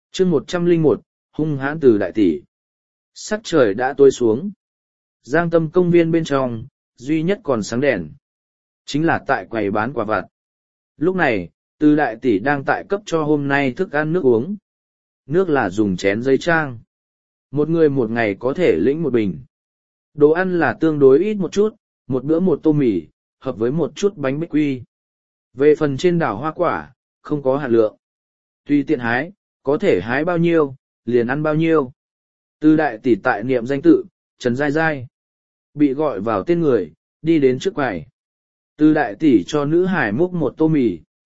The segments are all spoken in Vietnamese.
chương 101, hung hãn từ đại tỷ. Sắc trời đã tối xuống. Giang Tâm công viên bên trong, duy nhất còn sáng đèn. Chính là tại quầy bán quả vặt. Lúc này, từ đại tỷ đang tại cấp cho hôm nay thức ăn nước uống. Nước là dùng chén giấy trang. Một người một ngày có thể lĩnh một bình. Đồ ăn là tương đối ít một chút, một bữa một tô mì, hợp với một chút bánh bích quy. Về phần trên đảo hoa quả, không có hạt lượng. Tùy tiện hái, có thể hái bao nhiêu, liền ăn bao nhiêu. Từ đại tỷ tại niệm danh tự, Trần Giai Giai. Bị gọi vào tên người, đi đến trước quầy. Từ đại tỷ cho nữ hải múc một tô mì.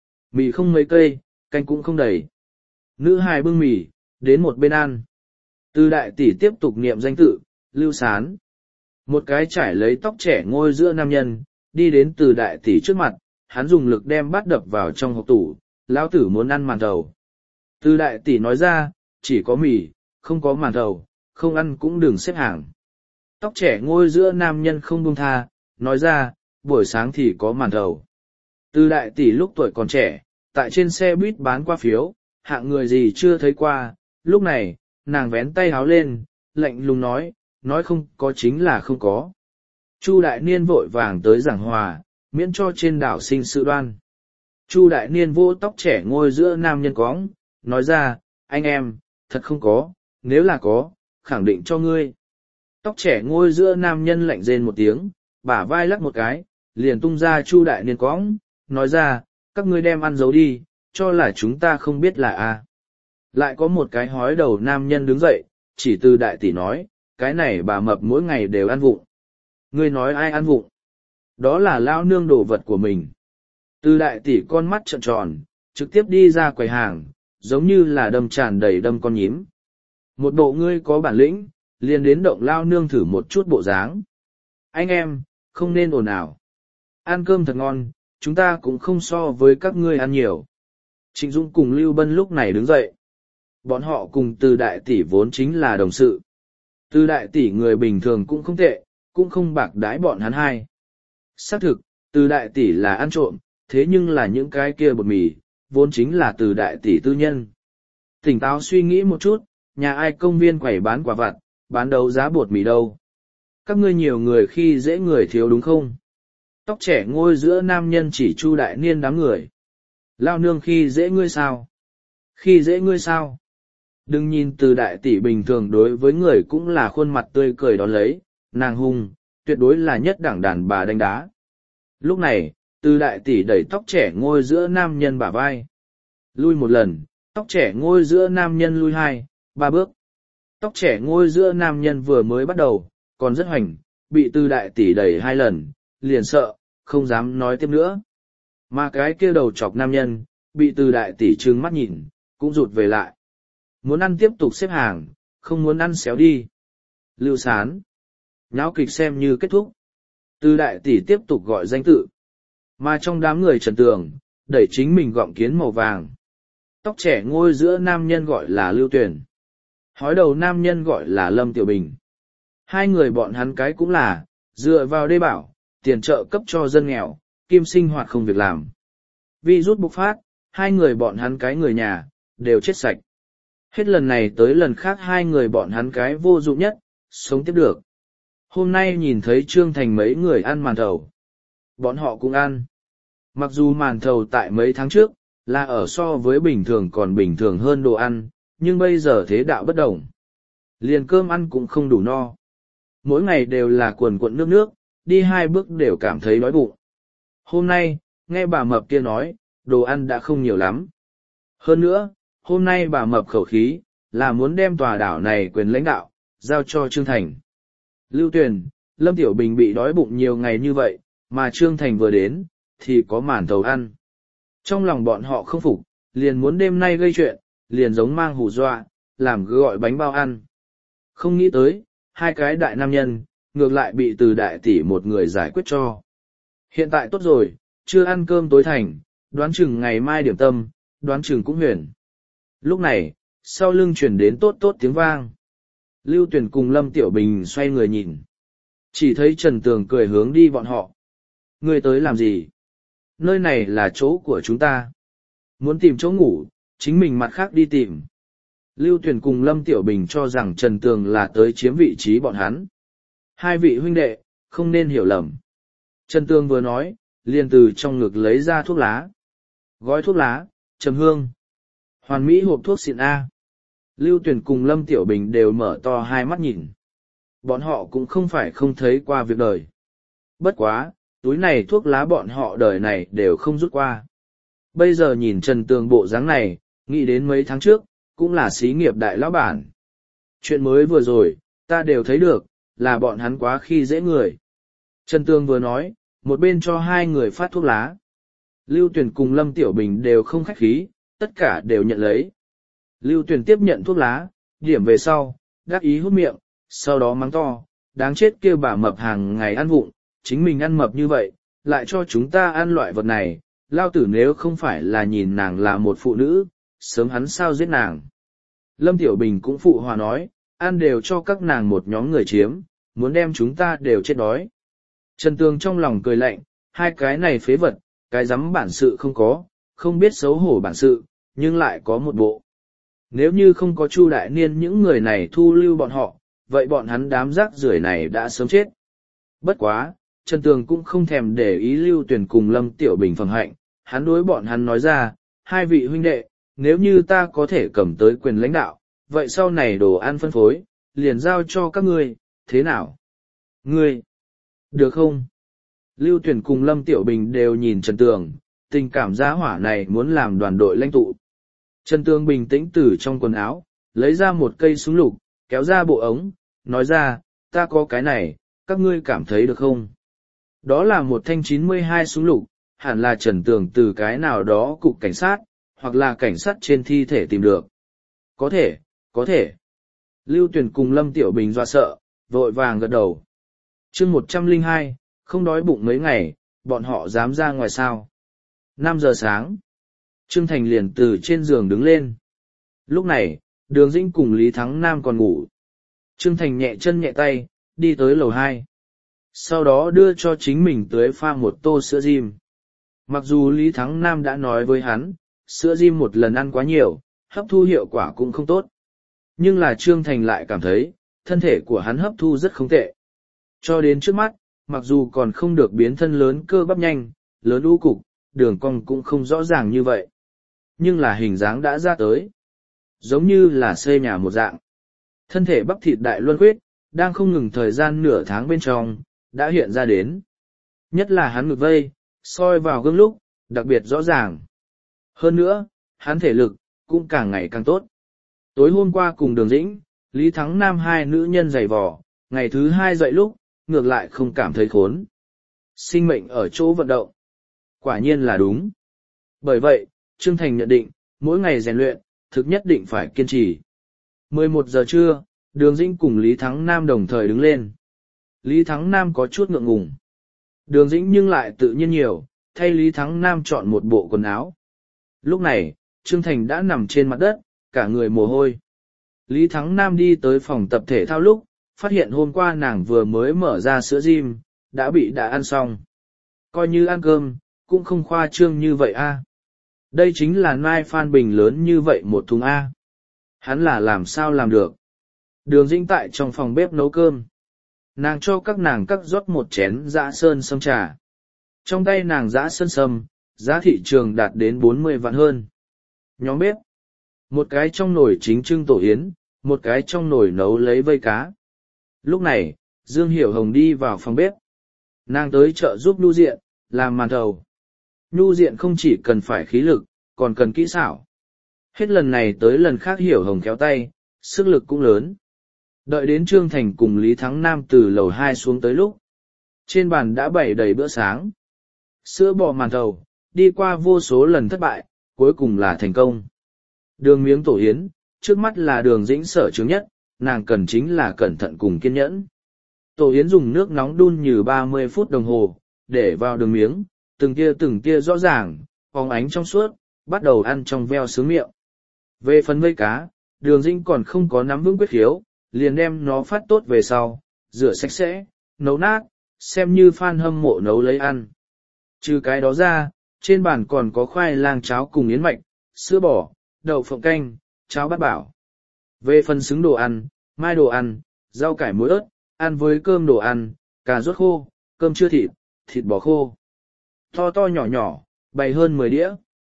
Mì không mấy cây, canh cũng không đầy. Nữ hải bưng mì, đến một bên ăn. Từ đại tỷ tiếp tục niệm danh tự, Lưu Sán. Một cái trải lấy tóc trẻ ngôi giữa nam nhân, đi đến từ đại tỷ trước mặt, hắn dùng lực đem bát đập vào trong hộp tủ, lão tử muốn ăn màn thầu. Từ đại tỷ nói ra, chỉ có mì, không có màn thầu, không ăn cũng đừng xếp hàng. Tóc trẻ ngôi giữa nam nhân không buông tha, nói ra, buổi sáng thì có màn thầu. Từ đại tỷ lúc tuổi còn trẻ, tại trên xe buýt bán qua phiếu, hạng người gì chưa thấy qua, lúc này, nàng vén tay háo lên, lạnh lùng nói không có chính là không có. Chu đại niên vội vàng tới giảng hòa, miễn cho trên đảo sinh sự đoan. Chu đại niên vỗ tóc trẻ ngôi giữa nam nhân cóng, nói ra, anh em, thật không có, nếu là có, khẳng định cho ngươi. Tóc trẻ ngôi giữa nam nhân lạnh rên một tiếng, bả vai lắc một cái, liền tung ra Chu đại niên cóng, nói ra, các ngươi đem ăn giấu đi, cho là chúng ta không biết là a. Lại có một cái hói đầu nam nhân đứng dậy, chỉ từ đại tỷ nói, cái này bà mập mỗi ngày đều ăn vụng. Ngươi nói ai ăn vụng? Đó là lao nương đồ vật của mình. Từ đại tỷ con mắt trợn tròn, trực tiếp đi ra quầy hàng, giống như là đâm tràn đầy đâm con nhím. Một bộ ngươi có bản lĩnh, liền đến động lao nương thử một chút bộ dáng. Anh em, không nên ồn ào. Ăn cơm thật ngon, chúng ta cũng không so với các ngươi ăn nhiều. Trịnh Dũng cùng Lưu Bân lúc này đứng dậy. Bọn họ cùng từ đại tỷ vốn chính là đồng sự. Từ đại tỷ người bình thường cũng không tệ, cũng không bạc đái bọn hắn hai. Xác thực, từ đại tỷ là ăn trộm, thế nhưng là những cái kia bột mì, vốn chính là từ đại tỷ tư nhân. Tỉnh táo suy nghĩ một chút, nhà ai công viên quẩy bán quả vặt, bán đấu giá bột mì đâu. Các ngươi nhiều người khi dễ người thiếu đúng không? Tóc trẻ ngôi giữa nam nhân chỉ Chu đại niên đám người. Lao nương khi dễ ngươi sao? Khi dễ ngươi sao? Đừng nhìn từ đại tỷ bình thường đối với người cũng là khuôn mặt tươi cười đón lấy, nàng hung, tuyệt đối là nhất đẳng đàn bà đánh đá. Lúc này, từ đại tỷ đẩy tóc trẻ ngôi giữa nam nhân bả vai. Lui một lần, tóc trẻ ngôi giữa nam nhân lui 2, 3 bước. Tóc trẻ ngôi giữa nam nhân vừa mới bắt đầu, còn rất hoành, bị từ đại tỷ đẩy 2 lần, liền sợ, không dám nói tiếp nữa. Mà cái kia đầu chọc nam nhân, bị từ đại tỷ trừng mắt nhìn, cũng rụt về lại. Muốn ăn tiếp tục xếp hàng, không muốn ăn xéo đi. Lưu Sán. Nháo kịch xem như kết thúc. Từ đại tỷ tiếp tục gọi danh tự. Mà trong đám người Trần Tường, đẩy chính mình gọng kiến màu vàng. Tóc trẻ ngôi giữa nam nhân gọi là Lưu Tuyền. Hói đầu nam nhân gọi là Lâm Tiểu Bình. Hai người bọn hắn cái cũng là, dựa vào đê bảo, tiền trợ cấp cho dân nghèo, kim sinh hoạt không việc làm. Virus bộc phát, hai người bọn hắn cái người nhà, đều chết sạch. Hết lần này tới lần khác hai người bọn hắn cái vô dụng nhất, sống tiếp được. Hôm nay nhìn thấy Trương Thành mấy người ăn màn thầu. Bọn họ cũng ăn. Mặc dù màn thầu tại mấy tháng trước, là ở so với bình thường còn bình thường hơn đồ ăn, nhưng bây giờ thế đạo bất đồng. Liền cơm ăn cũng không đủ no. Mỗi ngày đều là quần quận nước nước, đi 2 bước đều cảm thấy đói bụng. Hôm nay, nghe bà mập kia nói, đồ ăn đã không nhiều lắm. Hơn nữa, hôm nay bà mập khẩu khí, là muốn đem tòa đảo này quyền lãnh đạo, giao cho Trương Thành. Lưu Tuyền, Lâm Tiểu Bình bị đói bụng nhiều ngày như vậy, mà Trương Thành vừa đến, thì có màn thầu ăn. Trong lòng bọn họ không phục, liền muốn đêm nay gây chuyện, liền giống mang hù dọa, làm gọi bánh bao ăn. Không nghĩ tới, hai cái đại nam nhân, ngược lại bị từ đại tỷ một người giải quyết cho. Hiện tại tốt rồi, chưa ăn cơm tối thành, đoán chừng ngày mai điểm tâm, đoán chừng cũng huyền. Lúc này, sau lưng chuyển đến tốt tốt tiếng vang. Lưu Tuyền cùng Lâm Tiểu Bình xoay người nhìn. Chỉ thấy Trần Tường cười hướng đi bọn họ. Ngươi tới làm gì? Nơi này là chỗ của chúng ta. Muốn tìm chỗ ngủ, chính mình mặt khác đi tìm. Lưu Tuyền cùng Lâm Tiểu Bình cho rằng Trần Tường là tới chiếm vị trí bọn hắn. Hai vị huynh đệ, không nên hiểu lầm. Trần Tường vừa nói, liền từ trong ngực lấy ra thuốc lá. Gói thuốc lá, trầm hương. Hoàn mỹ hộp thuốc xịn A. Lưu Tuyền cùng Lâm Tiểu Bình đều mở to hai mắt nhìn. Bọn họ cũng không phải không thấy qua việc đời. Bất quá, túi này thuốc lá bọn họ đời này đều không rút qua. Bây giờ nhìn Trần Tường bộ dáng này, nghĩ đến mấy tháng trước, cũng là xí nghiệp đại lão bản. Chuyện mới vừa rồi, ta đều thấy được, là bọn hắn quá khi dễ người. Trần Tường vừa nói, một bên cho hai người phát thuốc lá. Lưu Tuyền cùng Lâm Tiểu Bình đều không khách khí, tất cả đều nhận lấy. Lưu Tuyền tiếp nhận thuốc lá, điểm về sau, đắc ý hút miệng, sau đó mắng to, đáng chết kêu bà mập hàng ngày ăn vụng, chính mình ăn mập như vậy, lại cho chúng ta ăn loại vật này, lao tử nếu không phải là nhìn nàng là một phụ nữ, sớm hắn sao giết nàng. Lâm Tiểu Bình cũng phụ hòa nói, ăn đều cho các nàng một nhóm người chiếm, muốn đem chúng ta đều chết đói. Trần Tường trong lòng cười lạnh, hai cái này phế vật, cái dám bản sự không có, không biết xấu hổ bản sự, nhưng lại có một bộ. Nếu như không có Chu Đại Niên những người này thu lưu bọn họ, vậy bọn hắn đám rác rưởi này đã sớm chết. Bất quá, Trần Tường cũng không thèm để ý Lưu Tuyền cùng Lâm Tiểu Bình phần hạnh, hắn đối bọn hắn nói ra, hai vị huynh đệ, nếu như ta có thể cầm tới quyền lãnh đạo, vậy sau này đồ ăn phân phối, liền giao cho các ngươi, thế nào? Ngươi, được không? Lưu Tuyền cùng Lâm Tiểu Bình đều nhìn Trần Tường, tình cảm giá hỏa này muốn làm đoàn đội lãnh tụ. Trần Tường bình tĩnh từ trong quần áo, lấy ra một cây súng lục, kéo ra bộ ống, nói ra, ta có cái này, các ngươi cảm thấy được không? Đó là một thanh 92 súng lục, hẳn là Trần Tường từ cái nào đó cục cảnh sát, hoặc là cảnh sát trên thi thể tìm được. Có thể, có thể. Lưu Tuyền cùng Lâm Tiểu Bình dọa sợ, vội vàng gật đầu. chương 102, không đói bụng mấy ngày, bọn họ dám ra ngoài sao. 5 giờ sáng. Trương Thành liền từ trên giường đứng lên. Lúc này, Đường Dĩnh cùng Lý Thắng Nam còn ngủ. Trương Thành nhẹ chân nhẹ tay, đi tới lầu 2. Sau đó đưa cho chính mình tưới pha một tô sữa dim. Mặc dù Lý Thắng Nam đã nói với hắn, sữa dim một lần ăn quá nhiều, hấp thu hiệu quả cũng không tốt. Nhưng là Trương Thành lại cảm thấy, thân thể của hắn hấp thu rất không tệ. Cho đến trước mắt, mặc dù còn không được biến thân lớn cơ bắp nhanh, lớn u cục, đường cong cũng không rõ ràng như vậy. Nhưng là hình dáng đã ra tới. Giống như là xây nhà một dạng. Thân thể bắp thịt đại luân huyết, đang không ngừng thời gian nửa tháng bên trong, đã hiện ra đến. Nhất là hắn ngực vây, soi vào gương lúc, đặc biệt rõ ràng. Hơn nữa, hắn thể lực, cũng càng ngày càng tốt. Tối hôm qua cùng Đường Dĩnh, Lý Thắng Nam hai nữ nhân giày vò, ngày thứ hai dậy lúc, ngược lại không cảm thấy khốn. Sinh mệnh ở chỗ vận động. Quả nhiên là đúng. Bởi vậy, Trương Thành nhận định, mỗi ngày rèn luyện, thực nhất định phải kiên trì. 11 giờ trưa, Đường Dĩnh cùng Lý Thắng Nam đồng thời đứng lên. Lý Thắng Nam có chút ngượng ngùng. Đường Dĩnh nhưng lại tự nhiên nhiều, thay Lý Thắng Nam chọn một bộ quần áo. Lúc này, Trương Thành đã nằm trên mặt đất, cả người mồ hôi. Lý Thắng Nam đi tới phòng tập thể thao lúc, phát hiện hôm qua nàng vừa mới mở ra sữa dim, đã ăn xong. Coi như ăn cơm, cũng không khoa trương như vậy a. Đây chính là nai phan bình lớn như vậy một thùng A. Hắn là làm sao làm được. Đường Dĩnh tại trong phòng bếp nấu cơm. Nàng cho các nàng cắt rót một chén dã sơn sâm trà. Trong tay nàng dã sơn sâm, giá thị trường đạt đến 40 vạn hơn. Nhóm bếp. Một cái trong nồi chính trưng tổ yến, một cái trong nồi nấu lấy vây cá. Lúc này, Dương Hiểu Hồng đi vào phòng bếp. Nàng tới chợ giúp Nhu Diện, làm màn thầu. Nhu Diện không chỉ cần phải khí lực, còn cần kỹ xảo. Hết lần này tới lần khác Hiểu Hồng kéo tay, sức lực cũng lớn. Đợi đến Trương Thành cùng Lý Thắng Nam từ lầu 2 xuống tới lúc. Trên bàn đã bày đầy bữa sáng. Sữa bò màn thầu, đi qua vô số lần thất bại, cuối cùng là thành công. Đường miếng tổ yến, trước mắt là Đường Dĩnh sở trường nhất, nàng cần chính là cẩn thận cùng kiên nhẫn. Tổ yến dùng nước nóng đun như 30 phút đồng hồ, để vào đường miếng, từng tia rõ ràng, phóng ánh trong suốt, bắt đầu ăn trong veo sướng miệng. Về phần vây cá, Đường Dĩnh còn không có nắm vững quyết khiếu, liền đem nó phát tốt về sau, rửa sạch sẽ, nấu nát, xem như fan hâm mộ nấu lấy ăn. Trừ cái đó ra, trên bàn còn có khoai lang cháo cùng yến mạch, sữa bò, đậu phộng canh, cháo bát bảo. Về phần xứng đồ ăn, mai đồ ăn, rau cải muối ớt, ăn với cơm đồ ăn, cà rốt khô, cơm chưa thịt, thịt bò khô. To to nhỏ nhỏ, bày hơn 10 đĩa.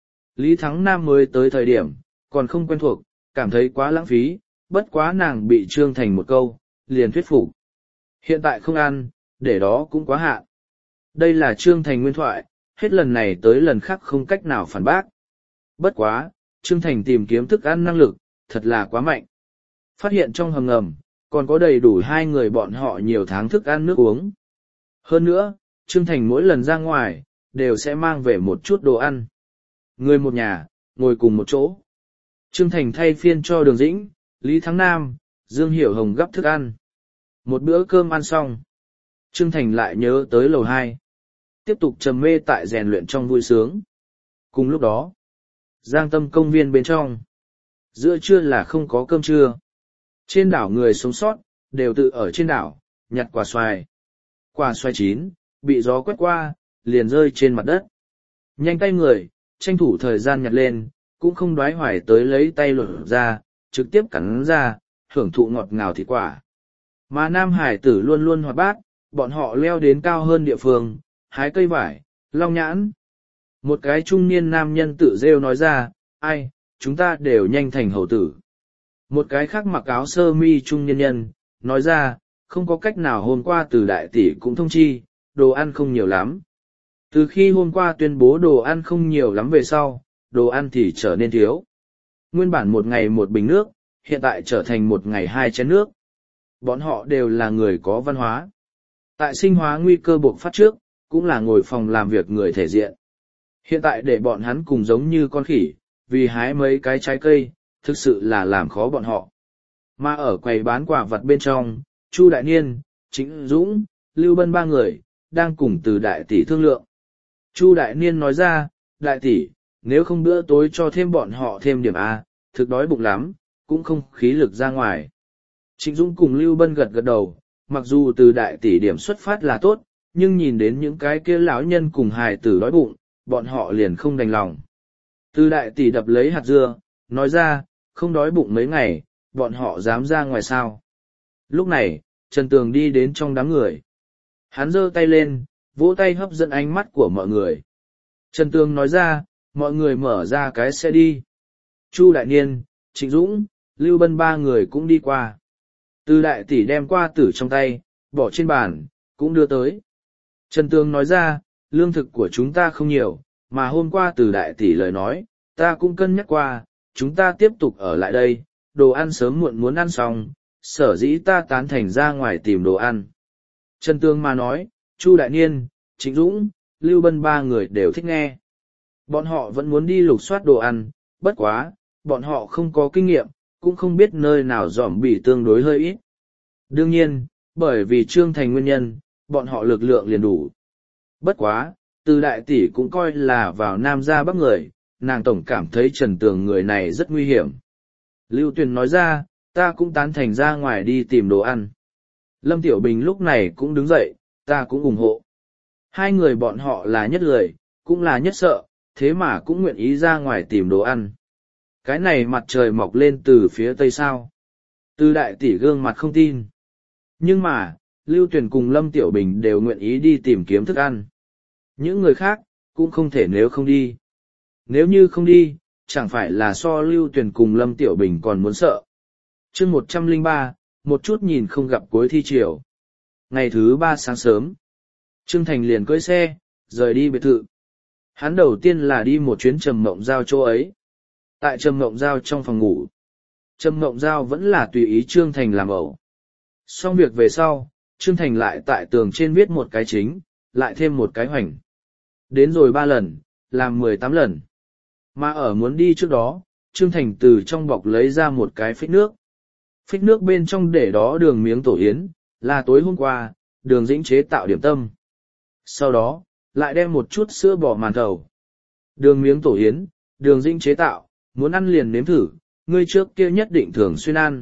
Lý Thắng Nam mới tới thời điểm, còn không quen thuộc, cảm thấy quá lãng phí, bất quá nàng bị Trương Thành một câu, liền thuyết phục. Hiện tại không ăn, để đó cũng quá hạn. Đây là Trương Thành nguyên thoại, hết lần này tới lần khác không cách nào phản bác. Bất quá, Trương Thành tìm kiếm thức ăn năng lực, thật là quá mạnh. Phát hiện trong hầm ngầm, còn có đầy đủ 2 người bọn họ nhiều tháng thức ăn nước uống. Hơn nữa, Trương Thành mỗi lần ra ngoài, đều sẽ mang về một chút đồ ăn. Người một nhà, ngồi cùng một chỗ. Trương Thành thay phiên cho Đường Dĩnh, Lý Thắng Nam, Dương Hiểu Hồng gắp thức ăn. Một bữa cơm ăn xong, Trương Thành lại nhớ tới lầu 2. Tiếp tục trầm mê tại rèn luyện trong vui sướng. Cùng lúc đó, Giang Tâm công viên bên trong. Giữa trưa là không có cơm trưa. Trên đảo người sống sót, đều tự ở trên đảo, nhặt quả xoài. Quả xoài chín, bị gió quét qua, liền rơi trên mặt đất. Nhanh tay người, tranh thủ thời gian nhặt lên, cũng không đoái hoài tới lấy tay lột ra, trực tiếp cắn ra, hưởng thụ ngọt ngào thịt quả. Mà Nam Hải tử luôn luôn hoạt bát, bọn họ leo đến cao hơn địa phương, hái cây vải, long nhãn. Một cái trung niên nam nhân tự rêu nói ra, ai, chúng ta đều nhanh thành hầu tử. Một cái khác mặc áo sơ mi trung niên nhân, nói ra, không có cách nào hôm qua từ đại tỷ cũng thông chi, đồ ăn không nhiều lắm. Từ khi hôm qua tuyên bố đồ ăn không nhiều lắm về sau, đồ ăn thì trở nên thiếu. Nguyên bản một ngày một bình nước, hiện tại trở thành một ngày 2 chén nước. Bọn họ đều là người có văn hóa. Tại sinh hóa nguy cơ bộc phát trước, cũng là ngồi phòng làm việc người thể diện. Hiện tại để bọn hắn cùng giống như con khỉ, vì hái mấy cái trái cây, thực sự là làm khó bọn họ. Mà ở quầy bán quả vật bên trong, Chu Đại Niên, Trịnh Dũng, Lưu Bân 3 người, đang cùng từ đại tỷ thương lượng. Chu Đại Niên nói ra, đại tỷ, nếu không bữa tối cho thêm bọn họ thêm điểm A, thực đói bụng lắm, cũng không khí lực ra ngoài. Trịnh Dũng cùng Lưu Bân gật gật đầu, mặc dù từ đại tỷ điểm xuất phát là tốt, nhưng nhìn đến những cái kia lão nhân cùng hài tử đói bụng, bọn họ liền không đành lòng. Từ đại tỷ đập lấy hạt dưa, nói ra, không đói bụng mấy ngày, bọn họ dám ra ngoài sao. Lúc này, Trần Tường đi đến trong đám người. Hắn giơ tay lên, vỗ tay hấp dẫn ánh mắt của mọi người. Trần Tường nói ra, mọi người mở ra cái xe đi. Chu Đại Niên, Trịnh Dũng, Lưu Bân 3 người cũng đi qua. Từ đại tỷ đem qua tử trong tay, bỏ trên bàn, cũng đưa tới. Trần Tường nói ra, lương thực của chúng ta không nhiều, mà hôm qua từ đại tỷ lời nói, ta cũng cân nhắc qua, chúng ta tiếp tục ở lại đây, đồ ăn sớm muộn muốn ăn xong, sở dĩ ta tán thành ra ngoài tìm đồ ăn. Trần Tường mà nói, Chu Đại Niên, Trịnh Dũng, Lưu Bân 3 người đều thích nghe. Bọn họ vẫn muốn đi lục soát đồ ăn, bất quá, bọn họ không có kinh nghiệm, cũng không biết nơi nào dòm bỉ tương đối hơi ít. Đương nhiên, bởi vì Trương Thành nguyên nhân, bọn họ lực lượng liền đủ. Bất quá, từ đại tỷ cũng coi là vào Nam ra Bắc người, nàng tổng cảm thấy Trần Tường người này rất nguy hiểm. Lưu Tuyền nói ra, ta cũng tán thành ra ngoài đi tìm đồ ăn. Lâm Tiểu Bình lúc này cũng đứng dậy, ta cũng ủng hộ. 2 người bọn họ là nhất lười, cũng là nhất sợ, thế mà cũng nguyện ý ra ngoài tìm đồ ăn. Cái này mặt trời mọc lên từ phía tây sao. Từ đại tỷ gương mặt không tin. Nhưng mà, Lưu Tuyền cùng Lâm Tiểu Bình đều nguyện ý đi tìm kiếm thức ăn. Những người khác, cũng không thể nếu không đi. Nếu như không đi, chẳng phải là so Lưu Tuyền cùng Lâm Tiểu Bình còn muốn sợ. chương 103, một chút nhìn không gặp cuối thi chiều. Ngày thứ 3 sáng sớm, Trương Thành liền cưỡi xe, rời đi biệt thự. Hắn đầu tiên là đi một chuyến Trầm Mộng Giao chỗ ấy. Tại Trầm Mộng Giao trong phòng ngủ, Trầm Mộng Giao vẫn là tùy ý Trương Thành làm ẩu. Xong việc về sau, Trương Thành lại tại tường trên viết một cái chính, lại thêm một cái hoành. Đến rồi 3 lần, làm 18 lần. Mà ở muốn đi trước đó, Trương Thành từ trong bọc lấy ra một cái phích nước. Phích nước bên trong để đó đường miếng tổ yến, là tối hôm qua, Đường Dĩnh chế tạo điểm tâm. Sau đó, lại đem một chút sữa bò màn thầu. Đường miếng tổ yến, Đường Dĩnh chế tạo, muốn ăn liền nếm thử, ngươi trước kia nhất định thường xuyên ăn.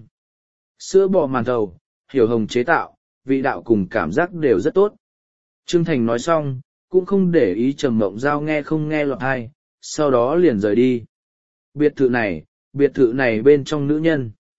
Sữa bò màn thầu, Hiểu Hồng chế tạo, vị đạo cùng cảm giác đều rất tốt. Trương Thành nói xong, cũng không để ý Trầm Mộng Giao nghe không nghe lọt tai, sau đó liền rời đi. Biệt thự này bên trong nữ nhân.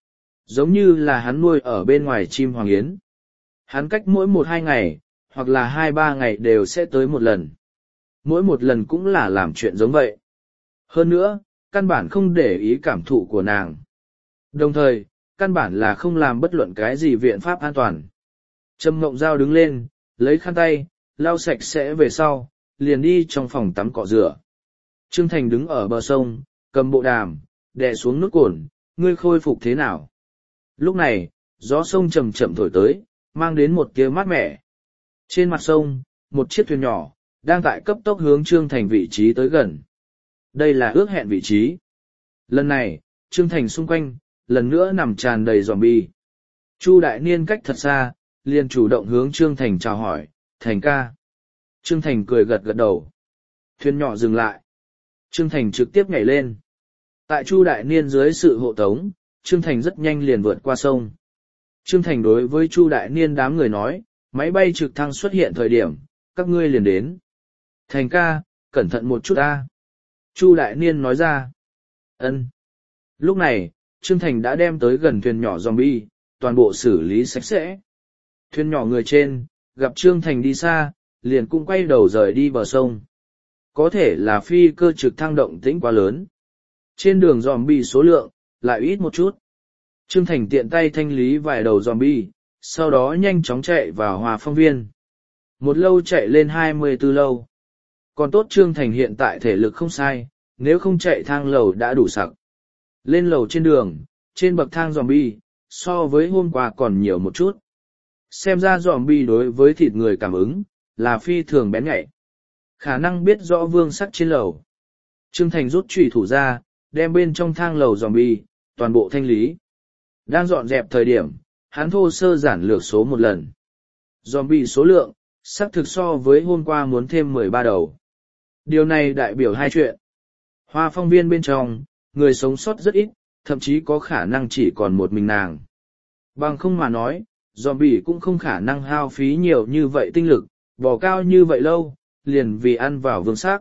Giống như là hắn nuôi ở bên ngoài chim hoàng yến. Hắn cách mỗi 1-2 ngày, hoặc là 2-3 ngày đều sẽ tới một lần. Mỗi một lần cũng là làm chuyện giống vậy. Hơn nữa, căn bản không để ý cảm thụ của nàng. Đồng thời, căn bản là không làm bất luận cái gì viện pháp an toàn. Trầm Mộng Giao đứng lên, lấy khăn tay, lau sạch sẽ về sau, liền đi trong phòng tắm cọ rửa. Trương Thành đứng ở bờ sông, cầm bộ đàm, đè xuống nước cồn, ngươi khôi phục thế nào? Lúc này, gió sông chậm chậm thổi tới, mang đến một tia mát mẻ. Trên mặt sông, một chiếc thuyền nhỏ, đang tại cấp tốc hướng Trương Thành vị trí tới gần. Đây là ước hẹn vị trí. Lần này, Trương Thành xung quanh, lần nữa nằm tràn đầy zombie. Chu Đại Niên cách thật xa, liền chủ động hướng Trương Thành chào hỏi, Thành ca. Trương Thành cười gật gật đầu. Thuyền nhỏ dừng lại. Trương Thành trực tiếp nhảy lên. Tại Chu Đại Niên dưới sự hộ tống, Trương Thành rất nhanh liền vượt qua sông. Trương Thành đối với Chu Đại Niên đám người nói, máy bay trực thăng xuất hiện thời điểm, các ngươi liền đến. Thành ca, cẩn thận một chút ta. Chu Đại Niên nói ra. Ân. Lúc này, Trương Thành đã đem tới gần thuyền nhỏ zombie, toàn bộ xử lý sạch sẽ. Thuyền nhỏ người trên, gặp Trương Thành đi xa, liền cũng quay đầu rời đi bờ sông. Có thể là phi cơ trực thăng động tĩnh quá lớn. Trên đường zombie số lượng, lại ít một chút. Trương Thành tiện tay thanh lý vài đầu zombie, sau đó nhanh chóng chạy vào Hòa Phong Viên. Một lâu chạy lên 24 lâu. Còn tốt Trương Thành hiện tại thể lực không sai, nếu không chạy thang lầu đã đủ sặc. Lên lầu trên đường, trên bậc thang zombie, so với hôm qua còn nhiều một chút. Xem ra zombie đối với thịt người cảm ứng, là phi thường bén nhạy. Khả năng biết rõ vương sắc trên lầu. Trương Thành rút chùy thủ ra, đem bên trong thang lầu zombie, toàn bộ thanh lý. Đang dọn dẹp thời điểm, hắn thô sơ giản lược số một lần. Zombie số lượng, xác thực so với hôm qua muốn thêm 13 đầu. Điều này đại biểu hai chuyện. Hoa Phong Viên bên trong, người sống sót rất ít, thậm chí có khả năng chỉ còn một mình nàng. Bằng không mà nói, zombie cũng không khả năng hao phí nhiều như vậy tinh lực, bò cao như vậy lâu, liền vì ăn vào vương sắc.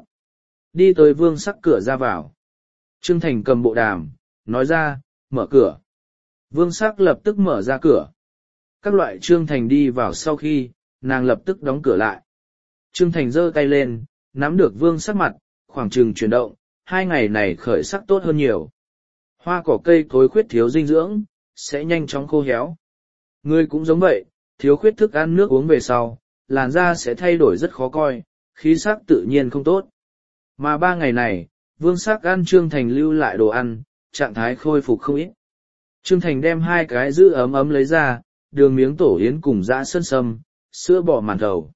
Đi tới vương sắc cửa ra vào. Trương Thành cầm bộ đàm, nói ra, mở cửa. Vương sắc lập tức mở ra cửa. Các loại Trương Thành đi vào sau khi, nàng lập tức đóng cửa lại. Trương Thành giơ tay lên, nắm được vương sắc mặt, khoảng chừng chuyển động, 2 ngày này khởi sắc tốt hơn nhiều. Hoa cỏ cây cối khuyết thiếu dinh dưỡng, sẽ nhanh chóng khô héo. Ngươi cũng giống vậy, thiếu khuyết thức ăn nước uống về sau, làn da sẽ thay đổi rất khó coi, khí sắc tự nhiên không tốt. Mà 3 ngày này, vương sắc ăn Trương Thành lưu lại đồ ăn, trạng thái khôi phục không ít. Trương Thành đem 2 cái giữ ấm ấm lấy ra, đường miếng tổ yến cùng dã sơn sâm, sữa bò màn thầu.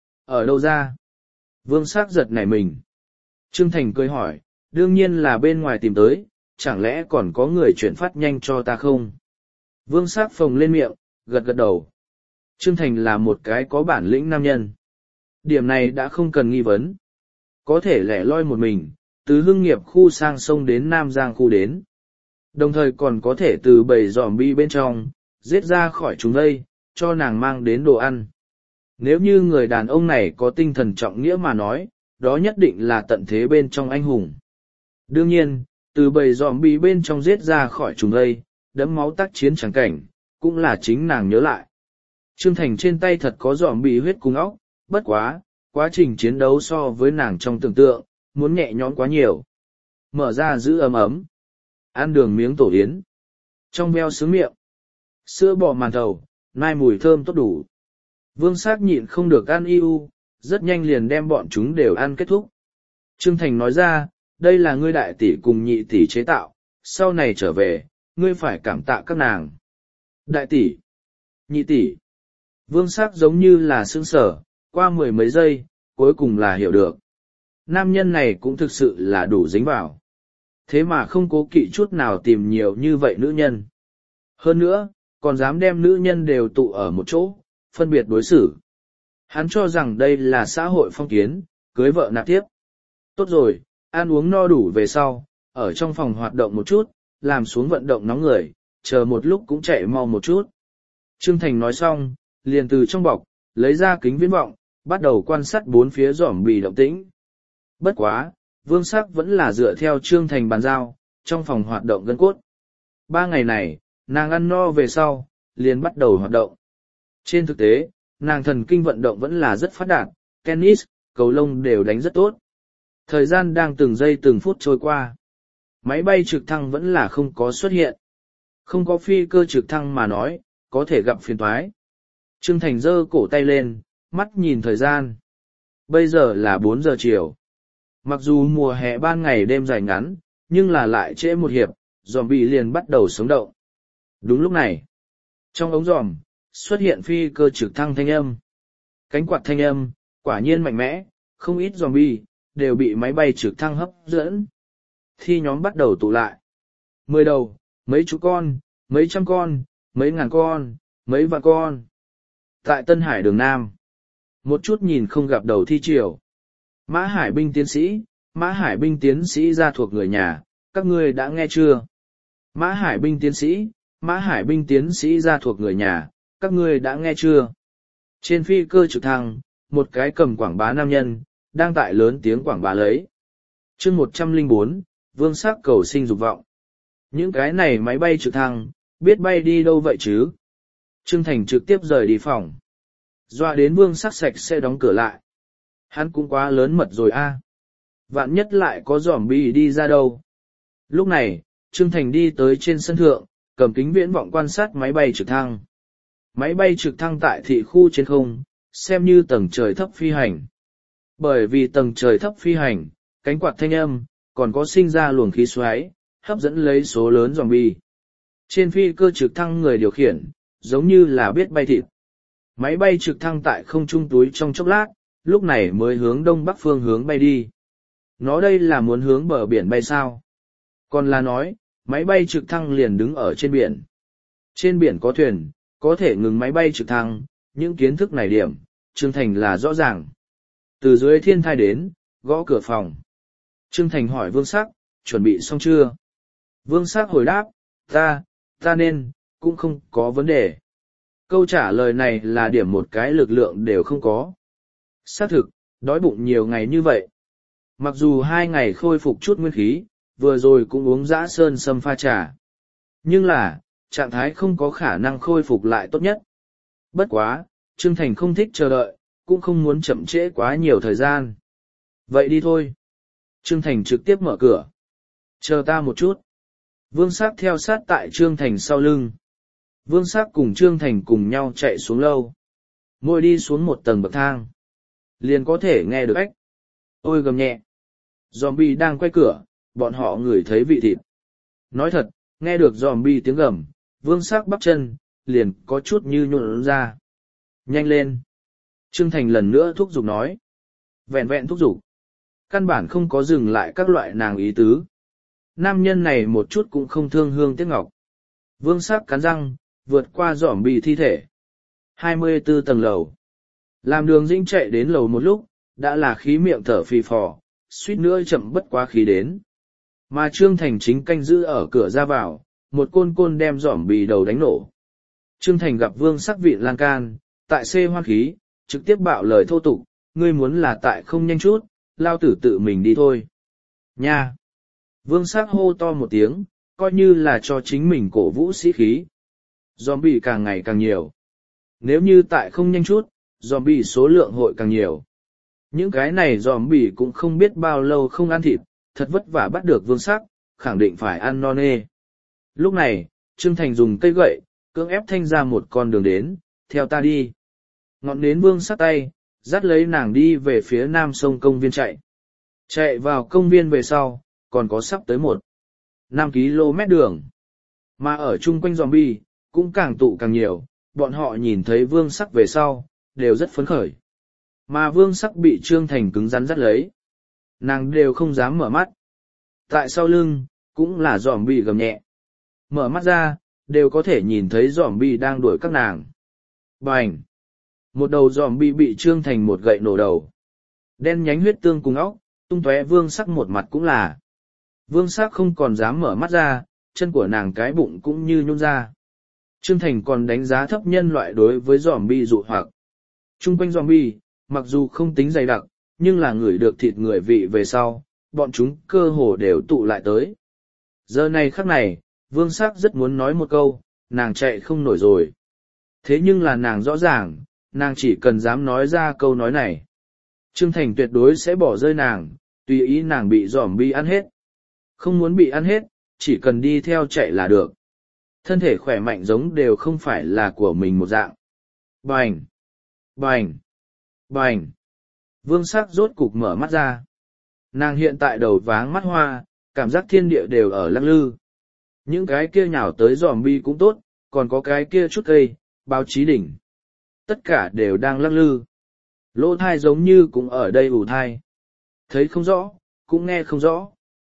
Ở đâu ra? Vương sắc giật nảy mình. Trương Thành cười hỏi, đương nhiên là bên ngoài tìm tới, chẳng lẽ còn có người chuyển phát nhanh cho ta không? Vương sắc phồng lên miệng, gật gật đầu. Trương Thành là một cái có bản lĩnh nam nhân. Điểm này đã không cần nghi vấn. Có thể lẻ loi một mình, từ Hưng Nghiệp khu sang sông đến Nam Giang khu đến. Đồng thời còn có thể từ bầy zombie bên trong, giết ra khỏi chúng đây, cho nàng mang đến đồ ăn. Nếu như người đàn ông này có tinh thần trọng nghĩa mà nói, đó nhất định là tận thế bên trong anh hùng. Đương nhiên, từ bầy zombie bên trong giết ra khỏi chúng đây, đẫm máu tác chiến trắng cảnh, cũng là chính nàng nhớ lại. Trương Thành trên tay thật có zombie huyết cùng óc, bất quá, quá trình chiến đấu so với nàng trong tưởng tượng, muốn nhẹ nhõm quá nhiều. Mở ra giữ ấm ấm. Ăn đường miếng tổ yến. Trong veo sướng miệng. Sữa bò màn thầu, nai mùi thơm tốt đủ. Vương Sắc nhịn không được ăn rất nhanh liền đem bọn chúng đều ăn kết thúc. Trương Thành nói ra, đây là ngươi đại tỷ cùng nhị tỷ chế tạo, sau này trở về, ngươi phải cảm tạ các nàng. Đại tỷ, nhị tỷ. Vương Sắc giống như là sững sờ, qua 10 mấy giây, cuối cùng là hiểu được. Nam nhân này cũng thực sự là đủ dính vào. Thế mà không cố kỵ chút nào tìm nhiều như vậy nữ nhân. Hơn nữa, còn dám đem nữ nhân đều tụ ở một chỗ, phân biệt đối xử. Hắn cho rằng đây là xã hội phong kiến, cưới vợ nạp tiếp. Tốt rồi, ăn uống no đủ về sau, ở trong phòng hoạt động một chút, làm xuống vận động nóng người, chờ một lúc cũng chạy mau một chút. Trương Thành nói xong, liền từ trong bọc, lấy ra kính viễn vọng, bắt đầu quan sát 4 phía zombie động tĩnh. Bất quá, Vương Sắc vẫn là dựa theo Trương Thành bàn giao, trong phòng hoạt động gân cốt. 3 ngày này, Nàng ăn no về sau, liền bắt đầu hoạt động. Trên thực tế, nàng thần kinh vận động vẫn là rất phát đạt, tennis, cầu lông đều đánh rất tốt. Thời gian đang từng giây từng phút trôi qua. Máy bay trực thăng vẫn là không có xuất hiện. Không có phi cơ trực thăng mà nói, có thể gặp phiền toái. Trương Thành giơ cổ tay lên, mắt nhìn thời gian. Bây giờ là 4 giờ chiều. Mặc dù mùa hè ban ngày đêm dài ngắn, nhưng là lại trễ một hiệp, zombie liền bắt đầu sống động. Đúng lúc này, trong ống giòm, xuất hiện phi cơ trực thăng thanh âm. Cánh quạt thanh âm, quả nhiên mạnh mẽ, không ít zombie, đều bị máy bay trực thăng hấp dẫn. Thi nhóm bắt đầu tụ lại. 10 đầu, mấy chục con, mấy trăm con, mấy ngàn con, mấy vạn con. Tại Tân Hải đường Nam, một chút nhìn không gặp đầu thi triều. Mã Hải binh tiến sĩ, Mã Hải binh tiến sĩ ra thuộc người nhà, các ngươi đã nghe chưa? Mã Hải binh tiến sĩ, Mã Hải binh tiến sĩ ra thuộc người nhà, các ngươi đã nghe chưa? Trên phi cơ trực thăng, một cái cầm quảng bá nam nhân, đang tại lớn tiếng quảng bá lấy. chương 104, Vương Sắc cầu sinh dục vọng. Những cái này máy bay trực thăng, biết bay đi đâu vậy chứ? Trương Thành trực tiếp rời đi phòng. Dọa đến Vương Sắc sạch sẽ đóng cửa lại. Hắn cũng quá lớn mật rồi a. Vạn nhất lại có zombie đi ra đâu. Lúc này, Trương Thành đi tới trên sân thượng, cầm kính viễn vọng quan sát máy bay trực thăng. Máy bay trực thăng tại thị khu trên không, xem như tầng trời thấp phi hành. Bởi vì tầng trời thấp phi hành, cánh quạt thanh âm, còn có sinh ra luồng khí xoáy, hấp dẫn lấy số lớn zombie. Trên phi cơ trực thăng người điều khiển, giống như là biết bay thịt. Máy bay trực thăng tại không trung túi trong chốc lát, lúc này mới hướng đông bắc phương hướng bay đi. Nó đây là muốn hướng bờ biển bay sao? Còn là nói, máy bay trực thăng liền đứng ở trên biển. Trên biển có thuyền, có thể ngừng máy bay trực thăng, những kiến thức này điểm, Trương Thành là rõ ràng. Từ dưới thiên thai đến, gõ cửa phòng. Trương Thành hỏi Vương Sắc, chuẩn bị xong chưa? Vương Sắc hồi đáp, ta nên, cũng không có vấn đề. Câu trả lời này là điểm một cái lực lượng đều không có. Xác thực, đói bụng nhiều ngày như vậy. Mặc dù 2 ngày khôi phục chút nguyên khí, vừa rồi cũng uống dã sơn sâm pha trà. Nhưng là, trạng thái không có khả năng khôi phục lại tốt nhất. Bất quá, Trương Thành không thích chờ đợi, cũng không muốn chậm trễ quá nhiều thời gian. Vậy đi thôi. Trương Thành trực tiếp mở cửa. Chờ ta một chút. Vương Sắc theo sát tại Trương Thành sau lưng. Vương Sắc cùng Trương Thành cùng nhau chạy xuống lâu. Mỗi đi xuống một tầng bậc thang, liền có thể nghe được ếch. Ôi gầm nhẹ. Zombie đang quay cửa, bọn họ ngửi thấy vị thịt. Nói thật, nghe được zombie tiếng gầm, Vương Sắc bắp chân, liền có chút như nhũn ra. Nhanh lên. Trương Thành lần nữa thúc giục nói. Vẹn vẹn thúc giục. Căn bản không có dừng lại các loại nàng ý tứ. Nam nhân này một chút cũng không thương hương tiếc ngọc. Vương Sắc cắn răng, vượt qua zombie thi thể. 24 tầng lầu. Làm Đường Dĩnh chạy đến lầu một lúc, đã là khí miệng thở phì phò, suýt nữa chậm bất quá khí đến. Mà Trương Thành chính canh giữ ở cửa ra vào, một côn côn đem zombie đầu đánh nổ. Trương Thành gặp Vương Sắc vịn lan can, tại xê hoan khí, trực tiếp bạo lời thô tục, ngươi muốn là tại không nhanh chút, lao tử tự mình đi thôi. Nha! Vương Sắc hô to một tiếng, coi như là cho chính mình cổ vũ sĩ khí. Zombie càng ngày càng nhiều. Nếu như tại không nhanh chút, zombie số lượng hội càng nhiều. Những cái này zombie cũng không biết bao lâu không ăn thịt, thật vất vả bắt được Vương Sắc, khẳng định phải ăn no nê. Lúc này, Trương Thành dùng cây gậy, cưỡng ép thanh ra một con đường đến, theo ta đi. Ngọn nến Vương Sắc tay, dắt lấy nàng đi về phía nam sông công viên chạy. Chạy vào công viên về sau, còn có sắp tới 5 km đường. Mà ở chung quanh zombie, cũng càng tụ càng nhiều, bọn họ nhìn thấy Vương Sắc về sau, đều rất phấn khởi. Mà Vương Sắc bị Trương Thành cứng rắn dắt lấy. Nàng đều không dám mở mắt. Tại sau lưng, cũng là zombie gầm nhẹ. Mở mắt ra, đều có thể nhìn thấy zombie đang đuổi các nàng. Bành! Một đầu zombie bị Trương Thành một gậy nổ đầu. Đen nhánh huyết tương cùng óc, tung tóe Vương Sắc một mặt cũng là. Vương Sắc không còn dám mở mắt ra, chân của nàng cái bụng cũng như nhún ra. Trương Thành còn đánh giá thấp nhân loại đối với zombie dụ hoặc. Trung quanh zombie, mặc dù không tính dày đặc, nhưng là người được thịt người vị về sau, bọn chúng cơ hồ đều tụ lại tới. Giờ này khắc này, Vương Sắc rất muốn nói một câu, nàng chạy không nổi rồi. Thế nhưng là nàng rõ ràng, nàng chỉ cần dám nói ra câu nói này. Trương Thành tuyệt đối sẽ bỏ rơi nàng, tùy ý nàng bị zombie ăn hết. Không muốn bị ăn hết, chỉ cần đi theo chạy là được. Thân thể khỏe mạnh giống đều không phải là của mình một dạng. Bành! Bành! Bành! Vương Sắc rốt cục mở mắt ra. Nàng hiện tại đầu váng mắt hoa, cảm giác thiên địa đều ở lắc lư. Những cái kia nhào tới zombie cũng tốt, còn có cái kia chút cây, báo chí đỉnh. Tất cả đều đang lắc lư. Lỗ thai giống như cũng ở đây ủ thai. Thấy không rõ, cũng nghe không rõ.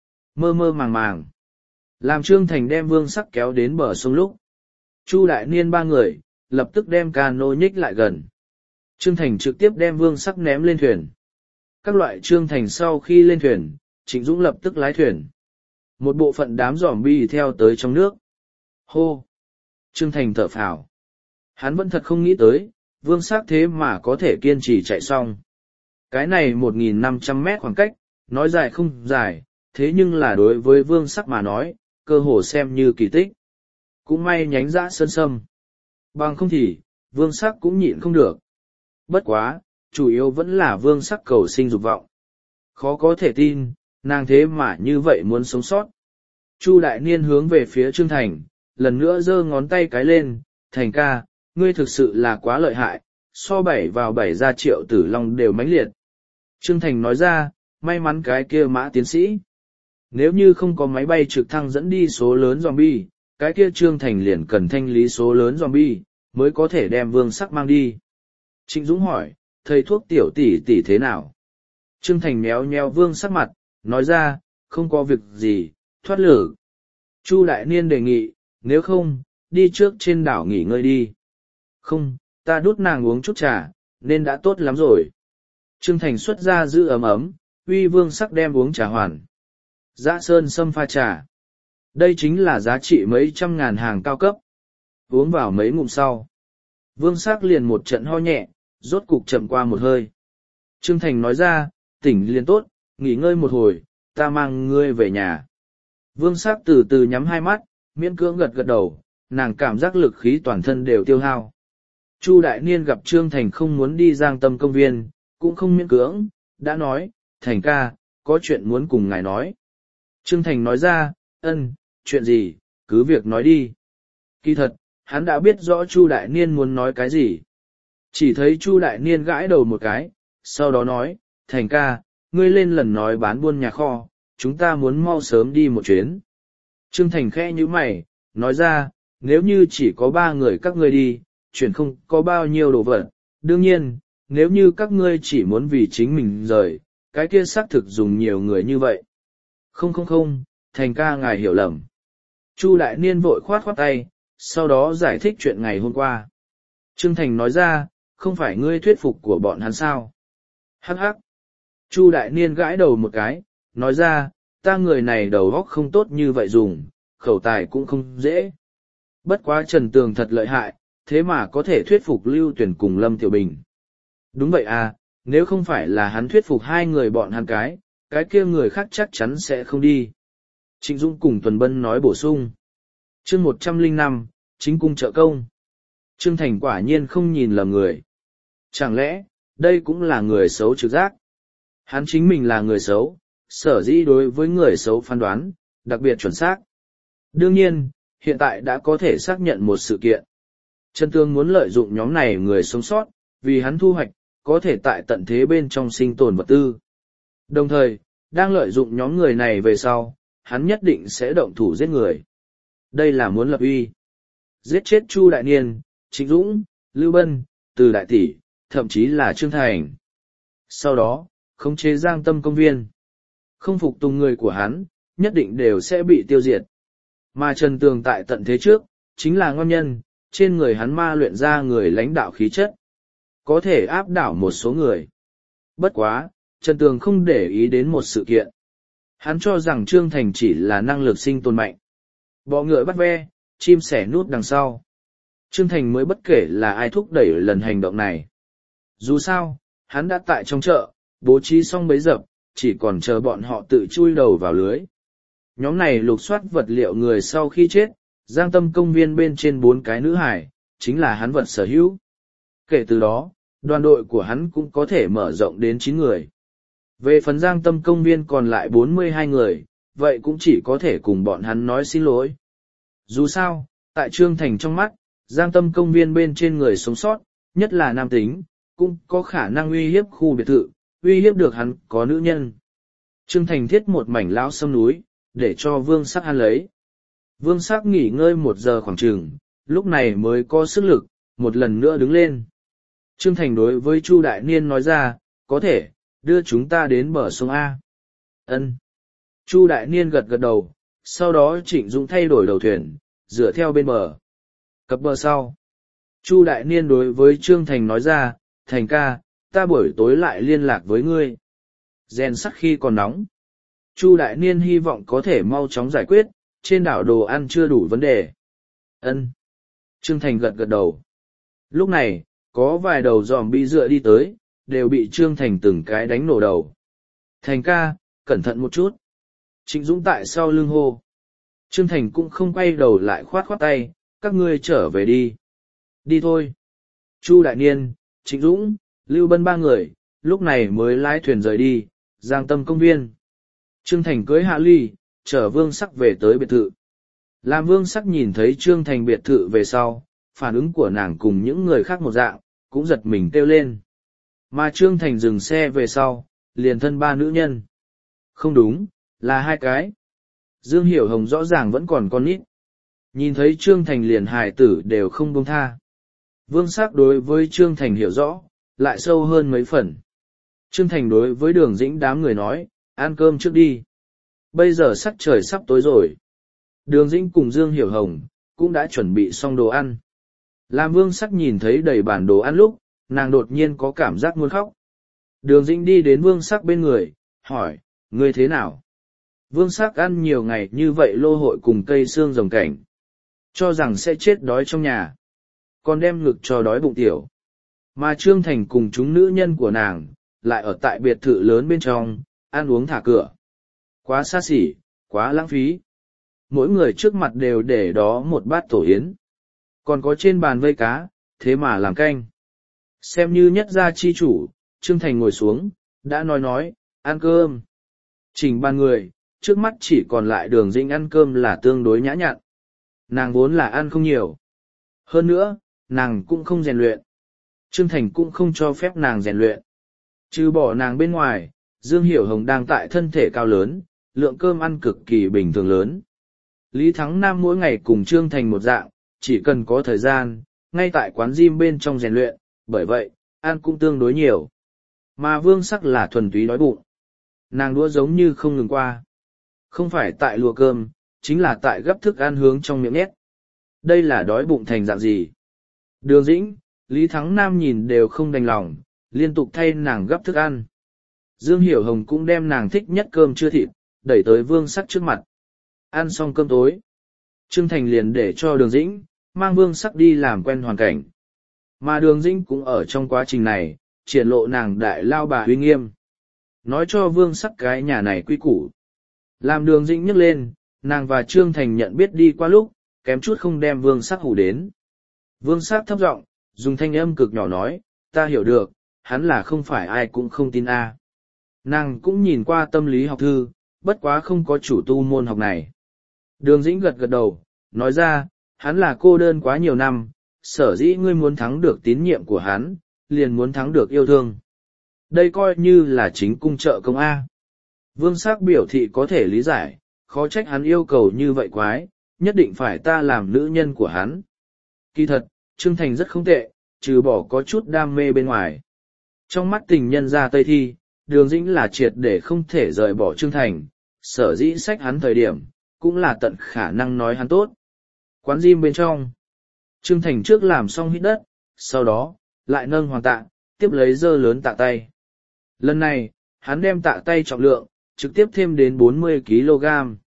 Mơ mơ màng màng. Làm Trương Thành đem Vương Sắc kéo đến bờ sông lúc. Chu Đại Niên ba người, lập tức đem cano nhích lại gần. Trương Thành trực tiếp đem Vương Sắc ném lên thuyền. Các loại Trương Thành sau khi lên thuyền, Trịnh Dũng lập tức lái thuyền. Một bộ phận đám zombie theo tới trong nước. Hô! Trương Thành thở phào. Hắn vẫn thật không nghĩ tới, Vương Sắc thế mà có thể kiên trì chạy xong. Cái này 1.500 mét khoảng cách, nói dài không dài, thế nhưng là đối với Vương Sắc mà nói, cơ hồ xem như kỳ tích. Cũng may nhánh dã sơn sâm. Bằng không thì, Vương Sắc cũng nhịn không được. Bất quá, chủ yếu vẫn là Vương Sắc cầu sinh dục vọng. Khó có thể tin, nàng thế mà như vậy muốn sống sót. Chu Đại Niên hướng về phía Trương Thành, lần nữa giơ ngón tay cái lên, Thành ca, ngươi thực sự là quá lợi hại, so 7 vào 7 ra Triệu Tử Long đều mãnh liệt. Trương Thành nói ra, may mắn cái kia Mã tiến sĩ. Nếu như không có máy bay trực thăng dẫn đi số lớn zombie, cái kia Trương Thành liền cần thanh lý số lớn zombie, mới có thể đem Vương Sắc mang đi. Trịnh Dũng hỏi, thầy thuốc tiểu tỷ tỷ thế nào? Trương Thành méo méo Vương Sắc mặt, nói ra, không có việc gì, thoát lử. Chu Đại Niên đề nghị, nếu không, đi trước trên đảo nghỉ ngơi đi. Không, ta đút nàng uống chút trà, nên đã tốt lắm rồi. Trương Thành xuất ra giữ ấm ấm, uy Vương Sắc đem uống trà hoàn. Dã sơn sâm pha trà. Đây chính là giá trị mấy trăm ngàn hàng cao cấp. Uống vào mấy ngụm sau. Vương Sắc liền một trận ho nhẹ, rốt cục chậm qua một hơi. Trương Thành nói ra, tỉnh liền tốt, nghỉ ngơi một hồi, ta mang ngươi về nhà. Vương Sắc từ từ nhắm hai mắt, miễn cưỡng gật gật đầu, nàng cảm giác lực khí toàn thân đều tiêu hao. Chu Đại Niên gặp Trương Thành không muốn đi Giang Tâm công viên, cũng không miễn cưỡng, đã nói, Thành ca, có chuyện muốn cùng ngài nói. Trương Thành nói ra, chuyện gì, cứ việc nói đi. Kỳ thật, hắn đã biết rõ Chu Đại Niên muốn nói cái gì. Chỉ thấy Chu Đại Niên gãi đầu một cái, sau đó nói, Thành ca, ngươi lên lần nói bán buôn nhà kho, chúng ta muốn mau sớm đi một chuyến. Trương Thành khẽ như mày, nói ra, nếu như chỉ có 3 người các ngươi đi, chuyển không có bao nhiêu đồ vật. Đương nhiên, nếu như các ngươi chỉ muốn vì chính mình rời, cái kia xác thực dùng nhiều người như vậy. Không, Thành ca ngài hiểu lầm. Chu Đại Niên vội khoát khoát tay, sau đó giải thích chuyện ngày hôm qua. Trương Thành nói ra, không phải ngươi thuyết phục của bọn hắn sao? Hắc hắc. Chu Đại Niên gãi đầu một cái, nói ra, ta người này đầu óc không tốt như vậy dùng, khẩu tài cũng không dễ. Bất quá Trần Tường thật lợi hại, thế mà có thể thuyết phục Lưu Tuyển cùng Lâm Tiểu Bình. Đúng vậy à, nếu không phải là hắn thuyết phục 2 người bọn hắn cái kia người khác chắc chắn sẽ không đi. Trịnh Dũng cùng Tuần Bân nói bổ sung. Chương 105, chính cung trợ công. Trương Thành quả nhiên không nhìn lầm người. Chẳng lẽ, đây cũng là người xấu trực giác? Hắn chính mình là người xấu, sở dĩ đối với người xấu phán đoán, đặc biệt chuẩn xác. Đương nhiên, hiện tại đã có thể xác nhận một sự kiện. Trần Tường muốn lợi dụng nhóm này người sống sót, vì hắn thu hoạch, có thể tại tận thế bên trong sinh tồn vật tư. Đồng thời, đang lợi dụng nhóm người này về sau, hắn nhất định sẽ động thủ giết người. Đây là muốn lập uy. Giết chết Chu Đại Niên, Trịnh Dũng, Lưu Bân, Từ Đại Tỷ, thậm chí là Trương Thành. Sau đó, khống chế Giang Tâm công viên. Không phục tùng người của hắn, nhất định đều sẽ bị tiêu diệt. Mà Trần Tường tại tận thế trước, chính là ngon nhân, trên người hắn ma luyện ra người lãnh đạo khí chất. Có thể áp đảo một số người. Bất quá, Trần Tường không để ý đến một sự kiện. Hắn cho rằng Trương Thành chỉ là năng lực sinh tồn mạnh. Bọ ngựa bắt ve, chim sẻ nút đằng sau. Trương Thành mới bất kể là ai thúc đẩy lần hành động này. Dù sao, hắn đã tại trong chợ, bố trí xong bấy dập, chỉ còn chờ bọn họ tự chui đầu vào lưới. Nhóm này lục soát vật liệu người sau khi chết, Giang Tâm công viên bên trên 4 cái nữ hải, chính là hắn vật sở hữu. Kể từ đó, đoàn đội của hắn cũng có thể mở rộng đến 9 người. Về phần Giang Tâm công viên còn lại 42 người, vậy cũng chỉ có thể cùng bọn hắn nói xin lỗi. Dù sao, tại Trương Thành trong mắt, Giang Tâm công viên bên trên người sống sót, nhất là nam tính, cũng có khả năng uy hiếp khu biệt thự, uy hiếp được hắn có nữ nhân. Trương Thành thiết một mảnh lão sâm núi, để cho Vương Sắc ăn lấy. Vương Sắc nghỉ ngơi 1 giờ khoảng chừng, lúc này mới có sức lực, một lần nữa đứng lên. Trương Thành đối với Chu Đại Niên nói ra, có thể, đưa chúng ta đến bờ sông A. Ân. Chu Đại Niên gật gật đầu, sau đó Trịnh Dũng thay đổi đầu thuyền, dựa theo bên bờ. Cập bờ sau. Chu Đại Niên đối với Trương Thành nói ra, Thành ca, ta buổi tối lại liên lạc với ngươi. Rèn sắt khi còn nóng. Chu Đại Niên hy vọng có thể mau chóng giải quyết, trên đảo đồ ăn chưa đủ vấn đề. Ân. Trương Thành gật gật đầu. Lúc này, có vài đầu giòm bị dựa đi tới, đều bị Trương Thành từng cái đánh nổ đầu. Thành ca, cẩn thận một chút. Trịnh Dũng tại sau lưng hô. Trương Thành cũng không quay đầu lại khoát khoát tay, các ngươi trở về đi. Đi thôi. Chu Đại Niên, Trịnh Dũng, Lưu Bân 3 người, lúc này mới lái thuyền rời đi, Giang Tâm công viên. Trương Thành cưới Hạ Ly, chở Vương Sắc về tới biệt thự. Làm Vương Sắc nhìn thấy Trương Thành biệt thự về sau, phản ứng của nàng cùng những người khác một dạng, cũng giật mình kêu lên. Mà Trương Thành dừng xe về sau, liền thân 3 nữ nhân. Không đúng, là 2 cái. Dương Hiểu Hồng rõ ràng vẫn còn con nít. Nhìn thấy Trương Thành liền hài tử đều không buông tha. Vương Sắc đối với Trương Thành hiểu rõ, lại sâu hơn mấy phần. Trương Thành đối với Đường Dĩnh đám người nói, ăn cơm trước đi. Bây giờ sắc trời sắp tối rồi. Đường Dĩnh cùng Dương Hiểu Hồng, cũng đã chuẩn bị xong đồ ăn. Làm Vương Sắc nhìn thấy đầy bản đồ ăn lúc, nàng đột nhiên có cảm giác muốn khóc. Đường Dĩnh đi đến Vương Sắc bên người, hỏi, ngươi thế nào? Vương Sắc ăn nhiều ngày như vậy lô hội cùng cây xương rồng cảnh. Cho rằng sẽ chết đói trong nhà. Còn đem ngực cho đói bụng tiểu. Mà Trương Thành cùng chúng nữ nhân của nàng, lại ở tại biệt thự lớn bên trong, ăn uống thả cửa. Quá xa xỉ, quá lãng phí. Mỗi người trước mặt đều để đó một bát tổ yến. Còn có trên bàn vây cá, thế mà làm canh. Xem như nhất gia chi chủ, Trương Thành ngồi xuống, đã nói, ăn cơm. Chỉnh bàn người, trước mắt chỉ còn lại Đường Dĩnh ăn cơm là tương đối nhã nhặn. Nàng vốn là ăn không nhiều. Hơn nữa, nàng cũng không rèn luyện. Trương Thành cũng không cho phép nàng rèn luyện. Trừ bỏ nàng bên ngoài, Dương Hiểu Hồng đang tại thân thể cao lớn, lượng cơm ăn cực kỳ bình thường lớn. Lý Thắng Nam mỗi ngày cùng Trương Thành một dạng, chỉ cần có thời gian, ngay tại quán gym bên trong rèn luyện, bởi vậy, ăn cũng tương đối nhiều. Mà Vương Sắc là thuần túy đói bụng. Nàng đũa giống như không ngừng qua. Không phải tại lùa cơm, chính là tại gấp thức ăn hướng trong miệng nhét. Đây là đói bụng thành dạng gì? Đường Dĩnh, Lý Thắng Nam nhìn đều không đành lòng, liên tục thay nàng gấp thức ăn. Dương Hiểu Hồng cũng đem nàng thích nhất cơm chưa thịt, đẩy tới Vương Sắc trước mặt. Ăn xong cơm tối. Trương Thành liền để cho Đường Dĩnh, mang Vương Sắc đi làm quen hoàn cảnh. Mà Đường Dĩnh cũng ở trong quá trình này, triển lộ nàng đại lao bà uy nghiêm. Nói cho Vương Sắc cái nhà này quy củ. Làm Đường Dĩnh nhấc lên, nàng và Trương Thành nhận biết đi qua lúc, kém chút không đem Vương Sắc hù đến. Vương Sắc thấp giọng, dùng thanh âm cực nhỏ nói, ta hiểu được, hắn là không phải ai cũng không tin a. Nàng cũng nhìn qua tâm lý học thư, bất quá không có chủ tu môn học này. Đường Dĩnh gật gật đầu, nói ra, hắn là cô đơn quá nhiều năm, sở dĩ ngươi muốn thắng được tín nhiệm của hắn, liền muốn thắng được yêu thương. Đây coi như là chính cung trợ công A. Vương Sắc biểu thị có thể lý giải, khó trách hắn yêu cầu như vậy quái, nhất định phải ta làm nữ nhân của hắn. Kỳ thật, Trương Thành rất không tệ, trừ bỏ có chút đam mê bên ngoài. Trong mắt tình nhân ra Tây Thi, Đường Dĩnh là triệt để không thể rời bỏ Trương Thành, sở dĩ sách hắn thời điểm, cũng là tận khả năng nói hắn tốt. Quán gym bên trong, Trương Thành trước làm xong hít đất, sau đó, lại nâng hoàng tạ, tiếp lấy dơ lớn tạ tay. Lần này, hắn đem tạ tay trọng lượng, trực tiếp thêm đến 40 kg.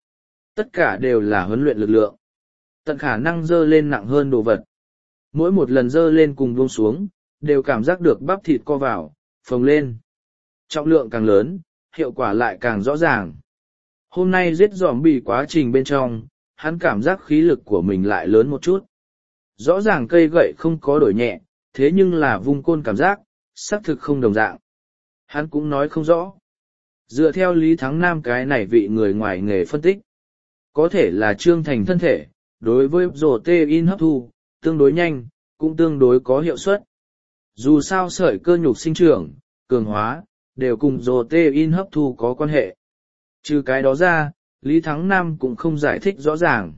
Tất cả đều là huấn luyện lực lượng. Tận khả năng dơ lên nặng hơn đồ vật. Mỗi một lần dơ lên cùng buông xuống, đều cảm giác được bắp thịt co vào, phồng lên. Trọng lượng càng lớn, hiệu quả lại càng rõ ràng. Hôm nay giết zombie quá trình bên trong, hắn cảm giác khí lực của mình lại lớn một chút. Rõ ràng cây gậy không có đổi nhẹ, thế nhưng là vung côn cảm giác, xác thực không đồng dạng. Hắn cũng nói không rõ. Dựa theo Lý Thắng Nam cái này vị người ngoài nghề phân tích, có thể là Trương Thành thân thể, đối với protein hấp thu, tương đối nhanh, cũng tương đối có hiệu suất. Dù sao sợi cơ nhục sinh trưởng, cường hóa, đều cùng protein hấp thu có quan hệ. Trừ cái đó ra, Lý Thắng Nam cũng không giải thích rõ ràng.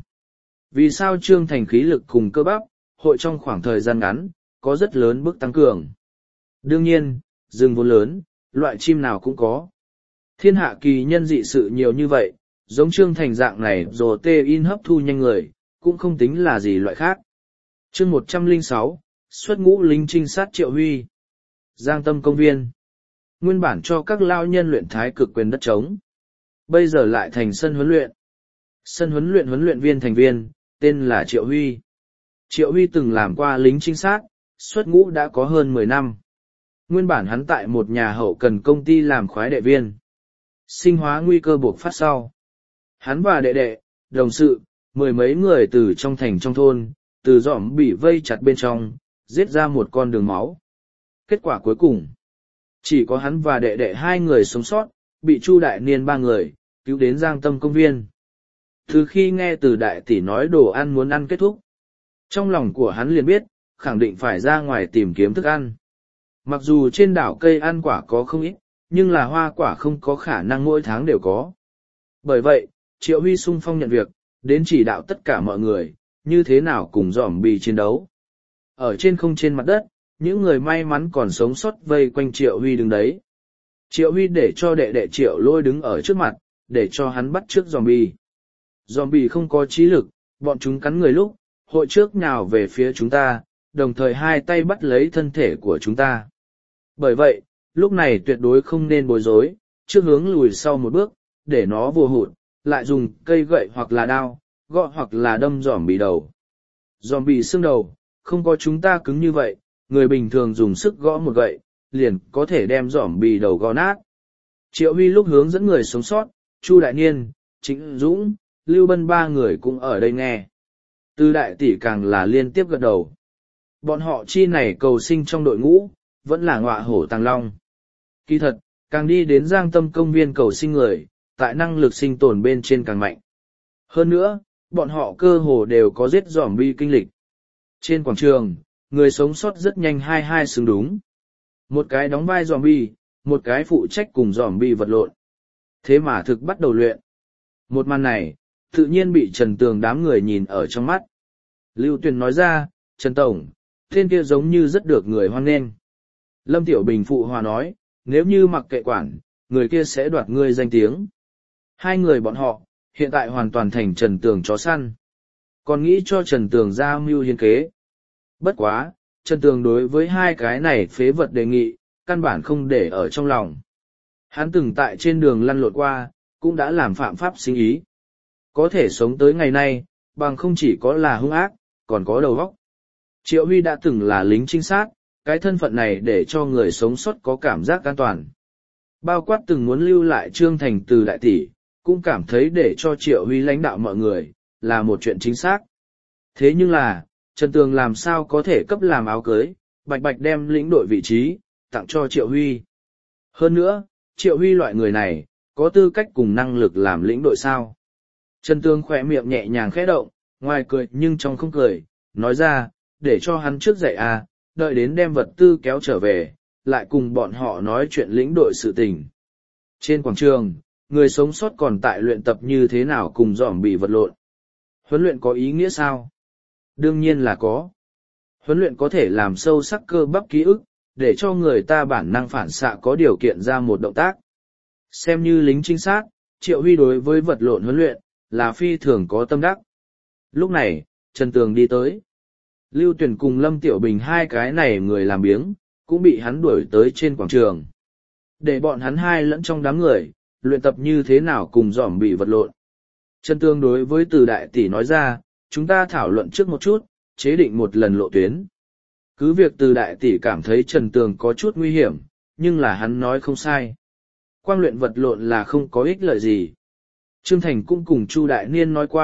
Vì sao Trương Thành khí lực cùng cơ bắp, hội trong khoảng thời gian ngắn, có rất lớn bước tăng cường. Đương nhiên, rừng vốn lớn, loại chim nào cũng có. Thiên hạ kỳ nhân dị sự nhiều như vậy, giống Trương Thành dạng này protein hấp thu nhanh người, cũng không tính là gì loại khác. Chương 106, xuất ngũ lính trinh sát Triệu Huy. Giang Tâm công viên. Nguyên bản cho các lao nhân luyện thái cực quyền đất trống. Bây giờ lại thành sân huấn luyện. Sân huấn luyện viên thành viên, tên là Triệu Huy. Triệu Huy từng làm qua lính trinh sát, xuất ngũ đã có hơn 10 năm. Nguyên bản hắn tại một nhà hậu cần công ty làm khoái đệ viên. Sinh hóa nguy cơ buộc phát sau. Hắn và đệ đệ, đồng sự, mười mấy người từ trong thành trong thôn, từ dõm bị vây chặt bên trong, giết ra một con đường máu. Kết quả cuối cùng, chỉ có hắn và đệ đệ 2 người sống sót, bị Chu Đại Niên 3 người, cứu đến Giang Tâm công viên. Từ khi nghe từ đại tỷ nói đồ ăn muốn ăn kết thúc, trong lòng của hắn liền biết, khẳng định phải ra ngoài tìm kiếm thức ăn. Mặc dù trên đảo cây ăn quả có không ít, nhưng là hoa quả không có khả năng mỗi tháng đều có. Bởi vậy, Triệu Huy sung phong nhận việc, đến chỉ đạo tất cả mọi người, như thế nào cùng dòm bì chiến đấu. Ở trên không trên mặt đất, những người may mắn còn sống sót vây quanh Triệu Huy đứng đấy. Triệu Huy để cho đệ đệ Triệu Lôi đứng ở trước mặt, để cho hắn bắt trước dòm bì. Dòm bì không có trí lực, bọn chúng cắn người lúc, hội trước nhào về phía chúng ta, đồng thời 2 tay bắt lấy thân thể của chúng ta. Bởi vậy, lúc này tuyệt đối không nên bối rối, trước hướng lùi sau một bước, để nó vô hụt, lại dùng cây gậy hoặc là đao, gõ hoặc là đâm dòm bì đầu. Dòm bì xương đầu, không có chúng ta cứng như vậy, người bình thường dùng sức gõ một gậy, liền có thể đem dòm bì đầu gõ nát. Triệu Huy lúc hướng dẫn người sống sót, Chu Đại Niên, Trịnh Dũng, Lưu Bân 3 người cũng ở đây nghe. Từ đại tỷ càng là liên tiếp gật đầu. Bọn họ chi này cầu sinh trong đội ngũ, vẫn là ngọa hổ tàng long. Kỳ thật, càng đi đến Giang Tâm công viên cầu sinh người, tại năng lực sinh tồn bên trên càng mạnh. Hơn nữa, bọn họ cơ hồ đều có giết zombie kinh lịch. Trên quảng trường, người sống sót rất nhanh hai xứng đúng. Một cái đóng vai zombie, một cái phụ trách cùng zombie vật lộn. Thế mà thực bắt đầu luyện. Một màn này, tự nhiên bị Trần Tường đám người nhìn ở trong mắt. Lưu Tuyền nói ra, Trần Tổng, tên kia giống như rất được người hoan nghênh. Lâm Tiểu Bình phụ hòa nói, nếu như mặc kệ quản, người kia sẽ đoạt ngươi danh tiếng. 2 người bọn họ, hiện tại hoàn toàn thành Trần Tường chó săn. Còn nghĩ cho Trần Tường ra mưu hiên kế. Bất quá, Trần Tường đối với 2 cái này phế vật đề nghị, căn bản không để ở trong lòng. Hắn từng tại trên đường lăn lộn qua, cũng đã làm phạm pháp sinh ý. Có thể sống tới ngày nay, bằng không chỉ có là hung ác, còn có đầu óc. Triệu Huy đã từng là lính trinh sát, cái thân phận này để cho người sống sót có cảm giác an toàn. Bao quát từng muốn lưu lại Trương Thành từ đại tỷ, cũng cảm thấy để cho Triệu Huy lãnh đạo mọi người, là một chuyện chính xác. Thế nhưng là, Trần Tường làm sao có thể cấp làm áo cưới, bạch bạch đem lĩnh đội vị trí, tặng cho Triệu Huy. Hơn nữa, Triệu Huy loại người này, có tư cách cùng năng lực làm lĩnh đội sao. Trần Tường khỏe miệng nhẹ nhàng khẽ động, ngoài cười nhưng trong không cười, nói ra, để cho hắn trước dậy à, đợi đến đem vật tư kéo trở về, lại cùng bọn họ nói chuyện lĩnh đội sự tình. Trên quảng trường, người sống sót còn tại luyện tập như thế nào cùng dòm bị vật lộn. Huấn luyện có ý nghĩa sao? Đương nhiên là có. Huấn luyện có thể làm sâu sắc cơ bắp ký ức, để cho người ta bản năng phản xạ có điều kiện ra một động tác. Xem như lính trinh sát, Triệu Huy đối với vật lộn huấn luyện, là phi thường có tâm đắc. Lúc này, Trần Tường đi tới. Lưu Tuyền cùng Lâm Tiểu Bình 2 cái này người làm biếng, cũng bị hắn đuổi tới trên quảng trường. Để bọn hắn 2 lẫn trong đám người, luyện tập như thế nào cùng dòm bị vật lộn. Trần Tường đối với Từ đại tỷ nói ra, chúng ta thảo luận trước một chút, chế định một lần lộ tuyến. Cứ việc Từ đại tỷ cảm thấy Trần Tường có chút nguy hiểm, nhưng là hắn nói không sai. Quang luyện vật lộn là không có ích lợi gì. Trương Thành cũng cùng Chu Đại Niên nói qua,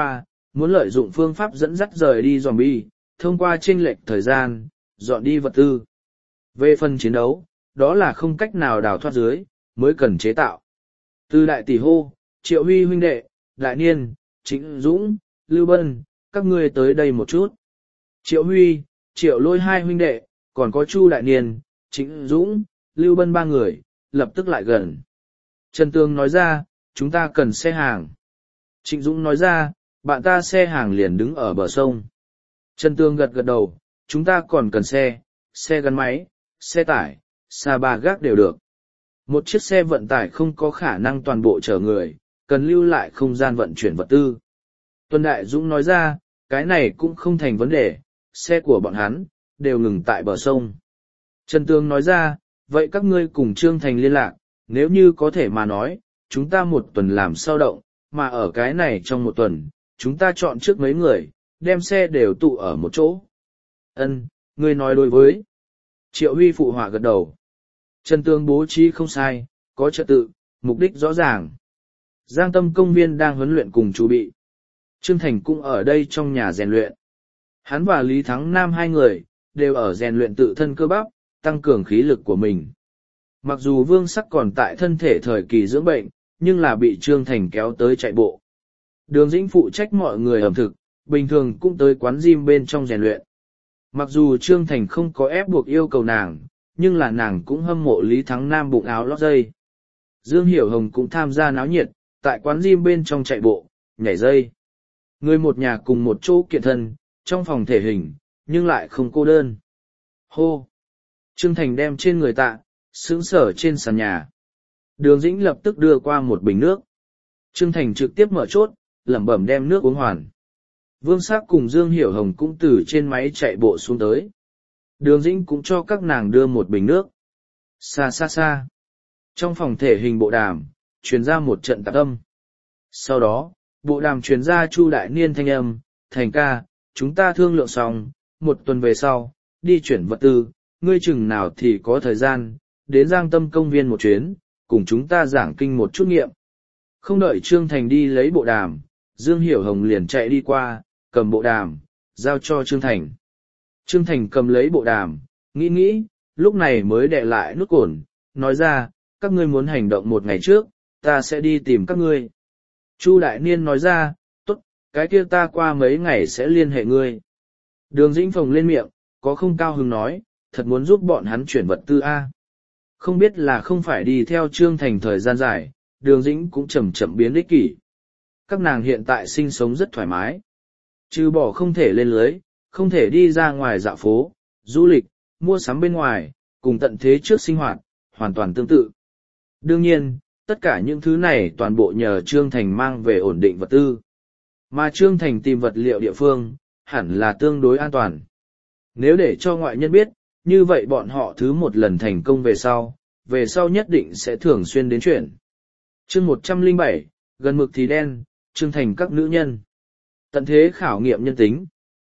muốn lợi dụng phương pháp dẫn dắt rời đi zombie, thông qua chênh lệch thời gian, dọn đi vật tư. Về phần chiến đấu, đó là không cách nào đào thoát dưới, mới cần chế tạo. Từ đại tỷ hô, Triệu Huy huynh đệ, Đại Niên, Trịnh Dũng, Lưu Bân, các ngươi tới đây một chút. Triệu Huy, Triệu Lôi hai huynh đệ, còn có Chu Đại Niên, Trịnh Dũng, Lưu Bân ba người, lập tức lại gần. Trần Tường nói ra, chúng ta cần xe hàng. Trịnh Dũng nói ra, bạn ta xe hàng liền đứng ở bờ sông. Trần Tường gật gật đầu, chúng ta còn cần xe gắn máy, xe tải, xa ba gác đều được. Một chiếc xe vận tải không có khả năng toàn bộ chở người, cần lưu lại không gian vận chuyển vật tư. Tuân Đại Dũng nói ra, cái này cũng không thành vấn đề, xe của bọn hắn, đều ngừng tại bờ sông. Trần Tường nói ra, vậy các ngươi cùng Trương Thành liên lạc, nếu như có thể mà nói, chúng ta một tuần làm sao động, mà ở cái này trong một tuần, chúng ta chọn trước mấy người, đem xe đều tụ ở một chỗ. Ân, ngươi nói đối với. Triệu Huy phụ họa gật đầu. Trần Tường bố trí không sai, có trật tự, mục đích rõ ràng. Giang Tâm công viên đang huấn luyện cùng chú bị. Trương Thành cũng ở đây trong nhà rèn luyện. Hắn và Lý Thắng Nam hai người, đều ở rèn luyện tự thân cơ bắp, tăng cường khí lực của mình. Mặc dù Vương Sắc còn tại thân thể thời kỳ dưỡng bệnh, nhưng là bị Trương Thành kéo tới chạy bộ. Đường Dĩnh phụ trách mọi người ẩm thực, bình thường cũng tới quán gym bên trong rèn luyện. Mặc dù Trương Thành không có ép buộc yêu cầu nàng, nhưng là nàng cũng hâm mộ Lý Thắng Nam bụng áo lót dây. Dương Hiểu Hồng cũng tham gia náo nhiệt, tại quán gym bên trong chạy bộ, nhảy dây. Người một nhà cùng một chỗ kiện thân, trong phòng thể hình, nhưng lại không cô đơn. Hô! Trương Thành đem trên người tạ, sững sở trên sàn nhà. Đường Dĩnh lập tức đưa qua một bình nước. Trương Thành trực tiếp mở chốt, lẩm bẩm đem nước uống hoàn. Vương Sắc cùng Dương Hiểu Hồng cũng từ trên máy chạy bộ xuống tới. Đường Dĩnh cũng cho các nàng đưa một bình nước. Xa xa xa. Trong phòng thể hình bộ đàm, truyền ra một trận tạp âm. Sau đó, bộ đàm truyền ra Chu Đại Niên thanh âm, Thành ca, chúng ta thương lượng xong, một tuần về sau, đi chuyển vật tư, ngươi chừng nào thì có thời gian, đến Giang Tâm công viên một chuyến, cùng chúng ta giảng kinh một chút nghiệm. Không đợi Trương Thành đi lấy bộ đàm, Dương Hiểu Hồng liền chạy đi qua, cầm bộ đàm, giao cho Trương Thành. Trương Thành cầm lấy bộ đàm, nghĩ, lúc này mới đệ lại nút cồn, nói ra, các ngươi muốn hành động một ngày trước, ta sẽ đi tìm các ngươi. Chu Đại Niên nói ra, tốt, cái kia ta qua mấy ngày sẽ liên hệ ngươi. Đường Dĩnh phồng lên miệng, có không cao hứng nói, thật muốn giúp bọn hắn chuyển vật tư A. Không biết là không phải đi theo Trương Thành thời gian dài, Đường Dĩnh cũng chậm chậm biến ích kỷ. Các nàng hiện tại sinh sống rất thoải mái. Trừ bỏ không thể lên lưới, không thể đi ra ngoài dạo phố, du lịch, mua sắm bên ngoài, cùng tận thế trước sinh hoạt, hoàn toàn tương tự. Đương nhiên, tất cả những thứ này toàn bộ nhờ Trương Thành mang về ổn định vật tư. Mà Trương Thành tìm vật liệu địa phương, hẳn là tương đối an toàn. Nếu để cho ngoại nhân biết, như vậy bọn họ thứ một lần thành công về sau nhất định sẽ thường xuyên đến chuyển. Chương 107, gần mực thì đen, Trương Thành các nữ nhân. Tận thế khảo nghiệm nhân tính.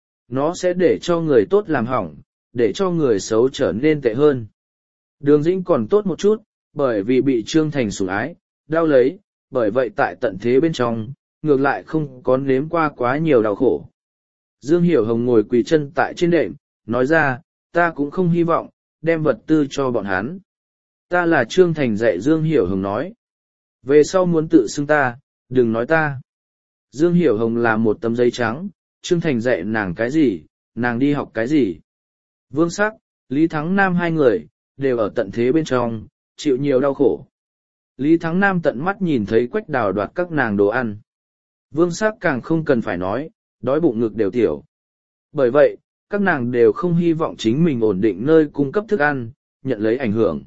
Nó sẽ để cho người tốt làm hỏng, để cho người xấu trở nên tệ hơn. Đường Dĩnh còn tốt một chút, bởi vì bị Trương Thành sủng ái, đau lấy, bởi vậy tại tận thế bên trong, ngược lại không có nếm qua quá nhiều đau khổ. Dương Hiểu Hồng ngồi quỳ chân tại trên đệm, nói ra, ta cũng không hy vọng, đem vật tư cho bọn hắn. Ta là Trương Thành dạy Dương Hiểu Hồng nói. Về sau muốn tự xưng ta, đừng nói ta. Dương Hiểu Hồng là một tấm giấy trắng, Trương Thành dạy nàng cái gì, nàng đi học cái gì. Vương Sắc, Lý Thắng Nam hai người, đều ở tận thế bên trong, chịu nhiều đau khổ. Lý Thắng Nam tận mắt nhìn thấy Quách Đào đoạt các nàng đồ ăn. Vương Sắc càng không cần phải nói, đói bụng ngực đều tiểu. Bởi vậy, các nàng đều không hy vọng chính mình ổn định nơi cung cấp thức ăn, nhận lấy ảnh hưởng.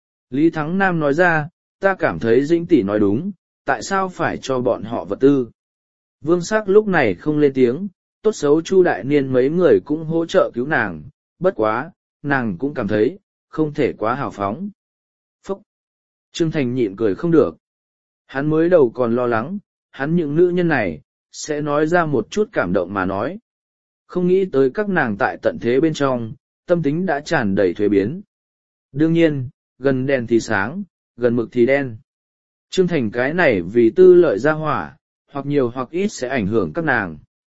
Lý Thắng Nam nói ra, ta cảm thấy Dĩnh tỷ nói đúng, tại sao phải cho bọn họ vật tư. Vương Sắc lúc này không lên tiếng, tốt xấu Chu Đại Niên mấy người cũng hỗ trợ cứu nàng, bất quá, nàng cũng cảm thấy, không thể quá hào phóng. Phúc! Trương Thành nhịn cười không được. Hắn mới đầu còn lo lắng, hắn những nữ nhân này, sẽ nói ra một chút cảm động mà nói. Không nghĩ tới các nàng tại tận thế bên trong, tâm tính đã tràn đầy thuế biến. Đương nhiên, gần đèn thì sáng, gần mực thì đen. Trương Thành cái này vì tư lợi ra hỏa, hoặc nhiều hoặc ít sẽ ảnh hưởng các nàng.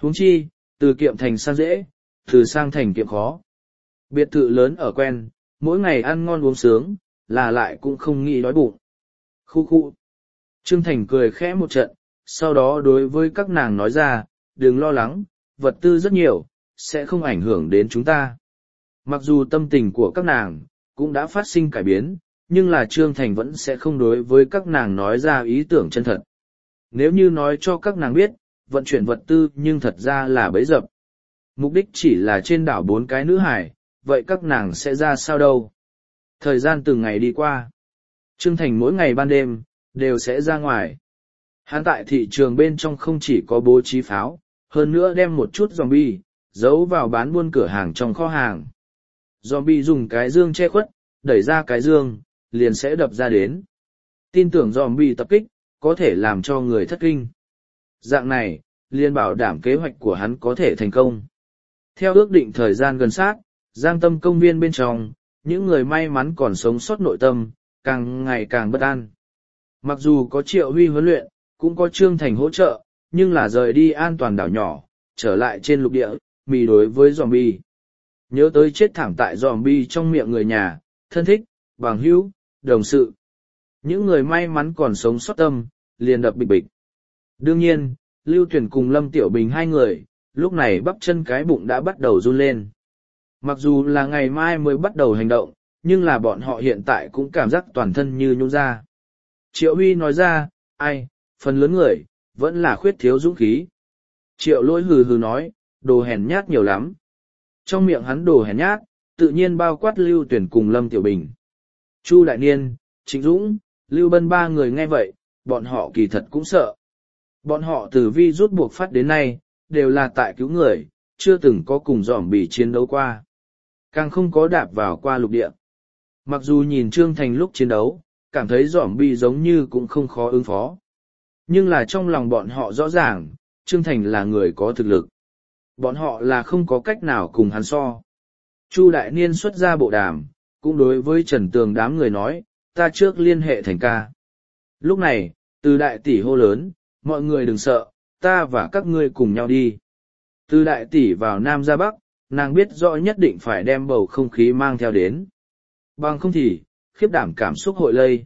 Huống chi, từ kiệm thành sang dễ, từ sang thành kiệm khó. Biệt thự lớn ở quen, mỗi ngày ăn ngon uống sướng, là lại cũng không nghĩ đói bụng. Khu khu. Trương Thành cười khẽ một trận, sau đó đối với các nàng nói ra, đừng lo lắng, vật tư rất nhiều, sẽ không ảnh hưởng đến chúng ta. Mặc dù tâm tình của các nàng cũng đã phát sinh cải biến, nhưng là Trương Thành vẫn sẽ không đối với các nàng nói ra ý tưởng chân thật. Nếu như nói cho các nàng biết, vận chuyển vật tư nhưng thật ra là bẫy dập. Mục đích chỉ là trên đảo 4 cái nữ hải, vậy các nàng sẽ ra sao đâu? Thời gian từng ngày đi qua. Trương Thành mỗi ngày ban đêm, đều sẽ ra ngoài. Hắn tại thị trường bên trong không chỉ có bố trí pháo, hơn nữa đem một chút zombie, giấu vào bán buôn cửa hàng trong kho hàng. Zombie dùng cái dương che khuất, đẩy ra cái dương, liền sẽ đập ra đến. Tin tưởng zombie tập kích, có thể làm cho người thất kinh. Dạng này, liền bảo đảm kế hoạch của hắn có thể thành công. Theo ước định thời gian gần sát, Giang Tâm công viên bên trong, những người may mắn còn sống sót nội tâm, càng ngày càng bất an. Mặc dù có Triệu Huy huấn luyện, cũng có Trương Thành hỗ trợ, nhưng là rời đi an toàn đảo nhỏ, trở lại trên lục địa, mì đối với zombie. Nhớ tới chết thảm tại zombie trong miệng người nhà, thân thích, bằng hữu, đồng sự. Những người may mắn còn sống sót tâm, liền đập bịch bịch. Đương nhiên, Lưu Tuyển cùng Lâm Tiểu Bình hai người, lúc này bắp chân cái bụng đã bắt đầu run lên. Mặc dù là ngày mai mới bắt đầu hành động, nhưng là bọn họ hiện tại cũng cảm giác toàn thân như nhũn ra. Triệu Huy nói ra, ai, phần lớn người, vẫn là khuyết thiếu dũng khí. Triệu Lỗi hừ hừ nói, đồ hèn nhát nhiều lắm. Trong miệng hắn đồ hèn nhát, tự nhiên bao quát Lưu Tuyển cùng Lâm Tiểu Bình. Chu Đại Niên, Trịnh Dũng, Lưu Bân ba người nghe vậy, bọn họ kỳ thật cũng sợ. Bọn họ từ vi rút buộc phát đến nay, đều là tại cứu người, chưa từng có cùng zombie chiến đấu qua. Càng không có đạp vào qua lục địa. Mặc dù nhìn Trương Thành lúc chiến đấu, cảm thấy zombie giống như cũng không khó ứng phó. Nhưng là trong lòng bọn họ rõ ràng, Trương Thành là người có thực lực. Bọn họ là không có cách nào cùng hắn so. Chu Đại Niên xuất ra bộ đàm, cũng đối với Trần Tường đám người nói, ta trước liên hệ Thành ca. Lúc này, từ đại tỷ hô lớn, mọi người đừng sợ, ta và các ngươi cùng nhau đi. Từ đại tỷ vào Nam ra Bắc, nàng biết rõ nhất định phải đem bầu không khí mang theo đến. Bằng không thì, khiếp đảm cảm xúc hội lây.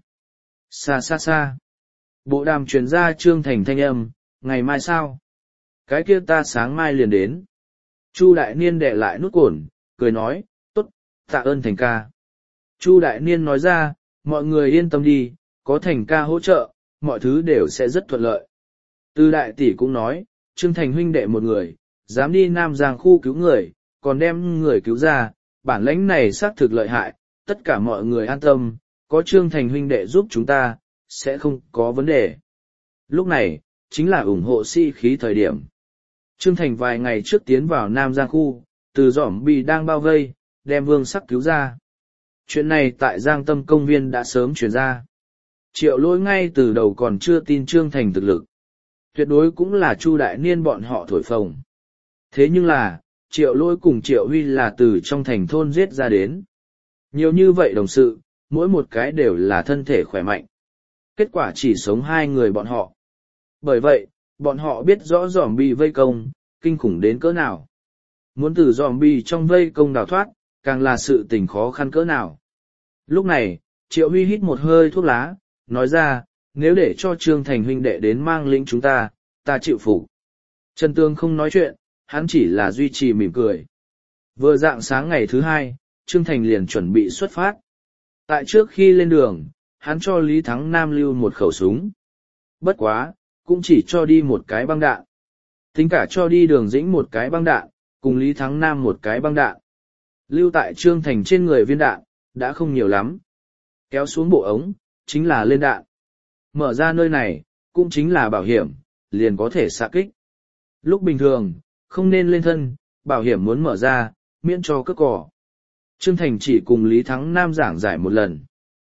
Xa xa xa. Bộ đàm truyền ra Trương Thành thanh âm, ngày mai sao? Cái kia ta sáng mai liền đến. Chu Đại Niên đè lại nút cồn, cười nói, tốt, tạ ơn Thành ca. Chu Đại Niên nói ra, mọi người yên tâm đi, có Thành ca hỗ trợ, mọi thứ đều sẽ rất thuận lợi. Từ đại tỷ cũng nói, Trương Thành huynh đệ một người, dám đi Nam Giang khu cứu người, còn đem người cứu ra, bản lãnh này xác thực lợi hại, tất cả mọi người an tâm, có Trương Thành huynh đệ giúp chúng ta, sẽ không có vấn đề. Lúc này, chính là ủng hộ sĩ khí thời điểm. Trương Thành vài ngày trước tiến vào Nam Giang khu, từ zombie đang bao vây, đem Vương Sắc cứu ra. Chuyện này tại Giang Tâm công viên đã sớm truyền ra. Triệu Lỗi ngay từ đầu còn chưa tin Trương Thành thực lực. Tuyệt đối cũng là Chu Đại Niên bọn họ thổi phồng. Thế nhưng là, Triệu Lỗi cùng Triệu Huy là từ trong thành thôn giết ra đến. Nhiều như vậy đồng sự, mỗi một cái đều là thân thể khỏe mạnh. Kết quả chỉ sống 2 người bọn họ. Bởi vậy, bọn họ biết rõ zombie vây công, kinh khủng đến cỡ nào. Muốn từ zombie trong vây công đào thoát, càng là sự tình khó khăn cỡ nào. Lúc này, Triệu Huy hít một hơi thuốc lá, nói ra, nếu để cho Trương Thành huynh đệ đến mang lĩnh chúng ta, ta chịu phục. Trần Tương không nói chuyện, hắn chỉ là duy trì mỉm cười. Vừa dạng sáng ngày thứ 2, Trương Thành liền chuẩn bị xuất phát. Tại trước khi lên đường, hắn cho Lý Thắng Nam lưu một khẩu súng. Bất quá, cũng chỉ cho đi một cái băng đạn. Tính cả cho đi Đường Dĩnh một cái băng đạn, cùng Lý Thắng Nam một cái băng đạn. Lưu tại Trương Thành trên người viên đạn, đã không nhiều lắm. Kéo xuống bộ ống, chính là lên đạn. Mở ra nơi này, cũng chính là bảo hiểm, liền có thể xạ kích. Lúc bình thường, không nên lên thân, bảo hiểm muốn mở ra, miễn cho cướp cỏ. Trương Thành chỉ cùng Lý Thắng Nam giảng giải một lần.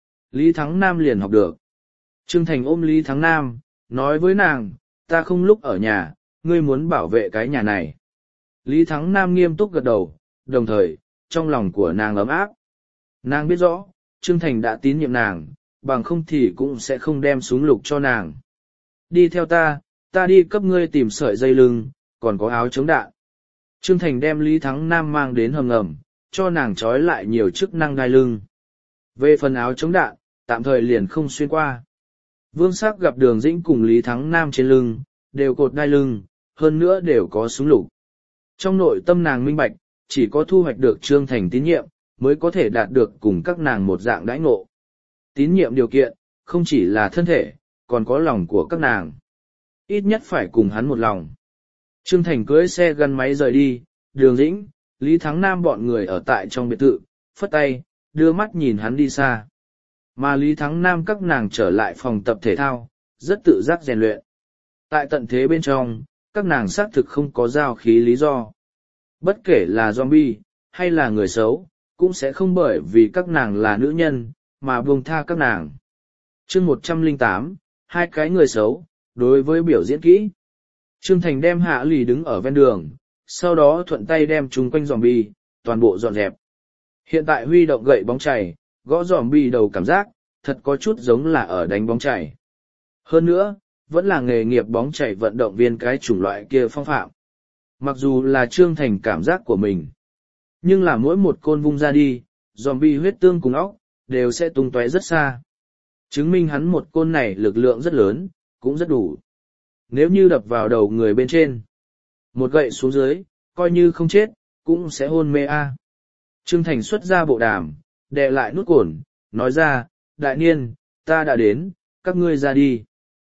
Lý Thắng Nam liền học được. Trương Thành ôm Lý Thắng Nam, nói với nàng, ta không lúc ở nhà, ngươi muốn bảo vệ cái nhà này. Lý Thắng Nam nghiêm túc gật đầu, đồng thời, trong lòng của nàng ấm áp. Nàng biết rõ, Trương Thành đã tín nhiệm nàng, bằng không thì cũng sẽ không đem súng lục cho nàng. Đi theo ta đi cấp ngươi tìm sợi dây lưng, còn có áo chống đạn. Trương Thành đem Lý Thắng Nam mang đến hầm ngầm, cho nàng trói lại nhiều chức năng đai lưng. Về phần áo chống đạn, tạm thời liền không xuyên qua. Vương Sắc gặp Đường Dĩnh cùng Lý Thắng Nam trên lưng, đều cột đai lưng, hơn nữa đều có súng lục. Trong nội tâm nàng minh bạch, chỉ có thu hoạch được Trương Thành tín nhiệm, mới có thể đạt được cùng các nàng một dạng đãi ngộ. Tín nhiệm điều kiện, không chỉ là thân thể, còn có lòng của các nàng. Ít nhất phải cùng hắn một lòng. Trương Thành cưỡi xe gắn máy rời đi, Đường Dĩnh, Lý Thắng Nam bọn người ở tại trong biệt thự, phất tay, đưa mắt nhìn hắn đi xa. Mà Lý Thắng Nam các nàng trở lại phòng tập thể thao, rất tự giác rèn luyện. Tại tận thế bên trong, các nàng xác thực không có giao khí lý do. Bất kể là zombie, hay là người xấu, cũng sẽ không bởi vì các nàng là nữ nhân, mà buông tha các nàng. Chương 108, hai cái người xấu, đối với biểu diễn kỹ. Trương Thành đem Hạ Lì đứng ở ven đường, sau đó thuận tay đem chúng quanh zombie, toàn bộ dọn dẹp. Hiện tại huy động gậy bóng chày, gõ zombie đầu cảm giác, thật có chút giống là ở đánh bóng chày. Hơn nữa, vẫn là nghề nghiệp bóng chày vận động viên cái chủng loại kia phong phạm. Mặc dù là Trương Thành cảm giác của mình, nhưng là mỗi một côn vung ra đi, zombie huyết tương cùng óc, đều sẽ tung tóe rất xa. Chứng minh hắn một côn này lực lượng rất lớn, cũng rất đủ. Nếu như đập vào đầu người bên trên, một gậy xuống dưới, coi như không chết, cũng sẽ hôn mê a. Trương Thành xuất ra bộ đàm, đè lại nút cồn, nói ra, đại niên, ta đã đến, các ngươi ra đi.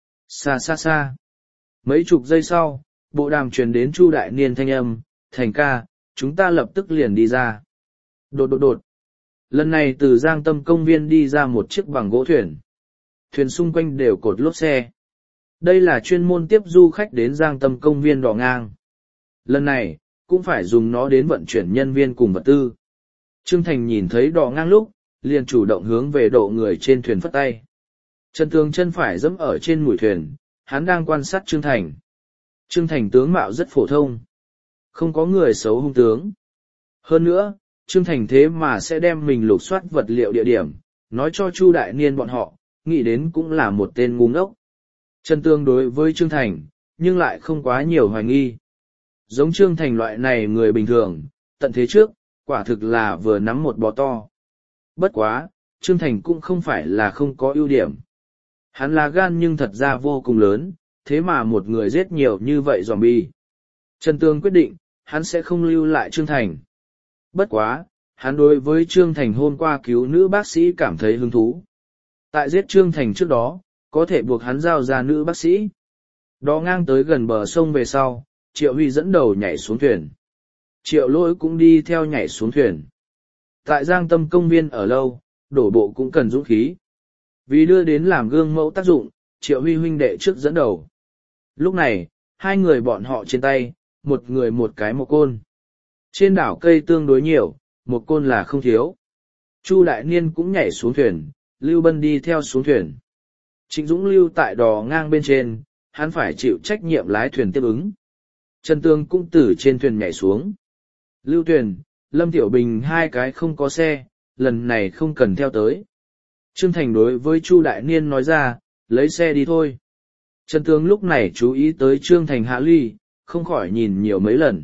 Xa xa xa. Mấy chục giây sau, bộ đàm truyền đến Chu đại niên thanh âm, Thành ca, chúng ta lập tức liền đi ra. Đột đột đột. Lần này từ Giang Tâm công viên đi ra một chiếc bằng gỗ thuyền. Thuyền xung quanh đều cột lốp xe. Đây là chuyên môn tiếp du khách đến Giang Tâm công viên đò ngang. Lần này, cũng phải dùng nó đến vận chuyển nhân viên cùng vật tư. Trương Thành nhìn thấy đò ngang lúc, liền chủ động hướng về độ người trên thuyền phất tay. Trần Tường chân phải dẫm ở trên mũi thuyền, hắn đang quan sát Trương Thành. Trương Thành tướng mạo rất phổ thông. Không có người xấu hung tướng. Hơn nữa, Trương Thành thế mà sẽ đem mình lục soát vật liệu địa điểm, nói cho Chu đại niên bọn họ, nghĩ đến cũng là một tên ngu ngốc. Trần Tường đối với Trương Thành, nhưng lại không quá nhiều hoài nghi. Giống Trương Thành loại này người bình thường, tận thế trước, quả thực là vừa nắm một bò to. Bất quá, Trương Thành cũng không phải là không có ưu điểm. Hắn là gan nhưng thật ra vô cùng lớn, thế mà một người giết nhiều như vậy zombie. Trần Tường quyết định, hắn sẽ không lưu lại Trương Thành. Bất quá, hắn đối với Trương Thành hôm qua cứu nữ bác sĩ cảm thấy hứng thú. Tại giết Trương Thành trước đó, có thể buộc hắn giao ra nữ bác sĩ. Đó ngang tới gần bờ sông về sau, Triệu Huy dẫn đầu nhảy xuống thuyền. Triệu Lỗi cũng đi theo nhảy xuống thuyền. Tại Giang Tâm công viên ở lâu, đổ bộ cũng cần dũng khí. Vì đưa đến làm gương mẫu tác dụng, Triệu Huy huynh đệ trước dẫn đầu. Lúc này, hai người bọn họ trên tay, một người một cái một côn. Trên đảo cây tương đối nhiều, một côn là không thiếu. Chu đại niên cũng nhảy xuống thuyền, Lưu Bân đi theo xuống thuyền. Trịnh Dũng lưu tại đò ngang bên trên, hắn phải chịu trách nhiệm lái thuyền tiếp ứng. Trần Tương cũng từ trên thuyền nhảy xuống. Lưu Tuyền, Lâm Tiểu Bình hai cái không có xe, lần này không cần theo tới. Trương Thành đối với Chu đại niên nói ra, lấy xe đi thôi. Trần Tương lúc này chú ý tới Trương Thành hạ ly, không khỏi nhìn nhiều mấy lần.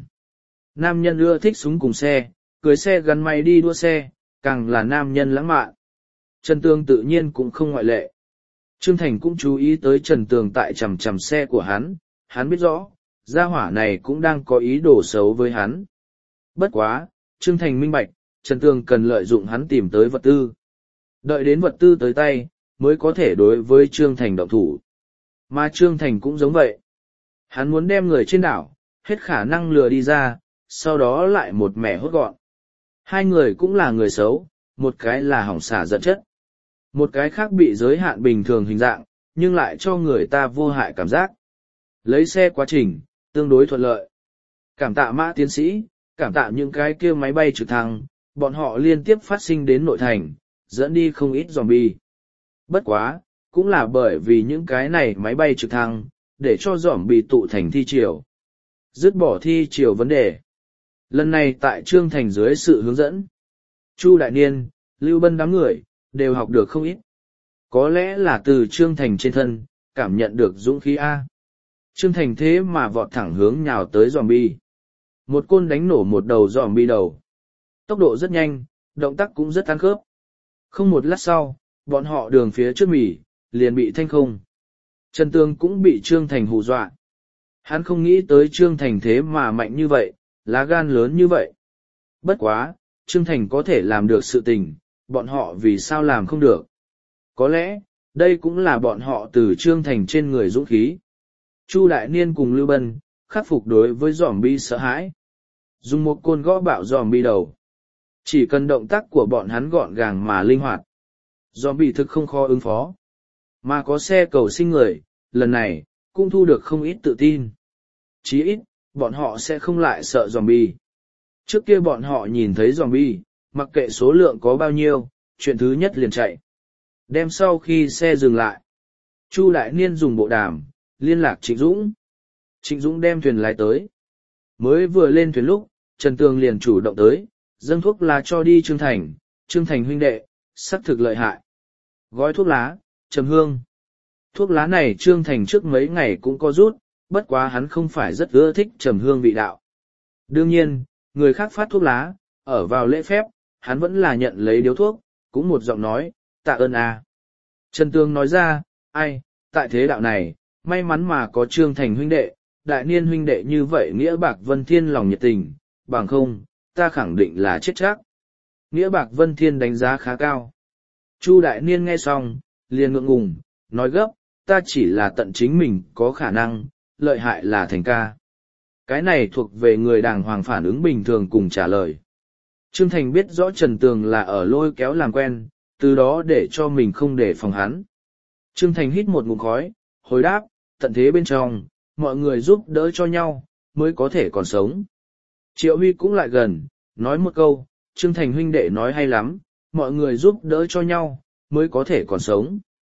Nam nhân ưa thích súng cùng xe, cưới xe gắn máy đi đua xe, càng là nam nhân lãng mạn. Trần Tương tự nhiên cũng không ngoại lệ. Trương Thành cũng chú ý tới Trần Tường tại chằm chằm xe của hắn biết rõ, gia hỏa này cũng đang có ý đồ xấu với hắn. Bất quá, Trương Thành minh bạch, Trần Tường cần lợi dụng hắn tìm tới vật tư. Đợi đến vật tư tới tay, mới có thể đối với Trương Thành động thủ. Mà Trương Thành cũng giống vậy. Hắn muốn đem người trên đảo, hết khả năng lừa đi ra, sau đó lại một mẻ hốt gọn. Hai người cũng là người xấu, một cái là hỏng xả giận chất. Một cái khác bị giới hạn bình thường hình dạng, nhưng lại cho người ta vô hại cảm giác. Lấy xe quá trình, tương đối thuận lợi. Cảm tạ Mã tiến sĩ, cảm tạ những cái kia máy bay trực thăng, bọn họ liên tiếp phát sinh đến nội thành, dẫn đi không ít zombie. Bất quá, cũng là bởi vì những cái này máy bay trực thăng, để cho zombie tụ thành thi triều. Dứt bỏ thi triều vấn đề. Lần này tại Trương Thành dưới sự hướng dẫn, Chu đại niên, Lưu Bân đám người, đều học được không ít. Có lẽ là từ Trương Thành trên thân, cảm nhận được dũng khí A. Trương Thành thế mà vọt thẳng hướng nhào tới zombie. Một côn đánh nổ một đầu zombie đầu. Tốc độ rất nhanh, động tác cũng rất ăn khớp. Không một lát sau, bọn họ đường phía trước mỉ, liền bị thanh không. Trần Tương cũng bị Trương Thành hù dọa. Hắn không nghĩ tới Trương Thành thế mà mạnh như vậy, lá gan lớn như vậy. Bất quá, Trương Thành có thể làm được sự tình, bọn họ vì sao làm không được. Có lẽ, đây cũng là bọn họ từ Trương Thành trên người dũng khí. Chu Đại Niên cùng Lưu Bân, khắc phục đối với zombie sợ hãi. Dùng một côn gõ bạo zombie đầu. Chỉ cần động tác của bọn hắn gọn gàng mà linh hoạt. Zombie thực không khó ứng phó. Mà có xe cầu sinh người, lần này, cũng thu được không ít tự tin. Chí ít, bọn họ sẽ không lại sợ zombie. Trước kia bọn họ nhìn thấy zombie, mặc kệ số lượng có bao nhiêu, chuyện thứ nhất liền chạy. Đem sau khi xe dừng lại, Chu Đại Niên dùng bộ đàm, liên lạc Trịnh Dũng. Trịnh Dũng đem thuyền lái tới. Mới vừa lên thuyền lúc, Trần Tường liền chủ động tới, dâng thuốc lá cho đi Trương Thành. Trương Thành huynh đệ, sắc thực lợi hại. Gói thuốc lá, trầm hương. Thuốc lá này Trương Thành trước mấy ngày cũng có rút, bất quá hắn không phải rất ưa thích trầm hương vị đạo. Đương nhiên, người khác phát thuốc lá, ở vào lễ phép, hắn vẫn là nhận lấy điếu thuốc, cũng một giọng nói, tạ ơn a. Trần Tường nói ra, ai, tại thế đạo này, may mắn mà có Trương Thành huynh đệ, Đại Niên huynh đệ như vậy Nghĩa Bạc Vân Thiên lòng nhiệt tình, bằng không, ta khẳng định là chết chắc. Nghĩa Bạc Vân Thiên đánh giá khá cao. Chu Đại Niên nghe xong, liền ngượng ngùng, nói gấp, ta chỉ là tận chính mình có khả năng, lợi hại là Thành ca. Cái này thuộc về người đàng hoàng phản ứng bình thường cùng trả lời. Trương Thành biết rõ Trần Tường là ở lôi kéo làm quen, từ đó để cho mình không để phòng hắn. Trương Thành hít một ngụm khói, hồi đáp, tận thế bên trong, mọi người giúp đỡ cho nhau, mới có thể còn sống. Triệu Huy cũng lại gần, nói một câu, Trương Thành huynh đệ nói hay lắm, mọi người giúp đỡ cho nhau, mới có thể còn sống.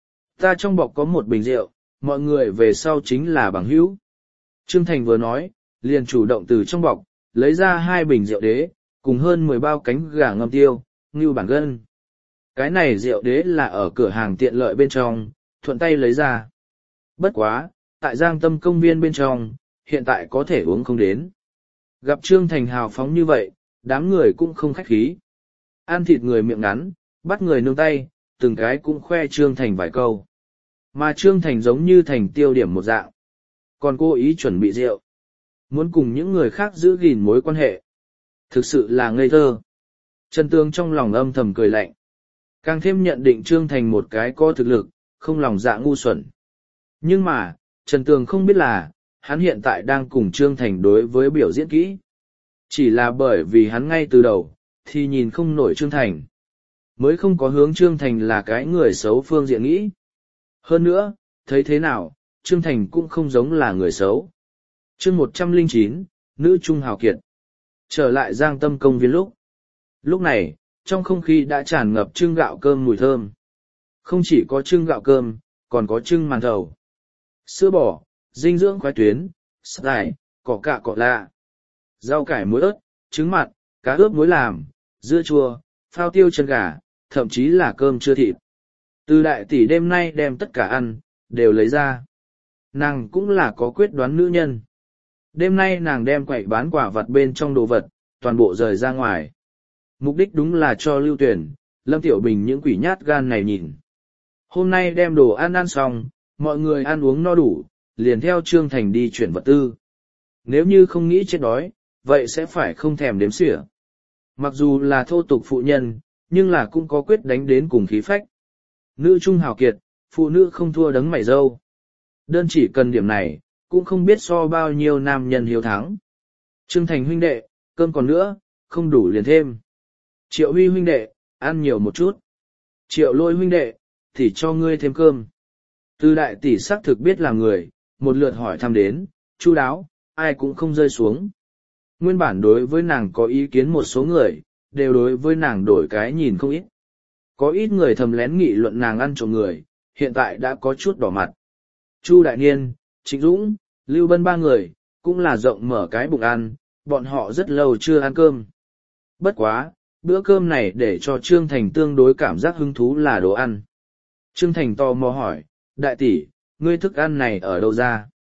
Ta trong bọc có một bình rượu, mọi người về sau chính là bằng hữu. Trương Thành vừa nói, liền chủ động từ trong bọc, lấy ra 2 bình rượu đế, cùng hơn 10 bao cánh gà ngâm tiêu, ngưu bản gân. Cái này rượu đế là ở cửa hàng tiện lợi bên trong, thuận tay lấy ra. Bất quá, tại Giang Tâm công viên bên trong, hiện tại có thể uống không đến. Gặp Trương Thành hào phóng như vậy, đám người cũng không khách khí. Ăn thịt người miệng ngắn, bắt người nương tay, từng cái cũng khoe Trương Thành vài câu. Mà Trương Thành giống như thành tiêu điểm một dạng. Còn cố ý chuẩn bị rượu. Muốn cùng những người khác giữ gìn mối quan hệ. Thực sự là ngây thơ. Trần Tương trong lòng âm thầm cười lạnh. Càng thêm nhận định Trương Thành một cái có thực lực, không lòng dạ ngu xuẩn. Nhưng mà, Trần Tường không biết là, hắn hiện tại đang cùng Trương Thành đối với biểu diễn kỹ. Chỉ là bởi vì hắn ngay từ đầu, thì nhìn không nổi Trương Thành. Mới không có hướng Trương Thành là cái người xấu phương diện nghĩ. Hơn nữa, thấy thế nào, Trương Thành cũng không giống là người xấu. Chương 109, Nữ Trung Hào Kiệt. Trở lại Giang Tâm công viên lúc. Lúc này, trong không khí đã tràn ngập trưng gạo cơm mùi thơm. Không chỉ có trưng gạo cơm, còn có trưng màn thầu. Sữa bò, dinh dưỡng khoái tuyến, sải, cỏ cạ cỏ lạ. Rau cải muối ớt, trứng mặn, cá ướp muối làm, dưa chua, phao tiêu chân gà, thậm chí là cơm chưa thịt. Từ đại tỷ đêm nay đem tất cả ăn, đều lấy ra. Nàng cũng là có quyết đoán nữ nhân. Đêm nay nàng đem quậy bán quả vặt bên trong đồ vật, toàn bộ rời ra ngoài. Mục đích đúng là cho Lưu Tuyển, Lâm Tiểu Bình những quỷ nhát gan này nhìn. Hôm nay đem đồ ăn ăn xong, mọi người ăn uống no đủ, liền theo Trương Thành đi chuyển vật tư. Nếu như không nghĩ chết đói, vậy sẽ phải không thèm đếm xỉa. Mặc dù là thô tục phụ nhân, nhưng là cũng có quyết đánh đến cùng khí phách. Nữ trung hào kiệt, phụ nữ không thua đấng mày râu. Đơn chỉ cần điểm này, cũng không biết so bao nhiêu nam nhân hiếu thắng. Trương Thành huynh đệ, cơm còn nữa, không đủ liền thêm. Triệu Huy huynh đệ, ăn nhiều một chút. Triệu Lôi huynh đệ, thì cho ngươi thêm cơm. Từ đại tỷ xác thực biết là người, một lượt hỏi thăm đến, chu đáo, ai cũng không rơi xuống. Nguyên bản đối với nàng có ý kiến một số người, đều đối với nàng đổi cái nhìn không ít. Có ít người thầm lén nghị luận nàng ăn trộm người, hiện tại đã có chút đỏ mặt. Chu Đại Niên, Trịnh Dũng, Lưu Bân 3 người, cũng là rộng mở cái bụng ăn, bọn họ rất lâu chưa ăn cơm. Bất quá, bữa cơm này để cho Trương Thành tương đối cảm giác hứng thú là đồ ăn. Trương Thành tò mò hỏi, đại tỷ, ngươi thức ăn này ở đâu ra?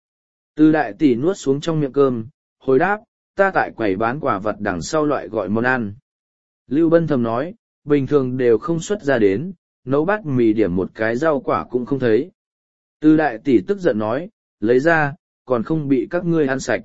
Từ đại tỷ nuốt xuống trong miệng cơm, hồi đáp, ta tại quầy bán quả vật đằng sau loại gọi món ăn. Lưu Bân thầm nói, bình thường đều không xuất ra đến, nấu bát mì điểm một cái rau quả cũng không thấy. Từ đại tỷ tức giận nói, lấy ra, còn không bị các ngươi ăn sạch.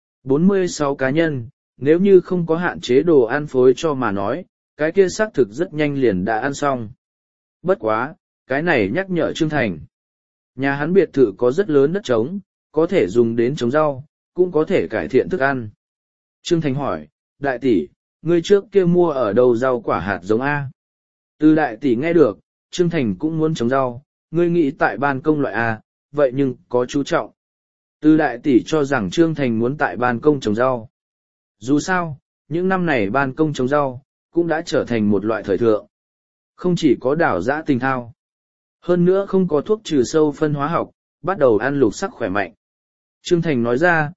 46 cá nhân, nếu như không có hạn chế đồ ăn phối cho mà nói, cái kia xác thực rất nhanh liền đã ăn xong. Bất quá, cái này nhắc nhở Trương Thành. Nhà hắn biệt thự có rất lớn đất trống, có thể dùng đến trồng rau, cũng có thể cải thiện thức ăn. Trương Thành hỏi, đại tỷ, ngươi trước kia mua ở đâu rau quả hạt giống A? Từ đại tỷ nghe được, Trương Thành cũng muốn trồng rau, ngươi nghĩ tại ban công loại A, vậy nhưng có chú trọng. Từ đại tỷ cho rằng Trương Thành muốn tại ban công trồng rau. Dù sao, những năm này ban công trồng rau, cũng đã trở thành một loại thời thượng. Không chỉ có đảo giã tình thao. Hơn nữa không có thuốc trừ sâu phân hóa học, bắt đầu ăn lục sắc khỏe mạnh. Trương Thành nói ra,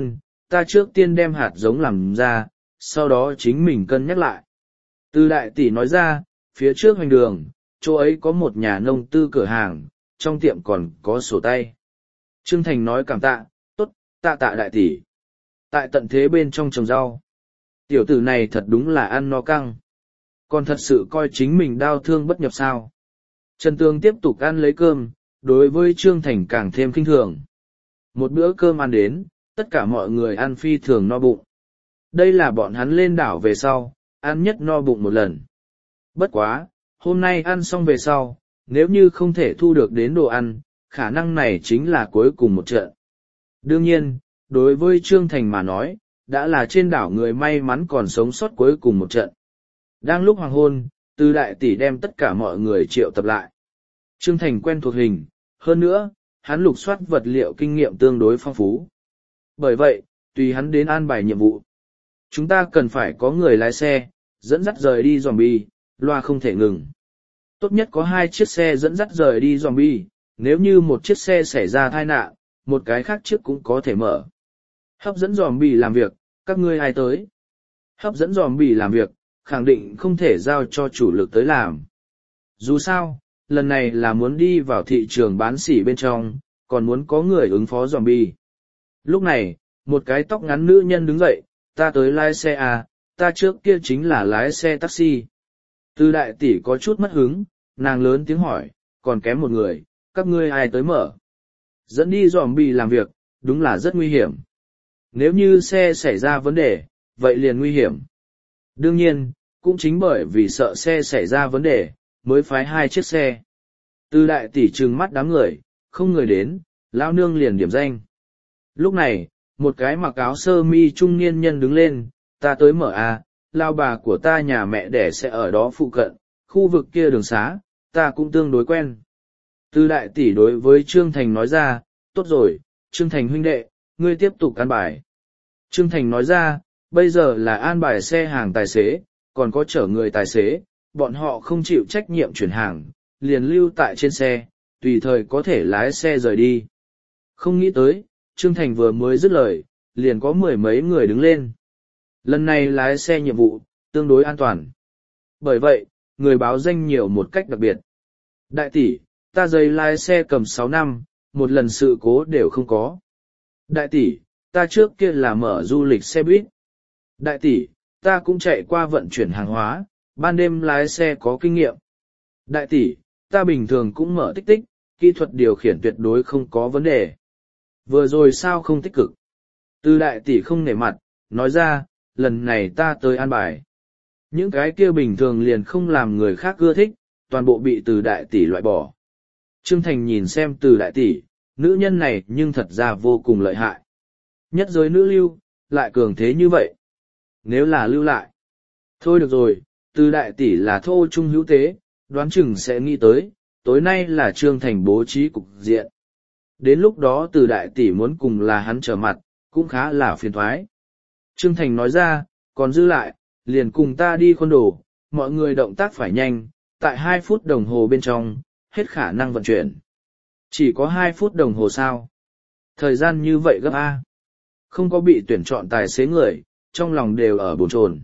ta trước tiên đem hạt giống làm ra, sau đó chính mình cân nhắc lại. Từ đại tỷ nói ra, phía trước hoành đường, chỗ ấy có một nhà nông tư cửa hàng, trong tiệm còn có sổ tay. Trương Thành nói cảm tạ, tốt, tạ đại tỷ. Tại tận thế bên trong trồng rau. Tiểu tử này thật đúng là ăn no căng. Còn thật sự coi chính mình đau thương bất nhập sao. Trần Tương tiếp tục ăn lấy cơm, đối với Trương Thành càng thêm kinh thường. Một bữa cơm ăn đến, tất cả mọi người ăn phi thường no bụng. Đây là bọn hắn lên đảo về sau, ăn nhất no bụng một lần. Bất quá, hôm nay ăn xong về sau, nếu như không thể thu được đến đồ ăn, khả năng này chính là cuối cùng một trận. Đương nhiên, đối với Trương Thành mà nói, đã là trên đảo người may mắn còn sống sót cuối cùng một trận. Đang lúc hoàng hôn, Từ đại tỷ đem tất cả mọi người triệu tập lại. Trương Thành quen thuộc hình, hơn nữa, hắn lục soát vật liệu kinh nghiệm tương đối phong phú. Bởi vậy, tùy hắn đến an bài nhiệm vụ. Chúng ta cần phải có người lái xe, dẫn dắt rời đi zombie, loa không thể ngừng. Tốt nhất có 2 chiếc xe dẫn dắt rời đi zombie, nếu như một chiếc xe xảy ra tai nạn, một cái khác chiếc cũng có thể mở. Hấp dẫn zombie làm việc, các ngươi ai tới? Hấp dẫn zombie làm việc, khẳng định không thể giao cho chủ lực tới làm. Dù sao, lần này là muốn đi vào thị trường bán sỉ bên trong, còn muốn có người ứng phó zombie. Lúc này, một cái tóc ngắn nữ nhân đứng dậy, ta tới lái xe à, ta trước kia chính là lái xe taxi. Từ đại tỷ có chút mất hứng, nàng lớn tiếng hỏi, còn kém một người, các ngươi ai tới mở? Dẫn đi zombie làm việc, đúng là rất nguy hiểm. Nếu như xe xảy ra vấn đề, vậy liền nguy hiểm. Đương nhiên, cũng chính bởi vì sợ xe xảy ra vấn đề, mới phái 2 chiếc xe. Từ đại tỷ trừng mắt đám người, không người đến, lão nương liền điểm danh. Lúc này, một cái mặc áo sơ mi trung niên nhân đứng lên, ta tới mở à, lao bà của ta nhà mẹ đẻ sẽ ở đó phụ cận, khu vực kia đường xá, ta cũng tương đối quen. Từ đại tỷ đối với Trương Thành nói ra, tốt rồi, Trương Thành huynh đệ, ngươi tiếp tục an bài. Trương Thành nói ra, bây giờ là an bài xe hàng tài xế, còn có chở người tài xế, bọn họ không chịu trách nhiệm chuyển hàng, liền lưu tại trên xe, tùy thời có thể lái xe rời đi. Không nghĩ tới, Trương Thành vừa mới dứt lời, liền có 10 mấy người đứng lên. Lần này lái xe nhiệm vụ, tương đối an toàn. Bởi vậy, người báo danh nhiều một cách đặc biệt. Đại tỷ, ta giấy lái xe cầm 6 năm, một lần sự cố đều không có. Đại tỷ, ta trước kia là mở du lịch xe buýt. Đại tỷ, ta cũng chạy qua vận chuyển hàng hóa, ban đêm lái xe có kinh nghiệm. Đại tỷ, ta bình thường cũng mở tích tích, kỹ thuật điều khiển tuyệt đối không có vấn đề. Vừa rồi sao không tích cực? Từ đại tỷ không nể mặt, nói ra, lần này ta tới an bài. Những cái kia bình thường liền không làm người khác ưa thích, toàn bộ bị từ đại tỷ loại bỏ. Trương Thành nhìn xem từ đại tỷ, nữ nhân này nhưng thật ra vô cùng lợi hại. Nhất giới nữ lưu, lại cường thế như vậy. Nếu là lưu lại. Thôi được rồi, từ đại tỷ là thô trung hữu tế, đoán chừng sẽ nghĩ tới, tối nay là Trương Thành bố trí cục diện. Đến lúc đó từ đại tỷ muốn cùng là hắn trở mặt, cũng khá là phiền thoái. Trương Thành nói ra, còn giữ lại, liền cùng ta đi khuôn đồ, mọi người động tác phải nhanh, tại 2 phút đồng hồ bên trong, hết khả năng vận chuyển. Chỉ có 2 phút đồng hồ sao? Thời gian như vậy gấp A. Không có bị tuyển chọn tài xế người, trong lòng đều ở bồn chồn.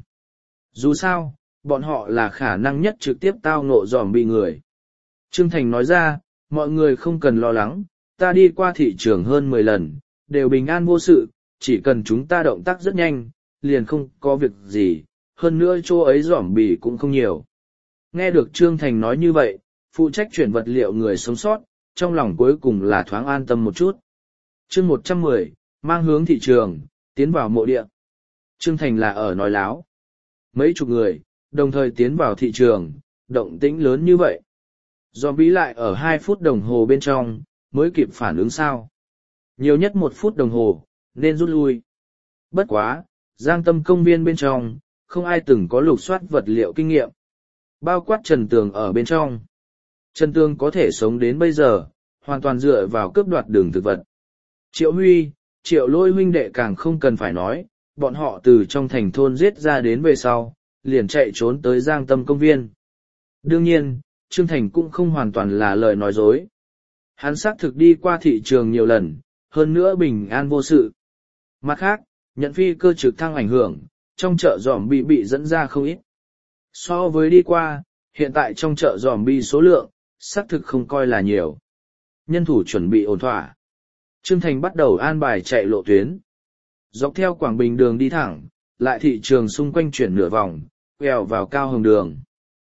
Dù sao, bọn họ là khả năng nhất trực tiếp tao ngộ dòm bị người. Trương Thành nói ra, mọi người không cần lo lắng, ta đi qua thị trường hơn 10 lần, đều bình an vô sự, chỉ cần chúng ta động tác rất nhanh, liền không có việc gì, hơn nữa chỗ ấy giỏm bì cũng không nhiều. Nghe được Trương Thành nói như vậy, phụ trách chuyển vật liệu người sống sót, trong lòng cuối cùng là thoáng an tâm một chút. Chương 110, mang hướng thị trường, tiến vào mộ địa. Trương Thành là ở nói láo. Mấy chục người, đồng thời tiến vào thị trường, động tĩnh lớn như vậy. Zombie lại ở 2 phút đồng hồ bên trong, mới kịp phản ứng sao. Nhiều nhất 1 phút đồng hồ, nên rút lui. Bất quá, Giang Tâm công viên bên trong, không ai từng có lục soát vật liệu kinh nghiệm. Bao quát Trần Tường ở bên trong. Trần Tường có thể sống đến bây giờ, hoàn toàn dựa vào cướp đoạt đường thực vật. Triệu Huy, Triệu Lôi huynh đệ càng không cần phải nói, bọn họ từ trong thành thôn giết ra đến về sau, liền chạy trốn tới Giang Tâm công viên. Đương nhiên, Trương Thành cũng không hoàn toàn là lời nói dối. Hắn xác thực đi qua thị trường nhiều lần, hơn nữa bình an vô sự. Mặt khác, nhận phi cơ trực thăng ảnh hưởng, trong chợ giòm bị dẫn ra không ít. So với đi qua, hiện tại trong chợ giòm bi số lượng, xác thực không coi là nhiều. Nhân thủ chuẩn bị ổn thỏa. Trương Thành bắt đầu an bài chạy lộ tuyến. Dọc theo Quảng Bình đường đi thẳng, lại thị trường xung quanh chuyển nửa vòng, quẹo vào Cao Hồng đường.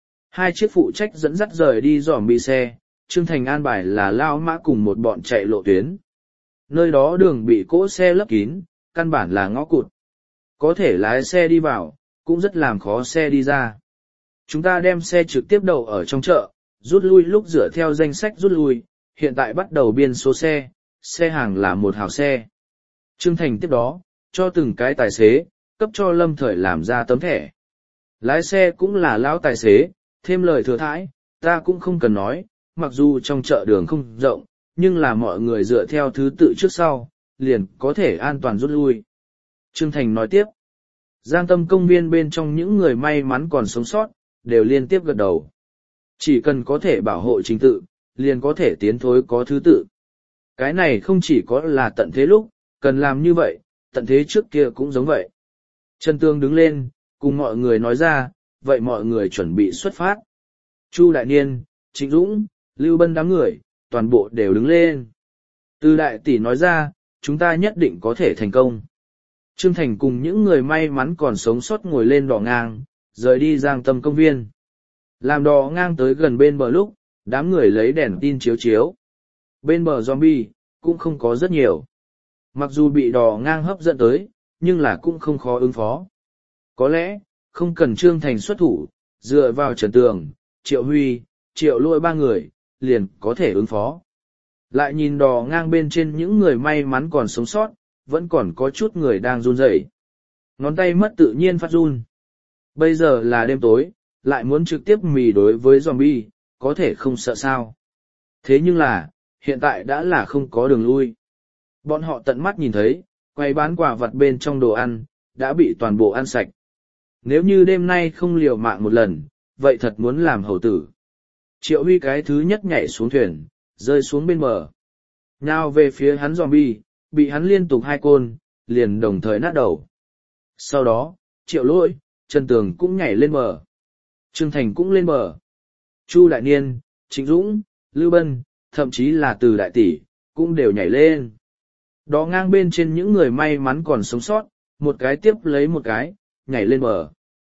2 chiếc phụ trách dẫn dắt rời đi giòm bi xe, Trương Thành an bài là lao mã cùng một bọn chạy lộ tuyến. Nơi đó đường bị cỗ xe lấp kín, căn bản là ngõ cụt. Có thể lái xe đi vào, cũng rất làm khó xe đi ra. Chúng ta đem xe trực tiếp đậu ở trong chợ, rút lui lúc dựa theo danh sách rút lui, hiện tại bắt đầu biên số xe, xe hàng là 1 hào xe. Trương Thành tiếp đó, cho từng cái tài xế, cấp cho Lâm Thời làm ra tấm thẻ. Lái xe cũng là lão tài xế, thêm lời thừa thãi, ta cũng không cần nói, mặc dù trong chợ đường không rộng, nhưng là mọi người dựa theo thứ tự trước sau, liền có thể an toàn rút lui. Trương Thành nói tiếp, Giang Tâm công viên bên trong những người may mắn còn sống sót, đều liên tiếp gật đầu. Chỉ cần có thể bảo hộ trình tự, liền có thể tiến thối có thứ tự. Cái này không chỉ có là tận thế lúc, cần làm như vậy, tận thế trước kia cũng giống vậy. Trần Tương đứng lên, cùng mọi người nói ra, vậy mọi người chuẩn bị xuất phát. Chu Đại Niên, Trịnh Dũng, Lưu Bân đám người, toàn bộ đều đứng lên. Từ Đại Tỷ nói ra, chúng ta nhất định có thể thành công. Trương Thành cùng những người may mắn còn sống sót ngồi lên đò ngang, rời đi Giang Tâm công viên. Làm đò ngang tới gần bên bờ lúc, đám người lấy đèn tin chiếu chiếu. Bên bờ zombie, cũng không có rất nhiều. Mặc dù bị đò ngang hấp dẫn tới, nhưng là cũng không khó ứng phó. Có lẽ, không cần Trương Thành xuất thủ, dựa vào Trần Tường, Triệu Huy, Triệu Lôi 3 người, liền có thể ứng phó. Lại nhìn đò ngang bên trên những người may mắn còn sống sót, vẫn còn có chút người đang run rẩy. Ngón tay mất tự nhiên phát run. Bây giờ là đêm tối, lại muốn trực tiếp mì đối với zombie, có thể không sợ sao. Thế nhưng là, hiện tại đã là không có đường lui. Bọn họ tận mắt nhìn thấy, quầy bán quà vặt bên trong đồ ăn, đã bị toàn bộ ăn sạch. Nếu như đêm nay không liều mạng một lần, vậy thật muốn làm hầu tử. Triệu Huy cái thứ nhất nhảy xuống thuyền, rơi xuống bên bờ. Nhào về phía hắn zombie, bị hắn liên tục 2 côn, liền đồng thời nát đầu. Sau đó, Triệu Lỗi, Trần Tường cũng nhảy lên bờ. Trương Thành cũng lên bờ. Chu Đại Niên, Trịnh Dũng, Lưu Bân, thậm chí là Từ Đại Tỷ, cũng đều nhảy lên. Đó ngang bên trên những người may mắn còn sống sót, một cái tiếp lấy một cái, nhảy lên bờ.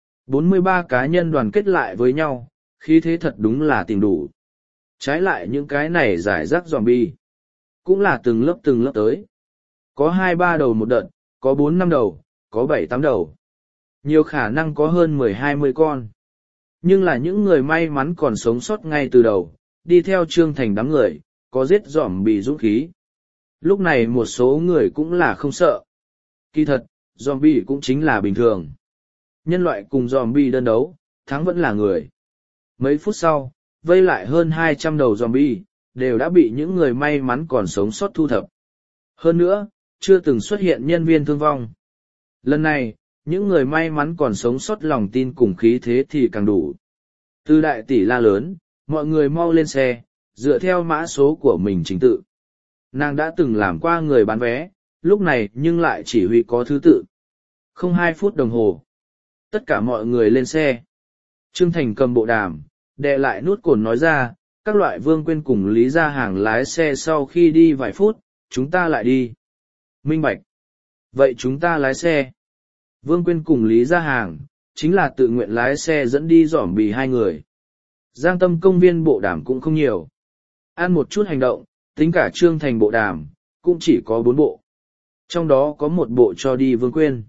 43 cá nhân đoàn kết lại với nhau, khí thế thật đúng là tìm đủ. Trái lại những cái này giải rác zombie, cũng là từng lớp tới. Có 2-3 đầu một đợt, có 4-5 đầu, có 7-8 đầu. Nhiều khả năng có hơn 10-20 con. Nhưng là những người may mắn còn sống sót ngay từ đầu, đi theo Trương Thành đám người, có giết zombie dũng khí. Lúc này một số người cũng là không sợ. Kỳ thật, zombie cũng chính là bình thường. Nhân loại cùng zombie đơn đấu, thắng vẫn là người. Mấy phút sau, vây lại hơn 200 đầu zombie, đều đã bị những người may mắn còn sống sót thu thập. Hơn nữa, chưa từng xuất hiện nhân viên thương vong. Lần này, những người may mắn còn sống sót lòng tin cùng khí thế thì càng đủ. Từ Đại Tỷ la lớn, mọi người mau lên xe, dựa theo mã số của mình trình tự. Nàng đã từng làm qua người bán vé, lúc này nhưng lại chỉ huy có thứ tự. Không 2 phút đồng hồ. Tất cả mọi người lên xe. Trương Thành cầm bộ đàm, đè lại nút cồn nói ra, các loại Vương Quyên cùng Lý Gia Hàng lái xe sau khi đi vài phút, chúng ta lại đi. Minh bạch. Vậy chúng ta lái xe. Vương Quyên cùng Lý Gia Hàng, chính là tự nguyện lái xe dẫn đi dỏm bì hai người. Giang Tâm công viên bộ đàm cũng không nhiều. Ăn một chút hành động, tính cả Trương Thành bộ đàm, cũng chỉ có 4 bộ. Trong đó có 1 bộ cho đi Vương Quyên.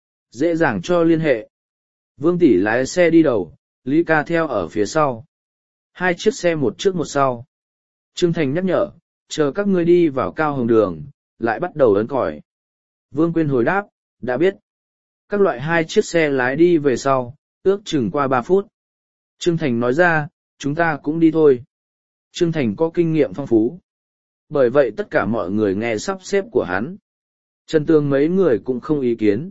Dễ dàng cho liên hệ. Vương tỷ lái xe đi đầu, Lý ca theo ở phía sau. 2 chiếc xe một trước một sau. Trương Thành nhắc nhở, chờ các ngươi đi vào Cao Hồng Đường, lại bắt đầu ấn còi. Vương Quyên hồi đáp, đã biết. Các loại 2 chiếc xe lái đi về sau, ước chừng qua 3 phút. Trương Thành nói ra, chúng ta cũng đi thôi. Trương Thành có kinh nghiệm phong phú. Bởi vậy tất cả mọi người nghe sắp xếp của hắn. Trần Tường mấy người cũng không ý kiến.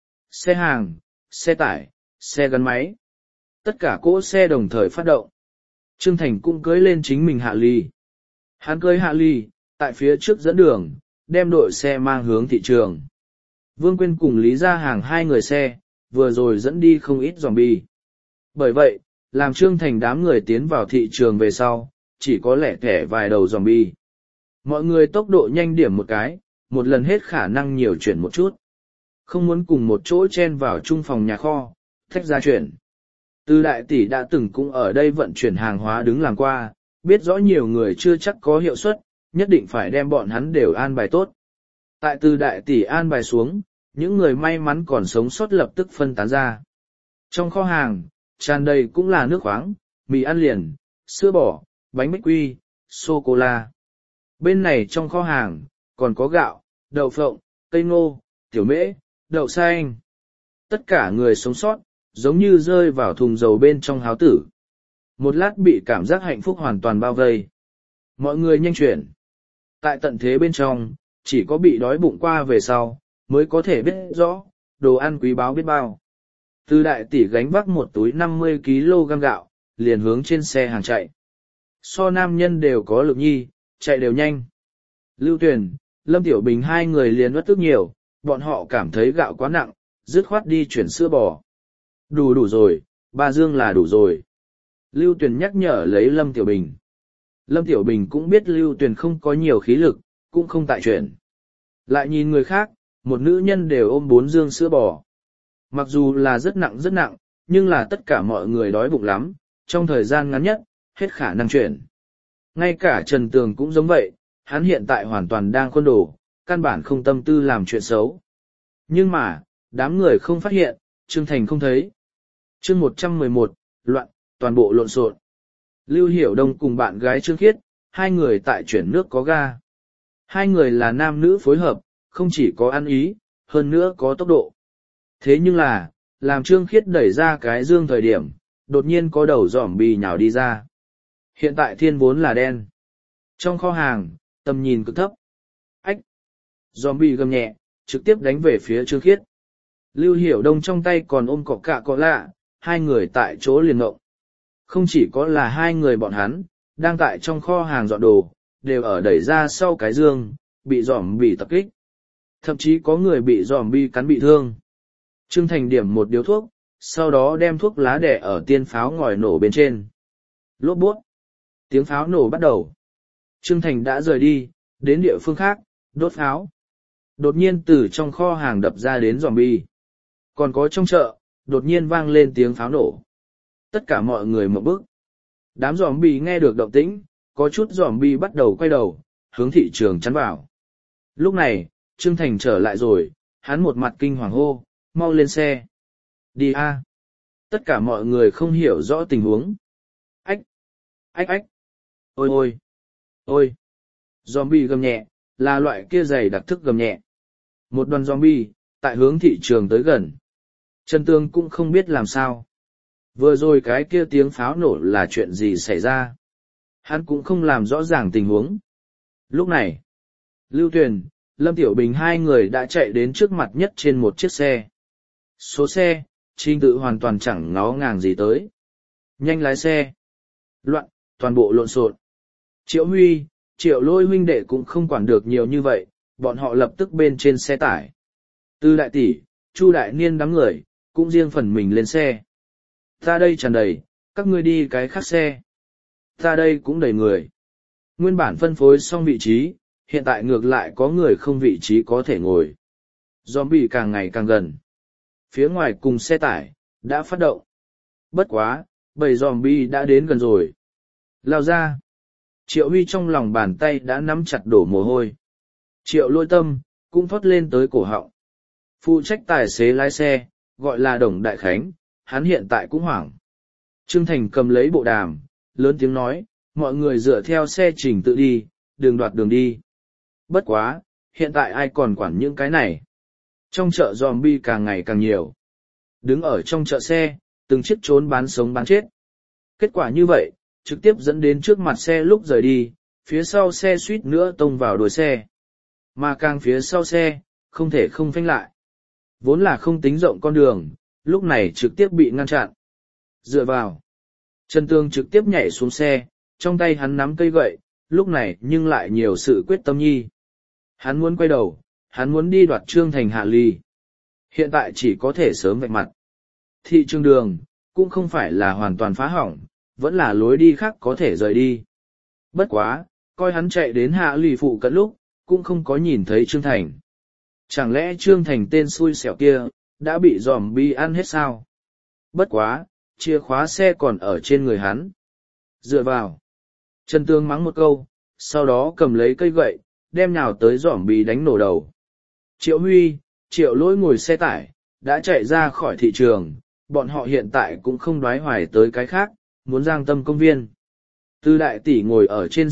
Xe hàng, xe tải, xe gắn máy. Tất cả cỗ xe đồng thời phát động. Trương Thành cũng cưới lên chính mình hạ ly. Hắn cưới hạ ly, tại phía trước dẫn đường, đem đội xe mang hướng thị trường. Vương Quyên cùng Lý Gia Hàng 2 người xe, vừa rồi dẫn đi không ít zombie. Bởi vậy, làm Trương Thành đám người tiến vào thị trường về sau, chỉ có lẻ thẻ vài đầu zombie. Mọi người tốc độ nhanh điểm một cái, một lần hết khả năng nhiều chuyển một chút. Không muốn cùng một chỗ chen vào chung phòng nhà kho, thách ra chuyển. Từ đại tỷ đã từng cũng ở đây vận chuyển hàng hóa đứng làm qua, biết rõ nhiều người chưa chắc có hiệu suất, nhất định phải đem bọn hắn đều an bài tốt. Tại từ đại tỷ an bài xuống, những người may mắn còn sống sót lập tức phân tán ra. Trong kho hàng, tràn đầy cũng là nước khoáng, mì ăn liền, sữa bò, bánh bích quy, sô-cô-la. Bên này trong kho hàng, còn có gạo, đậu phộng, cây ngô, tiểu mễ, đậu xanh. Tất cả người sống sót, giống như rơi vào thùng dầu bên trong háo tử. Một lát bị cảm giác hạnh phúc hoàn toàn bao vây. Mọi người nhanh chuyển. Tại tận thế bên trong, chỉ có bị đói bụng qua về sau, mới có thể biết rõ, đồ ăn quý báu biết bao. Từ đại tỷ gánh vác một túi 50 kg gạo, liền hướng trên xe hàng chạy. So nam nhân đều có lực nhi, chạy đều nhanh. Lưu Tuyền, Lâm Tiểu Bình 2 người liền uất tức nhiều, bọn họ cảm thấy gạo quá nặng, dứt khoát đi chuyển sữa bò. Đủ rồi, 3 dương là đủ rồi. Lưu Tuyền nhắc nhở lấy Lâm Tiểu Bình. Lâm Tiểu Bình cũng biết Lưu Tuyền không có nhiều khí lực, cũng không tại chuyển. Lại nhìn người khác, một nữ nhân đều ôm 4 dương sữa bò. Mặc dù là rất nặng, nhưng là tất cả mọi người đói bụng lắm, trong thời gian ngắn nhất, hết khả năng chuyển. Ngay cả Trần Tường cũng giống vậy, hắn hiện tại hoàn toàn đang khuôn đồ, căn bản không tâm tư làm chuyện xấu. Nhưng mà, đám người không phát hiện, Trương Thành không thấy. Chương 111, loạn, toàn bộ lộn xộn. Lưu Hiểu Đông cùng bạn gái Trương Khiết, 2 người tại chuyển nước có ga. 2 người là nam nữ phối hợp, không chỉ có ăn ý, hơn nữa có tốc độ. Thế nhưng là, làm Trương Khiết đẩy ra cái dương thời điểm, đột nhiên có đầu zombie nhào đi ra. Hiện tại thiên vốn là đen. Trong kho hàng, tầm nhìn cực thấp. Ách! Zombie gầm nhẹ, trực tiếp đánh về phía Trương Khiết. Lưu Hiểu Đông trong tay còn ôm cọ cạ cọ lạ, 2 người tại chỗ liền ngộng. Không chỉ có là 2 người bọn hắn, đang tại trong kho hàng dọn đồ, đều ở đẩy ra sau cái dương, bị zombie tập kích. Thậm chí có người bị zombie cắn bị thương. Trương Thành điểm một điếu thuốc, sau đó đem thuốc lá đẻ ở tiên pháo ngòi nổ bên trên. Lốp bút. Tiếng pháo nổ bắt đầu. Trương Thành đã rời đi, đến địa phương khác, đốt pháo. Đột nhiên từ trong kho hàng đập ra đến zombie. Còn có trong chợ, đột nhiên vang lên tiếng pháo nổ. Tất cả mọi người mở bức. Đám zombie nghe được động tĩnh, có chút zombie bắt đầu quay đầu, hướng thị trường chắn vào. Lúc này, Trương Thành trở lại rồi, hắn một mặt kinh hoàng hô, mau lên xe. Đi a! Tất cả mọi người không hiểu rõ tình huống. Ách! Ách ách! Ôi ôi! Ôi! Zombie gầm nhẹ, là loại kia dày đặc thức gầm nhẹ. Một đoàn zombie, tại hướng thị trường tới gần. Trần Tương cũng không biết làm sao. Vừa rồi cái kia tiếng pháo nổ là chuyện gì xảy ra. Hắn cũng không làm rõ ràng tình huống. Lúc này, Lưu Tuyền, Lâm Tiểu Bình 2 người đã chạy đến trước mặt nhất trên một chiếc xe. Số xe, Trình Tự hoàn toàn chẳng ngó ngàng gì tới. Nhanh lái xe. Loạn, toàn bộ lộn xộn. Triệu Huy, Triệu Lôi huynh đệ cũng không quản được nhiều như vậy, bọn họ lập tức bên trên xe tải. Từ đại tỷ, Chu đại niên đám người, cũng riêng phần mình lên xe. Ta đây tràn đầy, các ngươi đi cái khác xe. Ta đây cũng đầy người. Nguyên bản phân phối xong vị trí, hiện tại ngược lại có người không vị trí có thể ngồi. Zombie càng ngày càng gần. Phía ngoài cùng xe tải, đã phát động. Bất quá, bầy zombie đã đến gần rồi. Lao ra. Triệu Huy trong lòng bàn tay đã nắm chặt đổ mồ hôi. Triệu Lôi Tâm, cũng thoát lên tới cổ họng. Phụ trách tài xế lái xe, gọi là Đồng Đại Khánh, hắn hiện tại cũng hoảng. Trương Thành cầm lấy bộ đàm, lớn tiếng nói, mọi người dựa theo xe trình tự đi, đừng đoạt đường đi. Bất quá, hiện tại ai còn quản những cái này. Trong chợ zombie càng ngày càng nhiều. Đứng ở trong chợ xe, từng chiếc trốn bán sống bán chết. Kết quả như vậy, trực tiếp dẫn đến trước mặt xe lúc rời đi, phía sau xe suýt nữa tông vào đuôi xe. Mà càng phía sau xe, không thể không phanh lại. Vốn là không tính rộng con đường, lúc này trực tiếp bị ngăn chặn. Dựa vào. Trần Tương trực tiếp nhảy xuống xe, trong tay hắn nắm cây gậy, lúc này nhưng lại nhiều sự quyết tâm nhi. Hắn muốn quay đầu, hắn muốn đi đoạt Trương Thành hạ ly. Hiện tại chỉ có thể sớm vạch mặt. Thị trường đường, cũng không phải là hoàn toàn phá hỏng, vẫn là lối đi khác có thể rời đi. Bất quá, coi hắn chạy đến hạ ly phụ cận lúc, cũng không có nhìn thấy Trương Thành. Chẳng lẽ Trương Thành tên xui xẻo kia, đã bị zombie ăn hết sao? Bất quá, chìa khóa xe còn ở trên người hắn. Dựa vào. Trần Tương mắng một câu, sau đó cầm lấy cây gậy, đem nhào tới zombie đánh nổ đầu. Triệu Huy, Triệu Lỗi ngồi xe tải, đã chạy ra khỏi thị trường, bọn họ hiện tại cũng không đoái hoài tới cái khác, muốn giang tâm công viên. Tư đại tỷ ngồi ở trên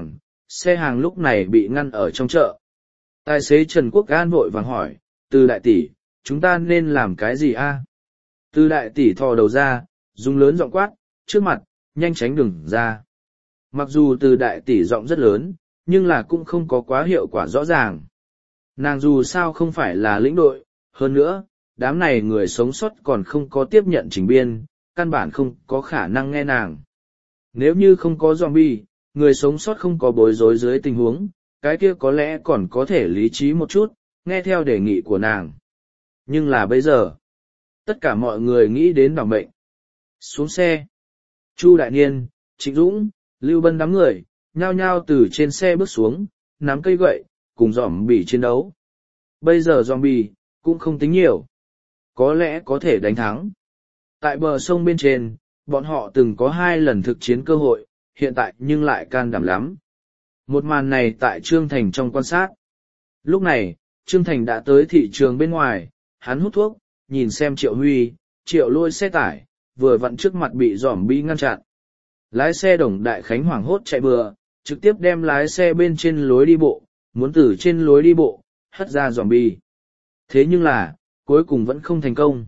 xe hàng lúc này bị ngăn ở trong chợ. Tài xế Trần Quốc An vội vàng hỏi, Tư đại tỷ, chúng ta nên làm cái gì a? Tư đại tỷ thò đầu ra, dùng lớn giọng quát, trước mặt, nhanh tránh đừng ra. Mặc dù Tư đại tỷ giọng rất lớn, nhưng là cũng không có quá hiệu quả rõ ràng. Nàng dù sao không phải là lĩnh đội, hơn nữa, đám này người sống sót còn không có tiếp nhận trình biên, căn bản không có khả năng nghe nàng. Nếu như không có zombie, người sống sót không có bối rối dưới tình huống, cái kia có lẽ còn có thể lý trí một chút, nghe theo đề nghị của nàng. Nhưng là bây giờ, tất cả mọi người nghĩ đến bảo mệnh. Xuống xe. Chu Đại Niên, Trịnh Dũng, Lưu Bân đám người, nhao nhao từ trên xe bước xuống, nắm cây gậy, cùng zombie chiến đấu. Bây giờ zombie, cũng không tính nhiều. Có lẽ có thể đánh thắng. Tại bờ sông bên trên, bọn họ từng có 2 lần thực chiến cơ hội, hiện tại nhưng lại can đảm lắm. Một màn này tại Trương Thành trong quan sát. Lúc này, Trương Thành đã tới thị trường bên ngoài, hắn hút thuốc, nhìn xem Triệu Huy, Triệu Lôi xe tải, vừa vặn trước mặt bị zombie ngăn chặn. Lái xe Đồng Đại Khánh hoảng hốt chạy bừa, trực tiếp đem lái xe bên trên lối đi bộ, muốn từ trên lối đi bộ, hất ra zombie. Thế nhưng là, cuối cùng vẫn không thành công.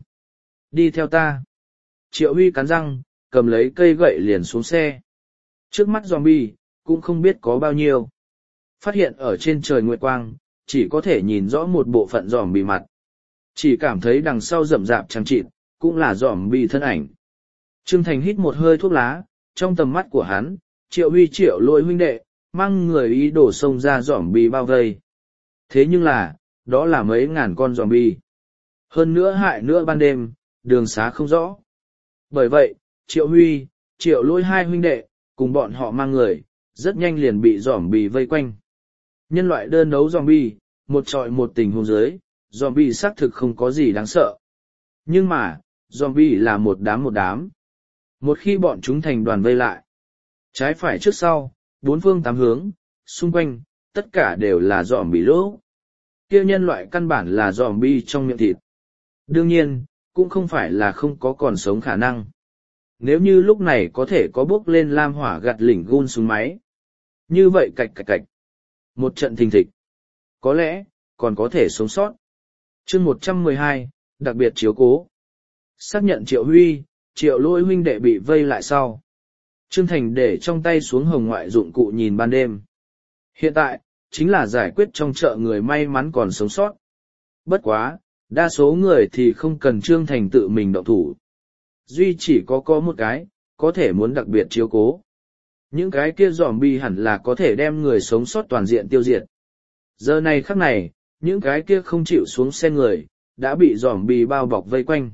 Đi theo ta. Triệu Huy cắn răng, cầm lấy cây gậy liền xuống xe. Trước mắt zombie, cũng không biết có bao nhiêu. Phát hiện ở trên trời nguyệt quang, chỉ có thể nhìn rõ một bộ phận zombie mặt. Chỉ cảm thấy đằng sau rậm rạp chẳng chịt, cũng là zombie thân ảnh. Trương Thành hít một hơi thuốc lá, trong tầm mắt của hắn, Triệu Huy Triệu Lôi huynh đệ, mang người ý đổ xông ra zombie bao vây. Thế nhưng là, đó là mấy ngàn con zombie. Hơn nữa hại nữa ban đêm, đường xá không rõ. Bởi vậy, Triệu Huy, Triệu Lôi 2 huynh đệ, cùng bọn họ mang người, rất nhanh liền bị zombie vây quanh. Nhân loại đơn đấu zombie, một trọi một tình huống dưới, zombie xác thực không có gì đáng sợ. Nhưng mà, zombie là một đám. Một khi bọn chúng thành đoàn vây lại, trái phải trước sau, 4 phương 8 hướng, xung quanh, tất cả đều là zombie lỗ. Kia nhân loại căn bản là zombie trong miệng thịt. Đương nhiên, cũng không phải là không có còn sống khả năng. Nếu như lúc này có thể có bước lên lam hỏa gạt lỉnh gun súng máy. Như vậy cạch. Một trận thình thịch. Có lẽ, còn có thể sống sót. chương 112, đặc biệt chiếu cố. Xác nhận Triệu Huy, Triệu Lôi huynh đệ bị vây lại sau. Trương Thành để trong tay xuống hồng ngoại dụng cụ nhìn ban đêm. Hiện tại, chính là giải quyết trong chợ người may mắn còn sống sót. Bất quá, đa số người thì không cần Trương Thành tự mình động thủ. Duy chỉ có một cái, có thể muốn đặc biệt chiếu cố. Những cái kia zombie hẳn là có thể đem người sống sót toàn diện tiêu diệt. Giờ này khắc này, những cái kia không chịu xuống xe người, đã bị zombie bao bọc vây quanh.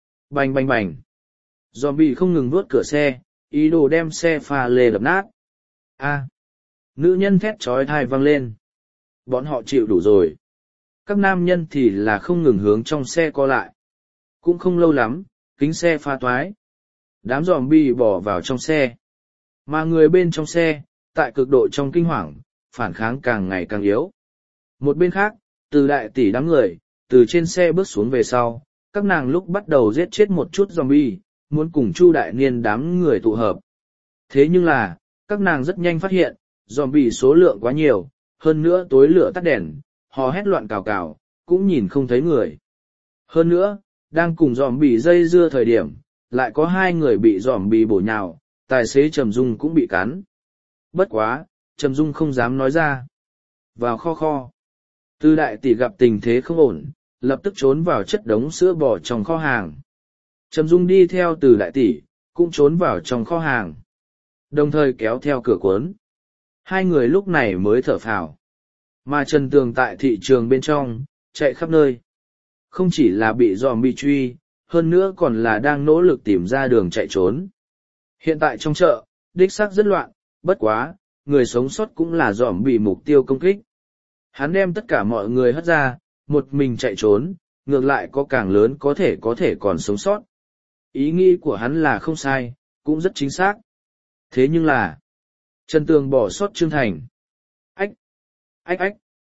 Bành. Zombie không ngừng nuốt cửa xe, ý đồ đem xe pha lê đập nát. Nữ nhân thét chói tai vang lên. Bọn họ chịu đủ rồi. Các nam nhân thì là không ngừng hướng trong xe co lại. Cũng không lâu lắm, kính xe phá toái. Đám zombie bỏ vào trong xe. Mà người bên trong xe, tại cực độ trong kinh hoàng, phản kháng càng ngày càng yếu. Một bên khác, từ đại tỷ đám người, từ trên xe bước xuống về sau, các nàng lúc bắt đầu giết chết một chút zombie, muốn cùng Chu Đại Niên đám người tụ hợp. Thế nhưng là, các nàng rất nhanh phát hiện, zombie số lượng quá nhiều, hơn nữa tối lửa tắt đèn, họ hét loạn cào cào, cũng nhìn không thấy người. Hơn nữa, đang cùng zombie dây dưa thời điểm, lại có hai người bị zombie bổ nhào, tài xế Trầm Dung cũng bị cắn. Bất quá, Trầm Dung không dám nói ra. Vào kho. Tư đại tỷ gặp tình thế không ổn, lập tức trốn vào chất đống sữa bò trong kho hàng. Trầm Dung đi theo từ đại tỷ, cũng trốn vào trong kho hàng. Đồng thời kéo theo cửa cuốn. Hai người lúc này mới thở phào. Mà Trần Tường tại thị trường bên trong, chạy khắp nơi. Không chỉ là bị zombie truy, hơn nữa còn là đang nỗ lực tìm ra đường chạy trốn. Hiện tại trong chợ, đích xác rất loạn, bất quá, người sống sót cũng là zombie mục tiêu công kích. Hắn đem tất cả mọi người hất ra, một mình chạy trốn, ngược lại có càng lớn có thể còn sống sót. Ý nghĩ của hắn là không sai, cũng rất chính xác. Thế nhưng là, Trần Tường bỏ sót Trương Thành. Ách.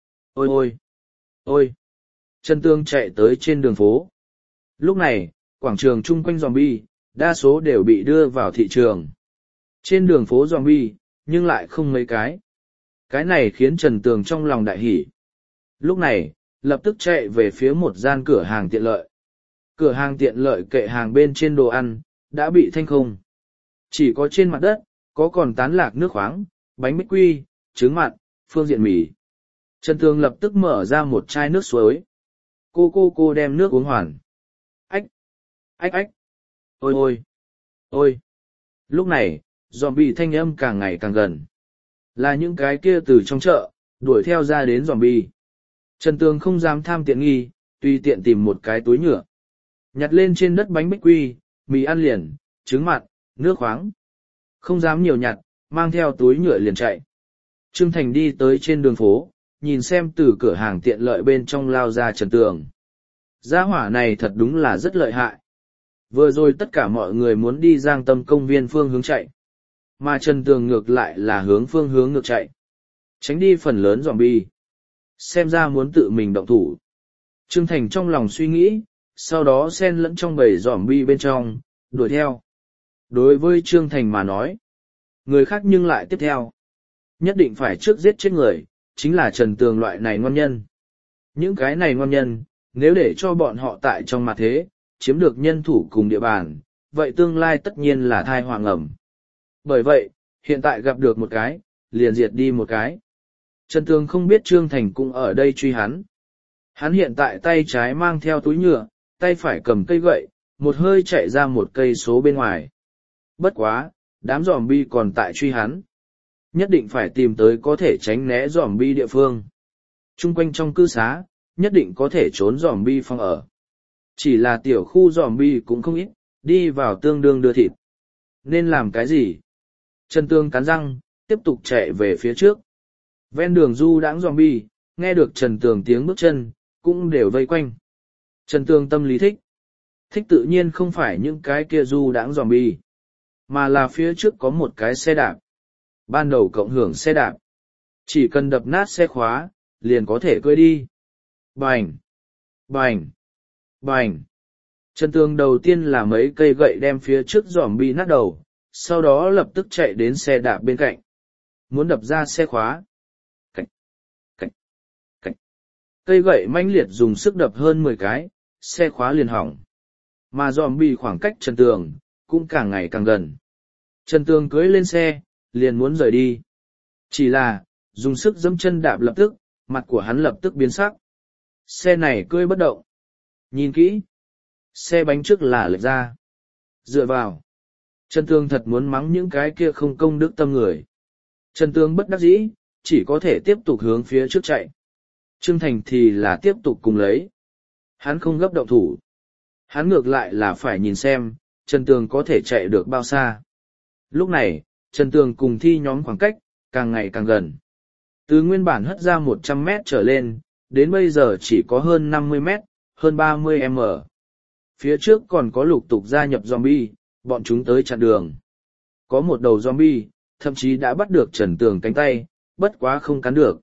Ôi. Trần Tường chạy tới trên đường phố. Lúc này, quảng trường chung quanh zombie, đa số đều bị đưa vào thị trường. Trên đường phố zombie, nhưng lại không mấy cái. Cái này khiến Trần Tường trong lòng đại hỉ. Lúc này, lập tức chạy về phía một gian cửa hàng tiện lợi. Cửa hàng tiện lợi kệ hàng bên trên đồ ăn, đã bị thanh không. Chỉ có trên mặt đất, có còn tán lạc nước khoáng, bánh bích quy, trứng mặn, phương diện mì. Trần Tường lập tức mở ra một chai nước suối. Cô đem nước uống hoàn. Ách. Ôi. Lúc này, zombie thanh âm càng ngày càng gần. Là những cái kia từ trong chợ, đuổi theo ra đến zombie. Trần Tường không dám tham tiện nghi, tùy tiện tìm một cái túi nhựa. Nhặt lên trên đất bánh bích quy, mì ăn liền, trứng mặn, nước khoáng. Không dám nhiều nhặt, mang theo túi nhựa liền chạy. Trương Thành đi tới trên đường phố, nhìn xem từ cửa hàng tiện lợi bên trong lao ra Trần Tường. Gia hỏa này thật đúng là rất lợi hại. Vừa rồi tất cả mọi người muốn đi Giang Tâm công viên phương hướng chạy. Mà Trần Tường ngược lại là hướng phương hướng ngược chạy. Tránh đi phần lớn zombie. Xem ra muốn tự mình động thủ. Trương Thành trong lòng suy nghĩ, sau đó xen lẫn trong bầy zombie bên trong, đuổi theo. Đối với Trương Thành mà nói, người khác nhưng lại tiếp theo. Nhất định phải trước giết chết người, chính là Trần Tường loại này ngon nhân. Những cái này ngon nhân, nếu để cho bọn họ tại trong mặt thế, chiếm được nhân thủ cùng địa bàn, vậy tương lai tất nhiên là thai họa ngầm. Bởi vậy, hiện tại gặp được một cái, liền diệt đi một cái. Trần Tường không biết Trương Thành cũng ở đây truy hắn. Hắn hiện tại tay trái mang theo túi nhựa, tay phải cầm cây gậy, một hơi chạy ra một cây số bên ngoài. Bất quá, đám zombie còn tại truy hắn. Nhất định phải tìm tới có thể tránh né zombie địa phương. Trung quanh trong cư xá, nhất định có thể trốn zombie phòng ở. Chỉ là tiểu khu zombie cũng không ít, đi vào tương đương đưa thịt. Nên làm cái gì? Trần Tường cắn răng, tiếp tục chạy về phía trước. Ven đường du đãng zombie, nghe được Trần Tường tiếng bước chân, cũng đều vây quanh. Trần Tường tâm lý thích. Thích tự nhiên không phải những cái kia du đãng zombie, mà là phía trước có một cái xe đạp. Ban đầu cộng hưởng xe đạp. Chỉ cần đập nát xe khóa, liền có thể cưỡi đi. Bành! Trần Tường đầu tiên là mấy cây gậy đem phía trước zombie nát đầu, sau đó lập tức chạy đến xe đạp bên cạnh. Muốn đập ra xe khóa. Cạch. Cây gậy mãnh liệt dùng sức đập hơn 10 cái, xe khóa liền hỏng. Mà zombie khoảng cách Trần Tường, cũng càng ngày càng gần. Trần Tường cưỡi lên xe, liền muốn rời đi. Chỉ là, dùng sức giẫm chân đạp lập tức, mặt của hắn lập tức biến sắc. Xe này cưỡi bất động. Nhìn kỹ. Xe bánh trước là lệch ra. Dựa vào. Trần Tường thật muốn mắng những cái kia không công đức tâm người. Trần Tường bất đắc dĩ, chỉ có thể tiếp tục hướng phía trước chạy. Trương Thành thì là tiếp tục cùng lấy. Hắn không gấp động thủ. Hắn ngược lại là phải nhìn xem, Trần Tường có thể chạy được bao xa. Lúc này, Trần Tường cùng thi nhóm khoảng cách, càng ngày càng gần. Từ nguyên bản hất ra 100 mét trở lên, đến bây giờ chỉ có hơn 50 mét, hơn 30 m. Phía trước còn có lục tục gia nhập zombie, bọn chúng tới chặn đường. Có một đầu zombie, thậm chí đã bắt được Trần Tường cánh tay, bất quá không cắn được.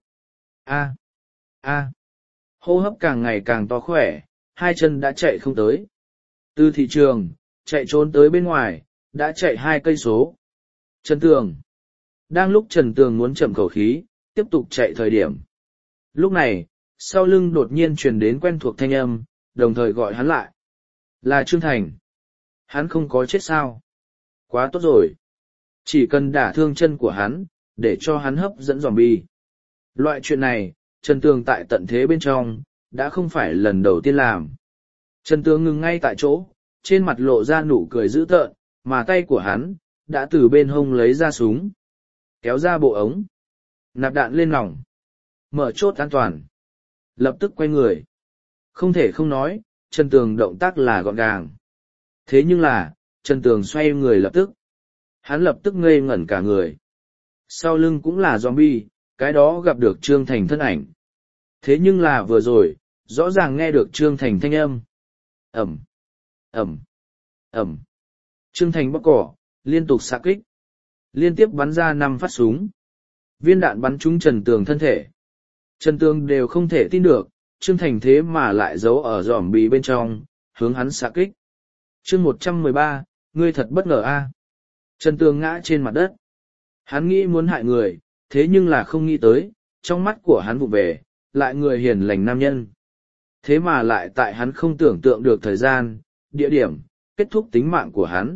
Hô hấp càng ngày càng to khỏe, hai chân đã chạy không tới. Từ thị trường, chạy trốn tới bên ngoài, đã chạy 2 cây số. Trần Tường. Đang lúc Trần Tường muốn chậm khẩu khí, tiếp tục chạy thời điểm. Lúc này, sau lưng đột nhiên truyền đến quen thuộc thanh âm, đồng thời gọi hắn lại. Là Trương Thành. Hắn không có chết sao? Quá tốt rồi. Chỉ cần đả thương chân của hắn, để cho hắn hấp dẫn zombie. Loại chuyện này, Trần Tường tại tận thế bên trong, đã không phải lần đầu tiên làm. Trần Tường ngừng ngay tại chỗ, trên mặt lộ ra nụ cười dữ tợn, mà tay của hắn, đã từ bên hông lấy ra súng. Kéo ra bộ ống. Nạp đạn lên nòng. Mở chốt an toàn. Lập tức quay người. Không thể không nói, Trần Tường động tác là gọn gàng. Thế nhưng là, Trần Tường xoay người lập tức. Hắn lập tức ngây ngẩn cả người. Sau lưng cũng là zombie, cái đó gặp được Trương Thành thân ảnh. Thế nhưng là vừa rồi, rõ ràng nghe được Trương Thành thanh âm. Ẩm, Ẩm, Ẩm. Trương Thành bóc cỏ, liên tục xạ kích. Liên tiếp bắn ra 5 phát súng. Viên đạn bắn trúng Trần Tường thân thể. Trần Tường đều không thể tin được, Trương Thành thế mà lại giấu ở zombie bên trong, hướng hắn xạ kích. Chương 113, ngươi thật bất ngờ a. Trần Tường ngã trên mặt đất. Hắn nghĩ muốn hại người, thế nhưng là không nghĩ tới, trong mắt của hắn vụ về, lại người hiền lành nam nhân. Thế mà lại tại hắn không tưởng tượng được thời gian, địa điểm, kết thúc tính mạng của hắn.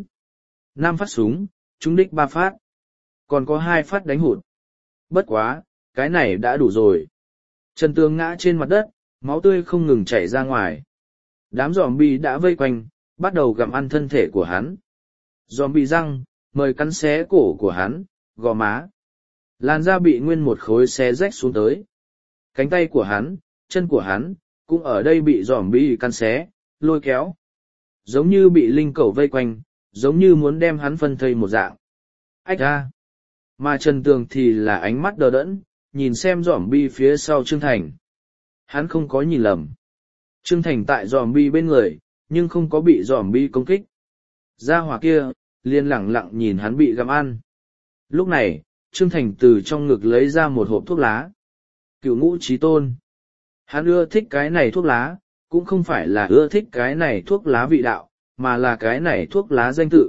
5 phát súng, trúng đích 3 phát. Còn có 2 phát đánh hụt. Bất quá, cái này đã đủ rồi. Trần Tường ngã trên mặt đất, máu tươi không ngừng chảy ra ngoài. Đám zombie đã vây quanh, bắt đầu gặm ăn thân thể của hắn. Zombie răng, mời cắn xé cổ của hắn, gò má. Làn da bị nguyên một khối xé rách xuống tới. Cánh tay của hắn, chân của hắn, cũng ở đây bị zombie cắn xé, lôi kéo. Giống như bị linh cẩu vây quanh, giống như muốn đem hắn phân thây một dạng. Ách ra! Mà Trần Tường thì là ánh mắt đờ đẫn, nhìn xem zombie phía sau Trương Thành. Hắn không có nhìn lầm. Trương Thành tại zombie bên người, nhưng không có bị zombie công kích. Gia hỏa kia, liền lẳng lặng nhìn hắn bị gặm ăn. Lúc này, Trương Thành từ trong ngực lấy ra một hộp thuốc lá. Cửu Ngũ Chí Tôn. Hắn ưa thích cái này thuốc lá, cũng không phải là ưa thích cái này thuốc lá vị đạo, mà là cái này thuốc lá danh tự.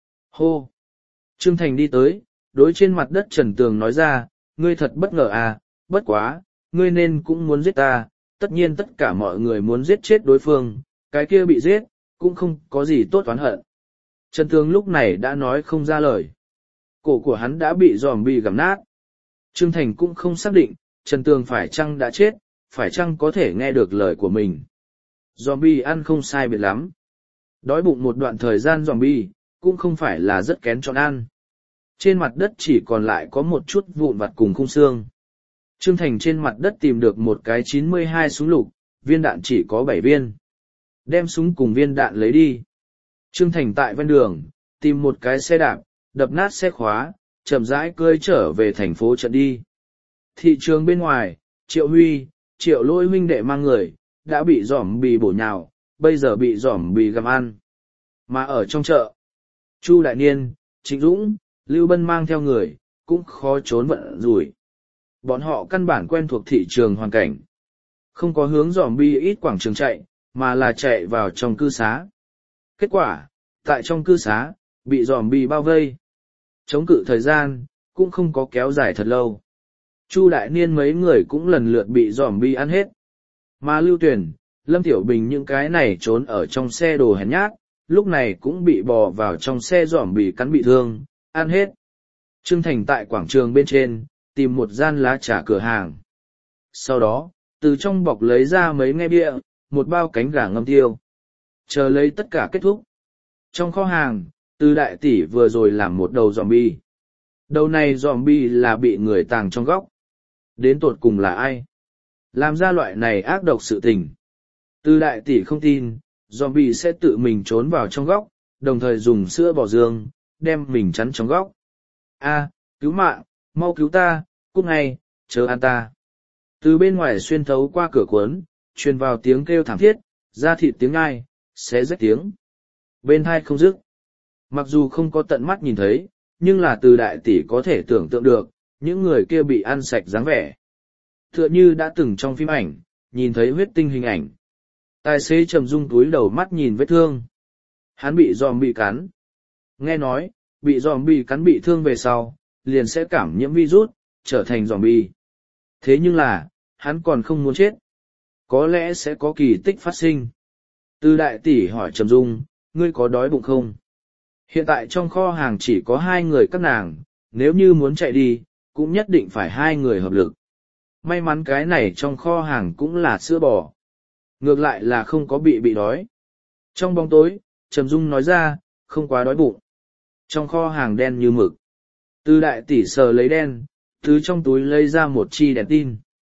Hô! Trương Thành đi tới, đối trên mặt đất Trần Tường nói ra, ngươi thật bất ngờ à, bất quá, ngươi nên cũng muốn giết ta, tất nhiên tất cả mọi người muốn giết chết đối phương, cái kia bị giết, cũng không có gì tốt oán hận. Trần Tường lúc này đã nói không ra lời. Cổ của hắn đã bị zombie gặm nát. Trương Thành cũng không xác định, Trần Tường phải chăng đã chết, phải chăng có thể nghe được lời của mình. Zombie ăn không sai biệt lắm. Đói bụng một đoạn thời gian zombie, cũng không phải là rất kén chọn ăn. Trên mặt đất chỉ còn lại có một chút vụn vặt cùng khung xương. Trương Thành trên mặt đất tìm được một cái 92 súng lục, viên đạn chỉ có 7 viên. Đem súng cùng viên đạn lấy đi. Trương Thành tại ven đường, tìm một cái xe đạp, đập nát xe khóa, chậm rãi cơi trở về thành phố trận đi. Thị trường bên ngoài, Triệu Huy, Triệu Lỗi huynh đệ mang người, đã bị zombie bổ nhào, bây giờ bị zombie gặm ăn. Mà ở trong chợ, Chu Đại Niên, Trịnh Dũng, Lưu Bân mang theo người, cũng khó trốn vận rủi. Bọn họ căn bản quen thuộc thị trường hoàn cảnh. Không có hướng zombie ít quảng trường chạy, mà là chạy vào trong cư xá. Kết quả, tại trong cư xá, bị zombie bao vây. Chống cự thời gian, cũng không có kéo dài thật lâu. Chu Đại Niên mấy người cũng lần lượt bị zombie ăn hết. Mà Lưu Tuyển, Lâm Tiểu Bình những cái này trốn ở trong xe đồ hèn nhát, lúc này cũng bị bò vào trong xe zombie cắn bị thương, ăn hết. Trương Thành tại quảng trường bên trên, tìm một gian lá trà cửa hàng. Sau đó, từ trong bọc lấy ra mấy nghe bia, một bao cánh gà ngâm tiêu. Chờ lấy tất cả kết thúc. Trong kho hàng, Từ Đại Tỷ vừa rồi làm một đầu zombie. Đầu này zombie là bị người tàng trong góc. Đến tột cùng là ai? Làm ra loại này ác độc sự tình. Từ Đại Tỷ không tin, zombie sẽ tự mình trốn vào trong góc, đồng thời dùng sữa bò dương, đem mình chắn trong góc. A, cứu mạng, mau cứu ta, cút ngay, chớ ăn ta. Từ bên ngoài xuyên thấu qua cửa cuốn, truyền vào tiếng kêu thảm thiết, da thịt tiếng ngai, xé rách tiếng. Bên thai không dứt. Mặc dù không có tận mắt nhìn thấy, nhưng là từ đại tỷ có thể tưởng tượng được, những người kia bị ăn sạch dáng vẻ. Tựa như đã từng trong phim ảnh, nhìn thấy huyết tinh hình ảnh. Tài xế Trầm Dung túi đầu mắt nhìn vết thương. Hắn bị zombie cắn. Nghe nói, bị zombie cắn bị thương về sau, liền sẽ cảm nhiễm virus, trở thành zombie. Thế nhưng là, hắn còn không muốn chết. Có lẽ sẽ có kỳ tích phát sinh. Từ đại tỷ hỏi Trầm Dung, ngươi có đói bụng không? Hiện tại trong kho hàng chỉ có 2 người các nàng, nếu như muốn chạy đi, cũng nhất định phải 2 người hợp lực. May mắn cái này trong kho hàng cũng là sữa bò. Ngược lại là không có bị đói. Trong bóng tối, Trầm Dung nói ra, không quá đói bụng. Trong kho hàng đen như mực. Từ đại tỷ sờ lấy đen, từ trong túi lấy ra một chi đèn tin.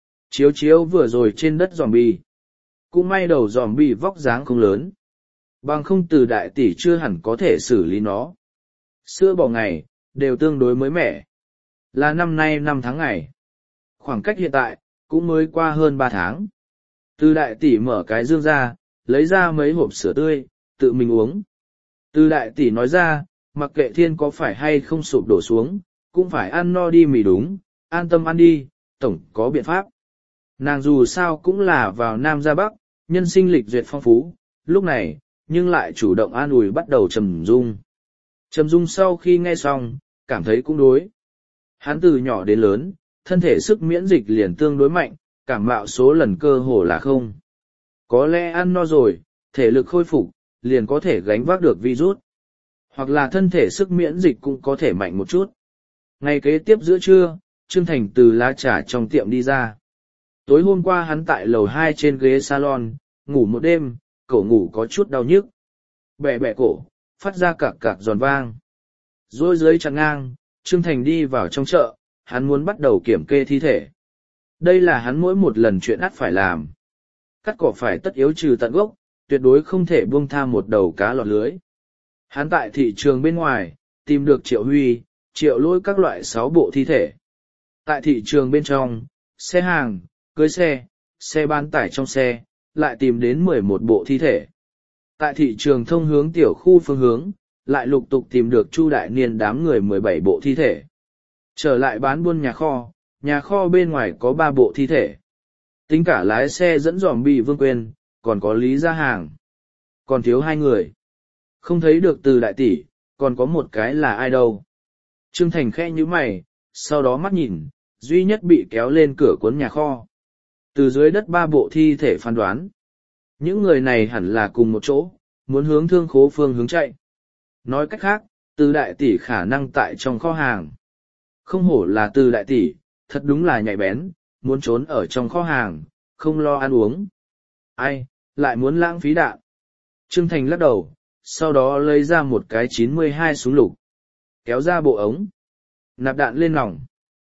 Chiếu vừa rồi trên đất zombie. Cũng may đầu zombie vóc dáng không lớn. Bằng không từ đại tỷ chưa hẳn có thể xử lý nó. Sữa bò ngày, đều tương đối mới mẻ. Là năm nay 5 tháng ngày. Khoảng cách hiện tại, cũng mới qua hơn 3 tháng. Từ đại tỷ mở cái dương ra, lấy ra mấy hộp sữa tươi, tự mình uống. Từ đại tỷ nói ra, mặc kệ thiên có phải hay không sụp đổ xuống, cũng phải ăn no đi mì đúng, an tâm ăn đi, tổng có biện pháp. Nàng dù sao cũng là vào Nam ra Bắc, nhân sinh lịch duyệt phong phú, lúc này, nhưng lại chủ động an ủi bắt đầu Trầm Dung. Trầm Dung sau khi nghe xong, cảm thấy cũng đối. Hắn từ nhỏ đến lớn, thân thể sức miễn dịch liền tương đối mạnh, cảm mạo số lần cơ hồ là không. Có lẽ ăn no rồi, thể lực khôi phục, liền có thể gánh vác được virus. Hoặc là thân thể sức miễn dịch cũng có thể mạnh một chút. Ngày kế tiếp giữa trưa, Trương Thành từ lá trà trong tiệm đi ra. Tối hôm qua hắn tại lầu 2 trên ghế salon, ngủ một đêm, cổ ngủ có chút đau nhức. Bẻ bẻ cổ, phát ra cạc cạc giòn vang. Rồi dưới chặn ngang, Trương Thành đi vào trong chợ, hắn muốn bắt đầu kiểm kê thi thể. Đây là hắn mỗi một lần chuyện ắt phải làm. Cắt cỏ phải tất yếu trừ tận gốc, tuyệt đối không thể buông tha một đầu cá lọt lưới. Hắn tại thị trường bên ngoài, tìm được Triệu Huy, Triệu Lỗi các loại 6 bộ thi thể. Tại thị trường bên trong, xe hàng, cưới xe, xe bán tải trong xe, lại tìm đến 11 bộ thi thể. Tại thị trường thông hướng tiểu khu phương hướng, lại lục tục tìm được Chu Đại Niên đám người 17 bộ thi thể. Trở lại bán buôn nhà kho bên ngoài có 3 bộ thi thể. Tính cả lái xe dẫn zombie Vương Quyên, còn có Lý Gia Hàng. Còn thiếu 2 người. Không thấy được từ đại tỷ, còn có một cái là ai đâu. Trương Thành khẽ nhíu mày, sau đó mắt nhìn, duy nhất bị kéo lên cửa cuốn nhà kho. Từ dưới đất 3 bộ thi thể phán đoán. Những người này hẳn là cùng một chỗ, muốn hướng thương khố phương hướng chạy. Nói cách khác, từ đại tỷ khả năng tại trong kho hàng. Không hổ là từ đại tỷ, thật đúng là nhạy bén, muốn trốn ở trong kho hàng, không lo ăn uống. Ai, lại muốn lãng phí đạn. Trương Thành lắc đầu, sau đó lấy ra một cái 92 súng lục. Kéo ra bộ ống. Nạp đạn lên nòng.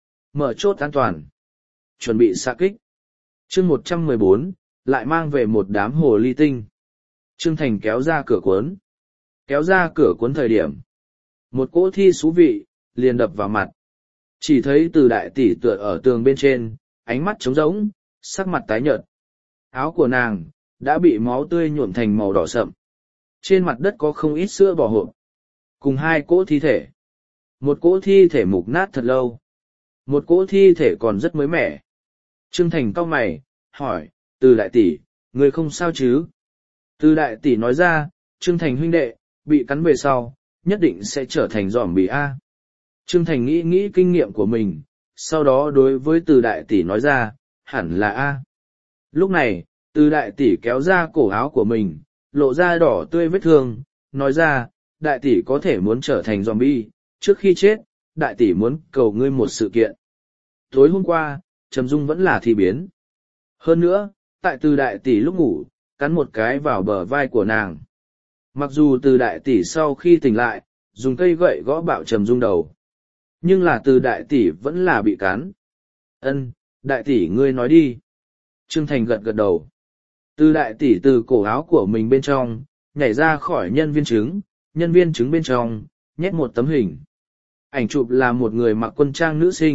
Mở chốt an toàn. Chuẩn bị xạ kích. chương 114, lại mang về một đám hồ ly tinh. Trương Thành kéo ra cửa cuốn. Kéo ra cửa cuốn thời điểm. Một cỗ thi xú vị, liền đập vào mặt. Chỉ thấy từ đại tỷ tựa ở tường bên trên, ánh mắt trống rỗng, sắc mặt tái nhợt. Áo của nàng, đã bị máu tươi nhuộm thành màu đỏ sậm. Trên mặt đất có không ít sữa bò hộp. Cùng 2 cỗ thi thể. Một cỗ thi thể mục nát thật lâu. Một cỗ thi thể còn rất mới mẻ. Trương Thành cau mày, hỏi, từ đại tỷ, người không sao chứ? Từ đại tỷ nói ra, Trương Thành huynh đệ, bị cắn về sau, nhất định sẽ trở thành zombie A. Trương Thành nghĩ kinh nghiệm của mình, sau đó đối với từ đại tỷ nói ra, hẳn là A. Lúc này, từ đại tỷ kéo ra cổ áo của mình, lộ ra đỏ tươi vết thương, nói ra, đại tỷ có thể muốn trở thành zombie, trước khi chết, đại tỷ muốn cầu ngươi một sự kiện. Tối hôm qua, Trầm Dung vẫn là thi biến. Hơn nữa, tại từ đại tỷ lúc ngủ, cắn một cái vào bờ vai của nàng. Mặc dù từ đại tỷ sau khi tỉnh lại, dùng cây gậy gõ bạo Trầm Dung đầu. Nhưng là từ đại tỷ vẫn là bị cắn. Ân, đại tỷ ngươi nói đi. Trương Thành gật gật đầu. Từ đại tỷ từ cổ áo của mình bên trong, nhảy ra khỏi nhân viên trứng bên trong, nhét một tấm hình. Ảnh chụp là một người mặc quân trang nữ sinh,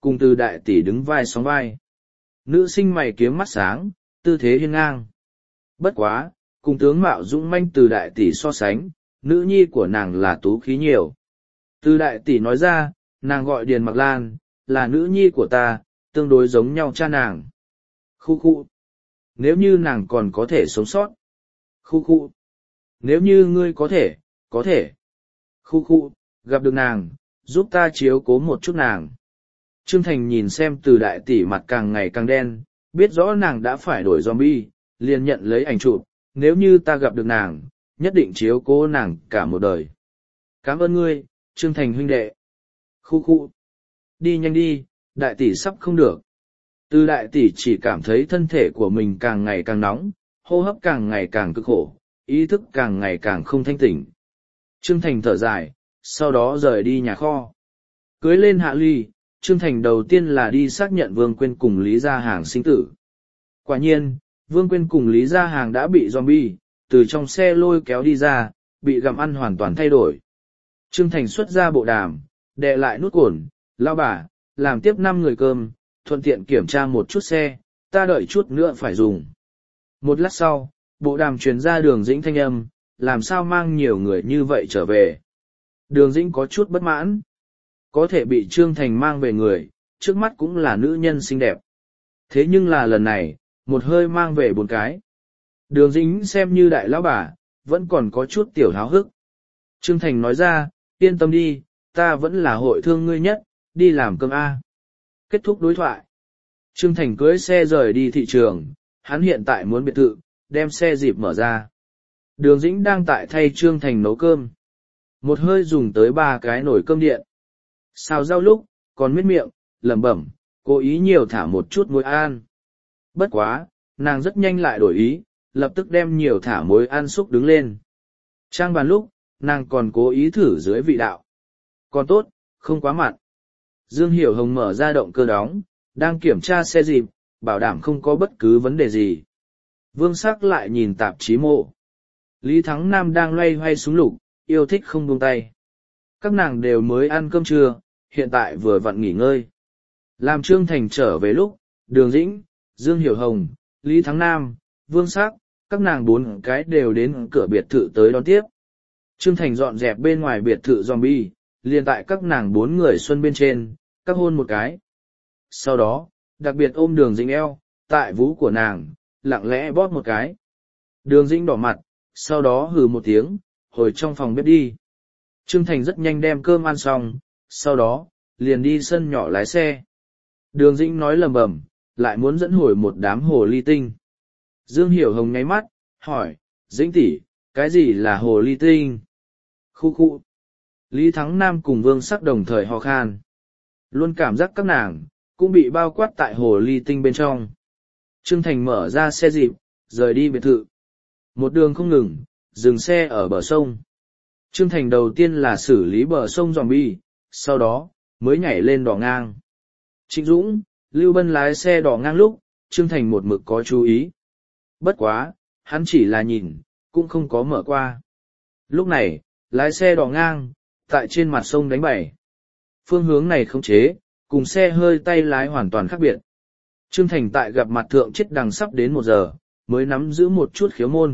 cùng Từ đại tỷ đứng vai sóng vai. Nữ sinh mày kiếm mắt sáng, tư thế hiên ngang. Bất quá, cùng tướng mạo dũng manh Từ đại tỷ so sánh, nữ nhi của nàng là tú khí nhiều. Từ đại tỷ nói ra, nàng gọi Điền Mặc Lan, là nữ nhi của ta, tương đối giống nhau cha nàng. Khu khu. Nếu như nàng còn có thể sống sót. Khu khu. Nếu như ngươi có thể. Khu khu, gặp được nàng, giúp ta chiếu cố một chút nàng. Trương Thành nhìn xem Từ đại tỷ mặt càng ngày càng đen, biết rõ nàng đã phải đổi zombie, liền nhận lấy ảnh chụp, nếu như ta gặp được nàng, nhất định chiếu cố nàng cả một đời. Cảm ơn ngươi, Trương Thành huynh đệ. Khu khu. Đi nhanh đi, đại tỷ sắp không được. Từ đại tỷ chỉ cảm thấy thân thể của mình càng ngày càng nóng, hô hấp càng ngày càng cực khổ, ý thức càng ngày càng không thanh tỉnh. Trương Thành thở dài, sau đó rời đi nhà kho. Cưới lên Hạ Ly, Trương Thành đầu tiên là đi xác nhận Vương Quyên cùng Lý Gia Hàng sinh tử. Quả nhiên, Vương Quyên cùng Lý Gia Hàng đã bị zombie, từ trong xe lôi kéo đi ra, bị gặm ăn hoàn toàn thay đổi. Trương Thành xuất ra bộ đàm, đè lại nút cồn, lao bà, làm tiếp 5 người cơm, thuận tiện kiểm tra một chút xe, ta đợi chút nữa phải dùng. Một lát sau, bộ đàm truyền ra Đường Dĩnh thanh âm, làm sao mang nhiều người như vậy trở về. Đường Dĩnh có chút bất mãn. Có thể bị Trương Thành mang về người, trước mắt cũng là nữ nhân xinh đẹp. Thế nhưng là lần này, một hơi mang về 4 cái. Đường Dĩnh xem như đại lão bà, vẫn còn có chút tiểu háo hức. Trương Thành nói ra, yên tâm đi, ta vẫn là hội thương ngươi nhất, đi làm cơm A. Kết thúc đối thoại. Trương Thành cưới xe rời đi thị trường, hắn hiện tại muốn biệt thự, đem xe dịp mở ra. Đường Dĩnh đang tại thay Trương Thành nấu cơm. Một hơi dùng tới 3 cái nồi cơm điện. Xào rau lúc, còn miết miệng, lẩm bẩm, cố ý nhiều thả một chút muối an. Bất quá, nàng rất nhanh lại đổi ý, lập tức đem nhiều thả muối an xúc đứng lên. Trang bàn lúc, nàng còn cố ý thử dưới vị đạo. Còn tốt, không quá mặn. Dương Hiểu Hồng mở ra động cơ đóng, đang kiểm tra xe dịp, bảo đảm không có bất cứ vấn đề gì. Vương Sắc lại nhìn tạp chí mộ. Lý Thắng Nam đang loay hoay súng lục, yêu thích không buông tay. Các nàng đều mới ăn cơm trưa, hiện tại vừa vặn nghỉ ngơi. Làm Trương Thành trở về lúc, Đường Dĩnh, Dương Hiểu Hồng, Lý Thắng Nam, Vương Sắc, các nàng 4 cái đều đến cửa biệt thự tới đón tiếp. Trương Thành dọn dẹp bên ngoài biệt thự zombie, liền tại các nàng 4 người xuân bên trên, các hôn một cái. Sau đó, đặc biệt ôm Đường Dĩnh eo, tại vú của nàng, lặng lẽ bóp một cái. Đường Dĩnh đỏ mặt, sau đó hừ một tiếng, hồi trong phòng bếp đi. Trương Thành rất nhanh đem cơm ăn xong, sau đó, liền đi sân nhỏ lái xe. Đường Dĩnh nói lầm bầm, lại muốn dẫn hồi một đám hồ ly tinh. Dương Hiểu Hồng nháy mắt, hỏi, Dĩnh tỷ, cái gì là hồ ly tinh? Khu khu. Lý Thắng Nam cùng Vương Sắc đồng thời ho khan. Luôn cảm giác các nàng, cũng bị bao quát tại hồ ly tinh bên trong. Trương Thành mở ra xe dịp, rời đi biệt thự. Một đường không ngừng, dừng xe ở bờ sông. Trương Thành đầu tiên là xử lý bờ sông zombie, sau đó, mới nhảy lên đò ngang. Trịnh Dũng, Lưu Bân lái xe đò ngang lúc, Trương Thành một mực có chú ý. Bất quá, hắn chỉ là nhìn, cũng không có mở qua. Lúc này, lái xe đò ngang, tại trên mặt sông đánh bẩy. Phương hướng này khống chế, cùng xe hơi tay lái hoàn toàn khác biệt. Trương Thành tại gặp mặt thượng chết đằng sắp đến 1 giờ, mới nắm giữ một chút khiếu môn.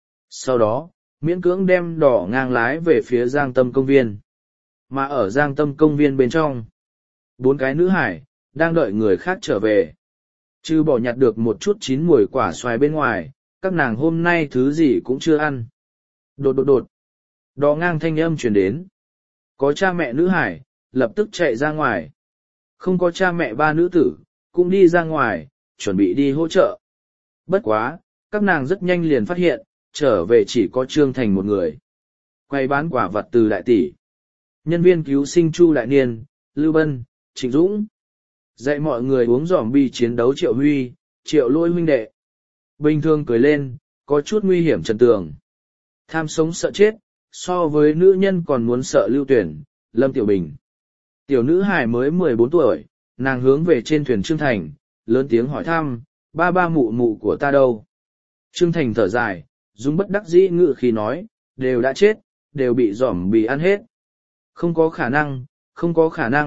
Sau đó, miễn cưỡng đem đỏ ngang lái về phía Giang Tâm công viên. Mà ở Giang Tâm công viên bên trong, 4 cái nữ hải, đang đợi người khác trở về. Chứ bỏ nhặt được một chút chín muồi quả xoài bên ngoài, các nàng hôm nay thứ gì cũng chưa ăn. Đột đột đột. Đỏ ngang thanh âm truyền đến. Có cha mẹ nữ hải, lập tức chạy ra ngoài. Không có cha mẹ 3 nữ tử, cũng đi ra ngoài, chuẩn bị đi hỗ trợ. Bất quá, các nàng rất nhanh liền phát hiện, trở về chỉ có Trương Thành một người. Quay bán quả vật Từ đại tỷ. Nhân viên cứu sinh Chu Đại Niên, Lưu Bân, Trịnh Dũng. Dạy mọi người uống zombie chiến đấu Triệu Huy, Triệu Lôi huynh đệ. Bình thường cười lên, có chút nguy hiểm trần tường. Tham sống sợ chết, so với nữ nhân còn muốn sợ Lưu Tuyển, Lâm Tiểu Bình. Tiểu nữ hài mới 14 tuổi, nàng hướng về trên thuyền Trương Thành, lớn tiếng hỏi thăm, ba ba mụ mụ của ta đâu? Trương Thành thở dài, dùng bất đắc dĩ ngự khi nói, đều đã chết, đều bị zombie ăn hết. Không có khả năng, không có khả năng,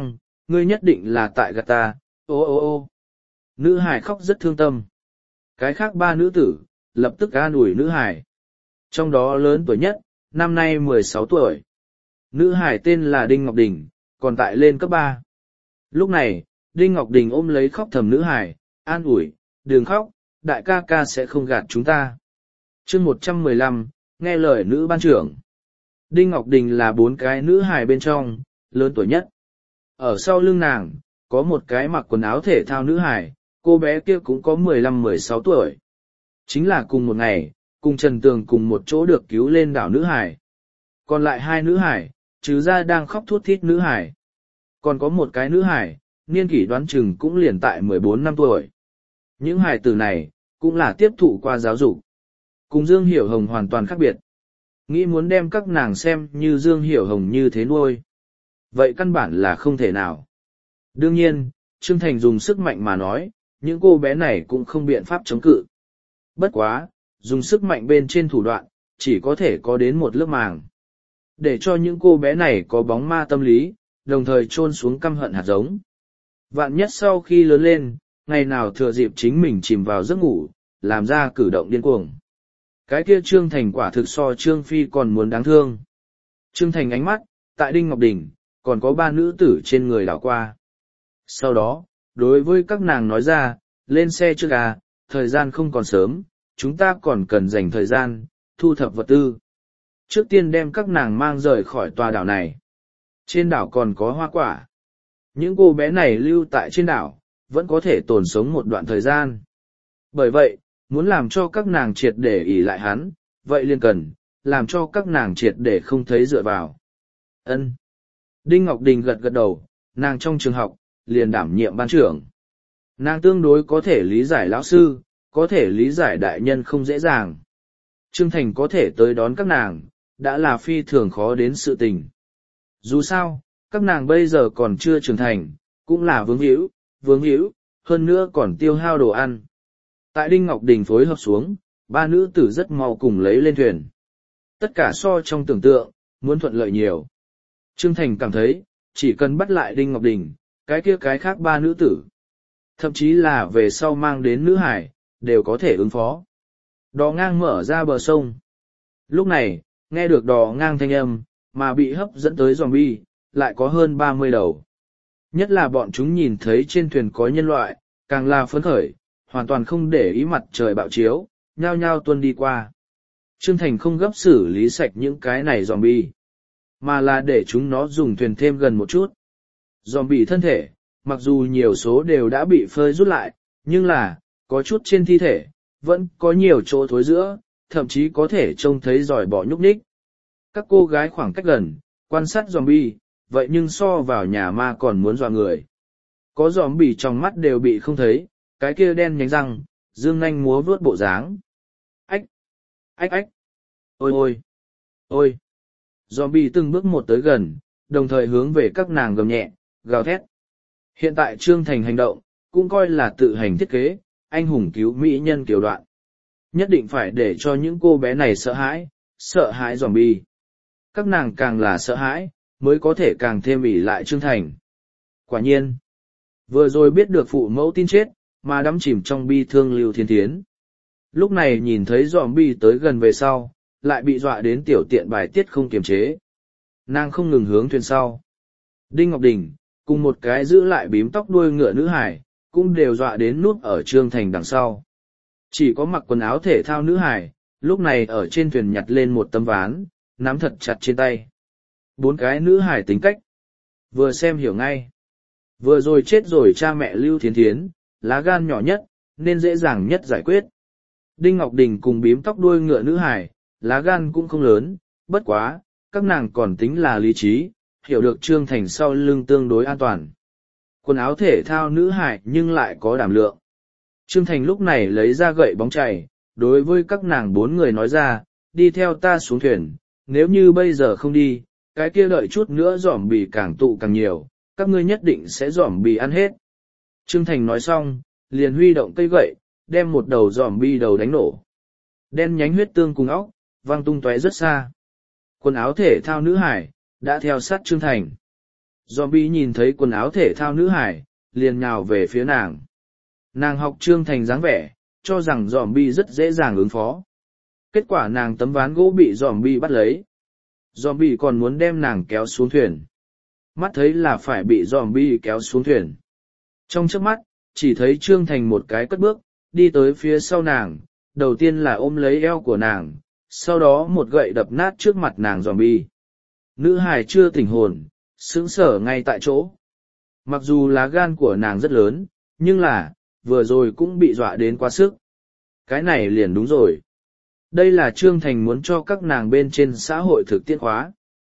ngươi nhất định là tại gạt ta, ô ô ô. Nữ hải khóc rất thương tâm. Cái khác ba nữ tử, lập tức an ủi nữ hải. Trong đó lớn tuổi nhất, năm nay 16 tuổi. Nữ hải tên là Đinh Ngọc Đình, còn tại lên cấp 3. Lúc này, Đinh Ngọc Đình ôm lấy khóc thầm nữ hải, an ủi, đừng khóc, đại ca ca sẽ không gạt chúng ta. chương 115, nghe lời nữ ban trưởng. Đinh Ngọc Đình là 4 cái nữ hài bên trong, lớn tuổi nhất. Ở sau lưng nàng, có một cái mặc quần áo thể thao nữ hài, cô bé kia cũng có 15-16 tuổi. Chính là cùng một ngày, cùng Trần Tường cùng một chỗ được cứu lên đảo nữ hài. Còn lại 2 nữ hài, trừ ra đang khóc thút thít nữ hài. Còn có một cái nữ hài, niên kỷ đoán chừng cũng liền tại 14 năm tuổi. Những hài tử này, cũng là tiếp thụ qua giáo dục. Cùng Dương Hiểu Hồng hoàn toàn khác biệt. Nghĩ muốn đem các nàng xem như Dương Hiểu Hồng như thế nuôi. Vậy căn bản là không thể nào. Đương nhiên, Trương Thành dùng sức mạnh mà nói, những cô bé này cũng không biện pháp chống cự. Bất quá, dùng sức mạnh bên trên thủ đoạn, chỉ có thể có đến một lớp màng. Để cho những cô bé này có bóng ma tâm lý, đồng thời chôn xuống căm hận hạt giống. Vạn nhất sau khi lớn lên, ngày nào thừa dịp chính mình chìm vào giấc ngủ, làm ra cử động điên cuồng. Cái kia Trương Thành quả thực so Trương Phi còn muốn đáng thương. Trương Thành ánh mắt, tại Đinh Ngọc Đình, còn có 3 nữ tử trên người đảo qua. Sau đó, đối với các nàng nói ra, lên xe trước à, thời gian không còn sớm, chúng ta còn cần dành thời gian, thu thập vật tư. Trước tiên đem các nàng mang rời khỏi tòa đảo này. Trên đảo còn có hoa quả. Những cô bé này lưu tại trên đảo, vẫn có thể tồn sống một đoạn thời gian. Bởi vậy, muốn làm cho các nàng triệt để ỷ lại hắn, vậy liền cần, làm cho các nàng triệt để không thấy dựa vào. Ân. Đinh Ngọc Đình gật gật đầu, nàng trong trường học, liền đảm nhiệm ban trưởng. Nàng tương đối có thể lý giải lão sư, có thể lý giải đại nhân không dễ dàng. Trương Thành có thể tới đón các nàng, đã là phi thường khó đến sự tình. Dù sao, các nàng bây giờ còn chưa trưởng thành, cũng là vướng hữu, hơn nữa còn tiêu hao đồ ăn. Tại Đinh Ngọc Đình phối hợp xuống, 3 nữ tử rất mau cùng lấy lên thuyền. Tất cả so trong tưởng tượng, muốn thuận lợi nhiều. Trương Thành cảm thấy, chỉ cần bắt lại Đinh Ngọc Đình, cái khác 3 nữ tử. Thậm chí là về sau mang đến nữ hải, đều có thể ứng phó. Đò ngang mở ra bờ sông. Lúc này, nghe được đò ngang thanh âm, mà bị hấp dẫn tới zombie, lại có hơn 30 đầu. Nhất là bọn chúng nhìn thấy trên thuyền có nhân loại, càng là phấn khởi, hoàn toàn không để ý mặt trời bạo chiếu, nhao nhao tuân đi qua. Trương Thành không gấp xử lý sạch những cái này zombie, mà là để chúng nó dùng thuyền thêm gần một chút. Zombie thân thể, mặc dù nhiều số đều đã bị phơi rút lại, nhưng là, có chút trên thi thể, vẫn có nhiều chỗ thối giữa, thậm chí có thể trông thấy giỏi bỏ nhúc nhích. Các cô gái khoảng cách gần, quan sát zombie, vậy nhưng so vào nhà ma còn muốn dọa người. Có zombie trong mắt đều bị không thấy, cái kia đen nhánh răng, dương nanh múa vướt bộ dáng. Ách! Ách ách! Ôi ôi! Ôi! Zombie từng bước một tới gần, đồng thời hướng về các nàng gầm nhẹ, gào thét. Hiện tại Trương Thành hành động, cũng coi là tự hành thiết kế, anh hùng cứu mỹ nhân kiểu đoạn. Nhất định phải để cho những cô bé này sợ hãi zombie. Các nàng càng là sợ hãi, mới có thể càng thêm ỷ lại Trương Thành. Quả nhiên, vừa rồi biết được phụ mẫu tin chết, mà đắm chìm trong bi thương Lưu Thiên Thiến. Lúc này nhìn thấy zombie tới gần về sau, lại bị dọa đến tiểu tiện bài tiết không kiềm chế. Nàng không ngừng hướng thuyền sau. Đinh Ngọc Đình, cùng một cái giữ lại bím tóc đuôi ngựa nữ hải, cũng đều dọa đến núp ở Trương Thành đằng sau. Chỉ có mặc quần áo thể thao nữ hải, lúc này ở trên thuyền nhặt lên một tấm ván, nắm thật chặt trên tay. 4 cái nữ hải tính cách. Vừa xem hiểu ngay. Vừa rồi chết rồi cha mẹ Lưu Thiến Thiến, lá gan nhỏ nhất, nên dễ dàng nhất giải quyết. Đinh Ngọc Đình cùng bím tóc đuôi ngựa nữ hải, lá gan cũng không lớn, bất quá, các nàng còn tính là lý trí, hiểu được Trương Thành sau lưng tương đối an toàn. Quần áo thể thao nữ hải nhưng lại có đảm lượng. Trương Thành lúc này lấy ra gậy bóng chày, đối với các nàng 4 người nói ra, đi theo ta xuống thuyền, nếu như bây giờ không đi, cái kia đợi chút nữa zombie càng tụ càng nhiều, các ngươi nhất định sẽ zombie ăn hết. Trương Thành nói xong, liền huy động cây gậy, đem một đầu zombie đầu đánh nổ. Đen nhánh huyết tương cùng óc, văng tung tóe rất xa. Quần áo thể thao nữ hải, đã theo sát Trương Thành. Zombie nhìn thấy quần áo thể thao nữ hải, liền nhào về phía nàng. Nàng học Trương Thành dáng vẻ, cho rằng zombie rất dễ dàng ứng phó. Kết quả nàng tấm ván gỗ bị zombie bắt lấy. Zombie còn muốn đem nàng kéo xuống thuyền. Mắt thấy là phải bị zombie kéo xuống thuyền. Trong chớp mắt, chỉ thấy Trương Thành một cái cất bước, đi tới phía sau nàng, đầu tiên là ôm lấy eo của nàng, sau đó một gậy đập nát trước mặt nàng zombie. Nữ hài chưa tỉnh hồn, sững sờ ngay tại chỗ. Mặc dù lá gan của nàng rất lớn, nhưng là, vừa rồi cũng bị dọa đến quá sức. Cái này liền đúng rồi. Đây là Trương Thành muốn cho các nàng bên trên xã hội thực tiễn khóa.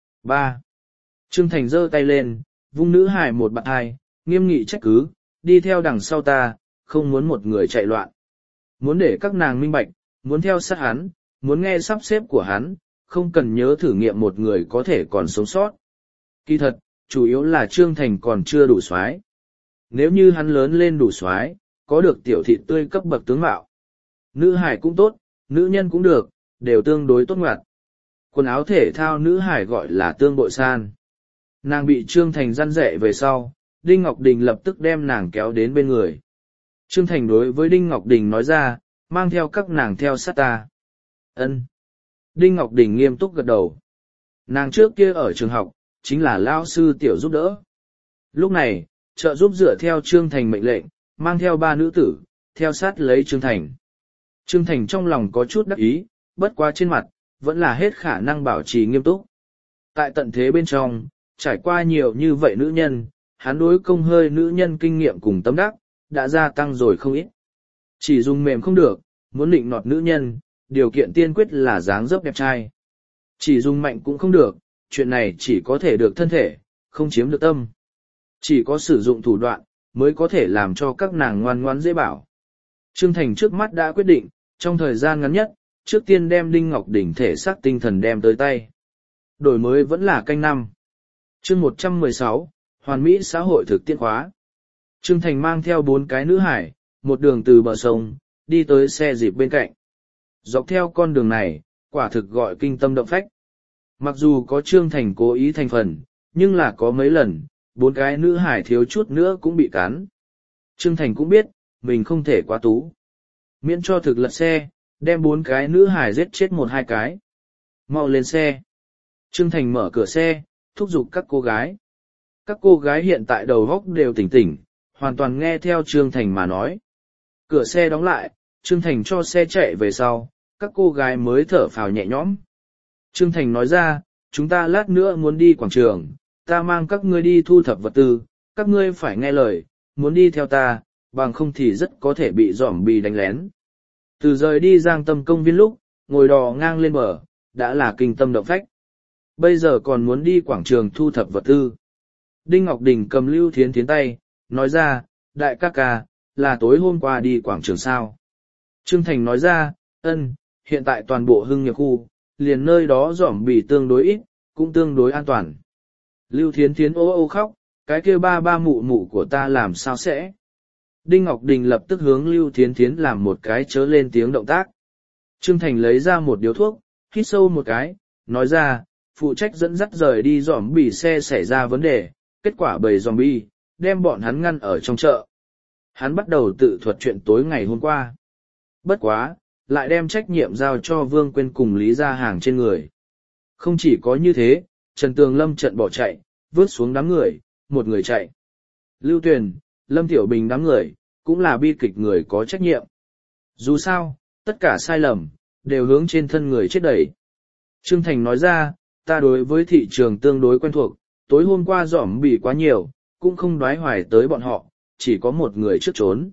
3. Trương Thành giơ tay lên, vung nữ hài một bạn hai, nghiêm nghị trách cứ, đi theo đằng sau ta, không muốn một người chạy loạn. Muốn để các nàng minh bạch, muốn theo sát hắn, muốn nghe sắp xếp của hắn, không cần nhớ thử nghiệm một người có thể còn sống sót. Kỳ thật, chủ yếu là Trương Thành còn chưa đủ soái. Nếu như hắn lớn lên đủ soái, có được tiểu thị tươi cấp bậc tướng mạo. Nữ hải cũng tốt, nữ nhân cũng được, đều tương đối tốt ngoặt. Quần áo thể thao nữ hải gọi là tương bội san. Nàng bị Trương Thành răn dạy về sau, Đinh Ngọc Đình lập tức đem nàng kéo đến bên người. Trương Thành đối với Đinh Ngọc Đình nói ra, mang theo các nàng theo sát ta. Ân. Đinh Ngọc Đình nghiêm túc gật đầu. Nàng trước kia ở trường học, chính là lao sư tiểu giúp đỡ. Lúc này, trợ giúp dựa theo Trương Thành mệnh lệnh, mang theo 3 nữ tử, theo sát lấy Trương Thành. Trương Thành trong lòng có chút đắc ý, bất quá trên mặt, vẫn là hết khả năng bảo trì nghiêm túc. Tại tận thế bên trong, trải qua nhiều như vậy nữ nhân, hắn đối công hơi nữ nhân kinh nghiệm cùng tâm đắc, đã gia tăng rồi không ít. Chỉ dùng mềm không được, muốn định nọt nữ nhân, điều kiện tiên quyết là dáng dấp đẹp trai. Chỉ dùng mạnh cũng không được, chuyện này chỉ có thể được thân thể, không chiếm được tâm. Chỉ có sử dụng thủ đoạn, mới có thể làm cho các nàng ngoan ngoãn dễ bảo. Trương Thành trước mắt đã quyết định, trong thời gian ngắn nhất, trước tiên đem Đinh Ngọc Đỉnh thể xác tinh thần đem tới tay. Đổi mới vẫn là canh năm. Chương 116, Hoàn Mỹ xã hội thực tiễn khóa. Trương Thành mang theo 4 cái nữ hải, một đường từ bờ sông, đi tới xe dịp bên cạnh. Dọc theo con đường này, quả thực gọi kinh tâm động phách. Mặc dù có Trương Thành cố ý thành phần, nhưng là có mấy lần, 4 cái nữ hải thiếu chút nữa cũng bị cắn. Trương Thành cũng biết, mình không thể quá tú. Miễn cho thực lật xe, đem 4 cái nữ hải giết chết 1-2 cái. Mau lên xe. Trương Thành mở cửa xe, thúc giục các cô gái. Các cô gái hiện tại đầu góc đều tỉnh tỉnh, hoàn toàn nghe theo Trương Thành mà nói. Cửa xe đóng lại, Trương Thành cho xe chạy về sau, các cô gái mới thở phào nhẹ nhõm. Trương Thành nói ra, chúng ta lát nữa muốn đi quảng trường, ta mang các ngươi đi thu thập vật tư, các ngươi phải nghe lời, muốn đi theo ta, bằng không thì rất có thể bị zombie đánh lén. Từ rời đi Giang Tâm công viên lúc, ngồi đò ngang lên bờ, đã là kinh tâm động phách. Bây giờ còn muốn đi quảng trường thu thập vật tư. Đinh Ngọc Đình cầm Lưu Thiến Thiến tay, nói ra, đại ca ca, là tối hôm qua đi quảng trường sao. Trương Thành nói ra, ân, hiện tại toàn bộ Hưng Nghiệp khu, liền nơi đó zombie tương đối ít, cũng tương đối an toàn. Lưu Thiến Thiến ô ô khóc, cái kia ba mụ mụ của ta làm sao sẽ. Đinh Ngọc Đình lập tức hướng Lưu Thiến Thiến làm một cái chớ lên tiếng động tác. Trương Thành lấy ra một điếu thuốc, hít sâu một cái, nói ra, phụ trách dẫn dắt rời đi zombie xe xảy ra vấn đề, kết quả bầy zombie, đem bọn hắn ngăn ở trong chợ. Hắn bắt đầu tự thuật chuyện tối ngày hôm qua. Bất quá, lại đem trách nhiệm giao cho Vương Quyên cùng Lý Gia Hàng trên người. Không chỉ có như thế, Trần Tường Lâm trận bỏ chạy, vớt xuống đám người, một người chạy. Lưu Tuyền, Lâm Tiểu Bình đám người, cũng là bi kịch người có trách nhiệm. Dù sao, tất cả sai lầm, đều hướng trên thân người chết đẩy. Trương Thành nói ra, ta đối với thị trường tương đối quen thuộc, tối hôm qua zombie quá nhiều, cũng không đoái hoài tới bọn họ, chỉ có một người trước trốn.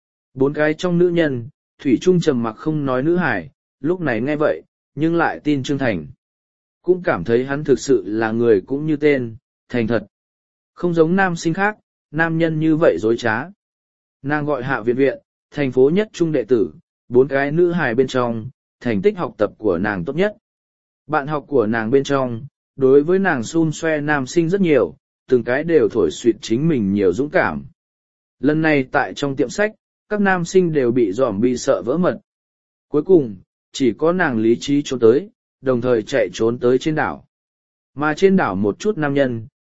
4 cái trong nữ nhân, Thủy Trung trầm mặc không nói nữ hải, lúc này nghe vậy, nhưng lại tin Trương Thành. Cũng cảm thấy hắn thực sự là người cũng như tên, thành thật. Không giống nam sinh khác, nam nhân như vậy dối trá. Nàng gọi Hạ Viện Viện, thành phố nhất trung đệ tử, 4 cái nữ hài bên trong, thành tích học tập của nàng tốt nhất. Bạn học của nàng bên trong, đối với nàng xun xoe nam sinh rất nhiều, từng cái đều thổi xuyệt chính mình nhiều dũng cảm. Lần này tại trong tiệm sách, các nam sinh đều bị zombie sợ vỡ mật. Cuối cùng, chỉ có nàng lý trí trốn tới, đồng thời chạy trốn tới trên đảo. Mà trên đảo một chút nam nhân,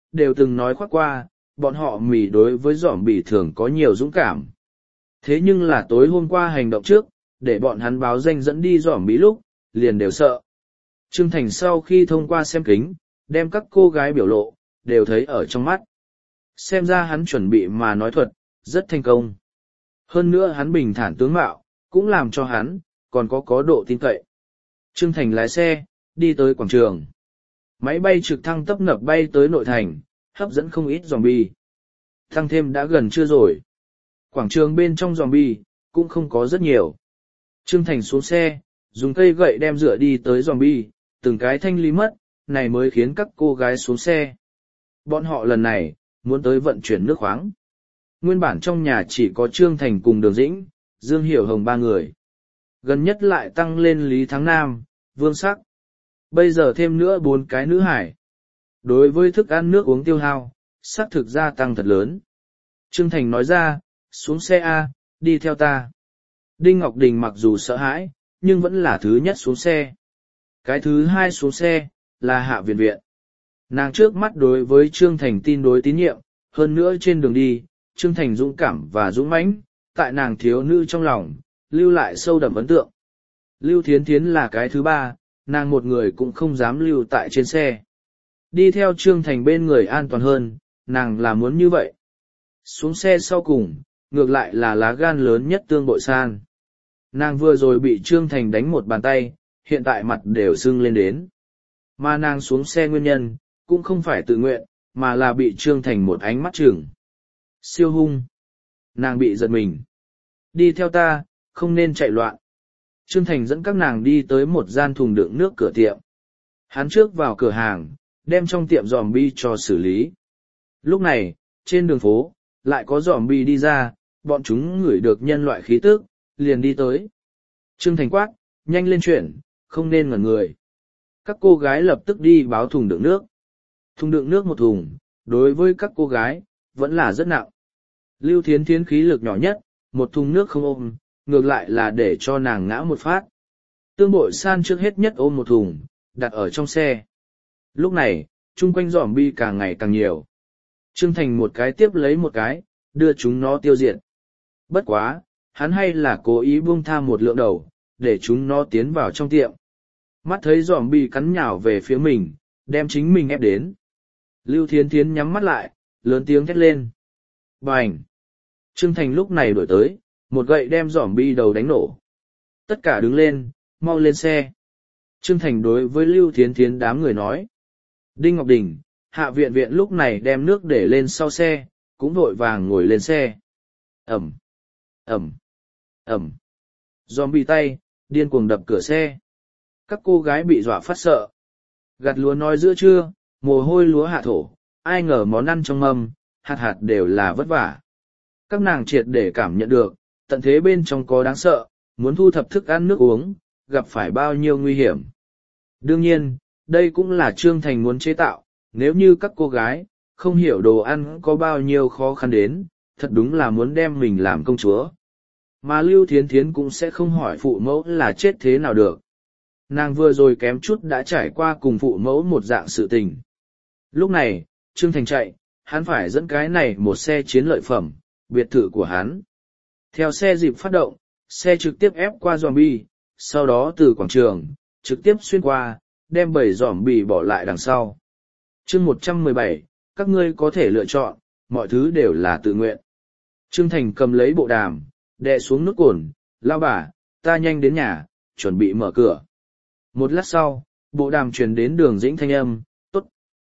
đều từng nói khoác qua, bọn họ mỉ đối với giỏm bỉ thường có nhiều dũng cảm. Thế nhưng là tối hôm qua hành động trước, để bọn hắn báo danh dẫn đi giỏm bỉ lúc, liền đều sợ. Trương Thành sau khi thông qua xem kính, đem các cô gái biểu lộ, đều thấy ở trong mắt. Xem ra hắn chuẩn bị mà nói thuật, rất thành công. Hơn nữa hắn bình thản tướng mạo, cũng làm cho hắn, còn có độ tin cậy. Trương Thành lái xe, đi tới quảng trường. Máy bay trực thăng tấp nập bay tới nội thành, hấp dẫn không ít zombie. Tăng thêm đã gần trưa rồi. Quảng trường bên trong zombie, cũng không có rất nhiều. Trương Thành xuống xe, dùng cây gậy đem dựa đi tới zombie, từng cái thanh lý mất, này mới khiến các cô gái xuống xe. Bọn họ lần này, muốn tới vận chuyển nước khoáng. Nguyên bản trong nhà chỉ có Trương Thành cùng Đường Dĩnh, Dương Hiểu Hồng ba người. Gần nhất lại tăng lên Lý Thắng Nam, Vương Sắc. Bây giờ thêm nữa 4 cái nữ hải. Đối với thức ăn nước uống tiêu hao, xác thực gia tăng thật lớn. Trương Thành nói ra, xuống xe A, đi theo ta. Đinh Ngọc Đình mặc dù sợ hãi, nhưng vẫn là thứ nhất xuống xe. Cái thứ hai xuống xe, là Hạ Viện Viện. Nàng trước mắt đối với Trương Thành tin đối tín nhiệm, hơn nữa trên đường đi, Trương Thành dũng cảm và dũng mãnh, tại nàng thiếu nữ trong lòng, lưu lại sâu đậm ấn tượng. Lưu Thiến Thiến là cái thứ ba, nàng một người cũng không dám lưu tại trên xe. Đi theo Trương Thành bên người an toàn hơn, nàng là muốn như vậy. Xuống xe sau cùng, ngược lại là lá gan lớn nhất Tương Bội San. Nàng vừa rồi bị Trương Thành đánh một bàn tay, hiện tại mặt đều sưng lên đến. Mà nàng xuống xe nguyên nhân, cũng không phải tự nguyện, mà là bị Trương Thành một ánh mắt chừng. Siêu hung. Nàng bị giật mình. Đi theo ta, không nên chạy loạn. Trương Thành dẫn các nàng đi tới một gian thùng đựng nước cửa tiệm. Hắn trước vào cửa hàng, đem trong tiệm zombie cho xử lý. Lúc này, trên đường phố, lại có zombie đi ra, bọn chúng ngửi được nhân loại khí tức, liền đi tới. Trương Thành quát, nhanh lên chuyển, không nên ngẩn người. Các cô gái lập tức đi báo thùng đựng nước. Thùng đựng nước một thùng, đối với các cô gái, vẫn là rất nặng. Lưu Thiến Thiến khí lực nhỏ nhất, một thùng nước không ôm, ngược lại là để cho nàng ngã một phát. Tương Bội San trước hết nhất ôm một thùng, đặt ở trong xe. Lúc này, chung quanh zombie càng ngày càng nhiều. Trương Thành một cái tiếp lấy một cái, đưa chúng nó tiêu diệt. Bất quá, hắn hay là cố ý buông tha một lượng đầu, để chúng nó tiến vào trong tiệm. Mắt thấy zombie cắn nhào về phía mình, đem chính mình ép đến. Lưu Thiến Thiến nhắm mắt lại, lớn tiếng thét lên. Bành! Trương Thành lúc này đổi tới, một gậy đem zombie đầu đánh nổ. Tất cả đứng lên, mau lên xe. Trương Thành đối với Lưu Thiến Thiến đám người nói. Đinh Ngọc Đình, Hạ Viện Viện lúc này đem nước để lên sau xe, cũng vội vàng ngồi lên xe. Ẩm! Ẩm! Ẩm! Zombie tay, điên cuồng đập cửa xe. Các cô gái bị dọa phát sợ. Gặt lúa nói giữa trưa, mồ hôi lúa hạ thổ, ai ngờ món ăn trong mâm, hạt hạt đều là vất vả. Các nàng triệt để cảm nhận được, tận thế bên trong có đáng sợ, muốn thu thập thức ăn nước uống, gặp phải bao nhiêu nguy hiểm. Đương nhiên, đây cũng là Trương Thành muốn chế tạo, nếu như các cô gái, không hiểu đồ ăn có bao nhiêu khó khăn đến, thật đúng là muốn đem mình làm công chúa. Mà Lưu Thiến Thiến cũng sẽ không hỏi phụ mẫu là chết thế nào được. Nàng vừa rồi kém chút đã trải qua cùng phụ mẫu một dạng sự tình. Lúc này, Trương Thành chạy, hắn phải dẫn cái này một xe chiến lợi phẩm, biệt thự của hắn. Theo xe dịp phát động, xe trực tiếp ép qua zombie, sau đó từ quảng trường, trực tiếp xuyên qua, đem 7 zombie bỏ lại đằng sau. Chương 117, các ngươi có thể lựa chọn, mọi thứ đều là tự nguyện. Trương Thành cầm lấy bộ đàm, đè xuống nút cồn, lao bà, ta nhanh đến nhà, chuẩn bị mở cửa. Một lát sau, bộ đàm truyền đến Đường Dĩnh thanh âm, tốt.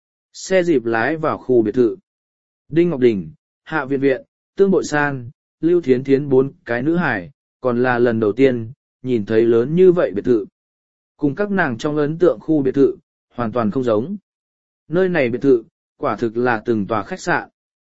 Xe dịp lái vào khu biệt thự. Đinh Ngọc Đình, Hạ Viện Viện, Tương Bội San, Lưu Thiến Thiến 4 cái nữ hải, còn là lần đầu tiên, nhìn thấy lớn như vậy biệt thự. Cùng các nàng trong ấn tượng khu biệt thự, hoàn toàn không giống. Nơi này biệt thự, quả thực là từng tòa khách sạn.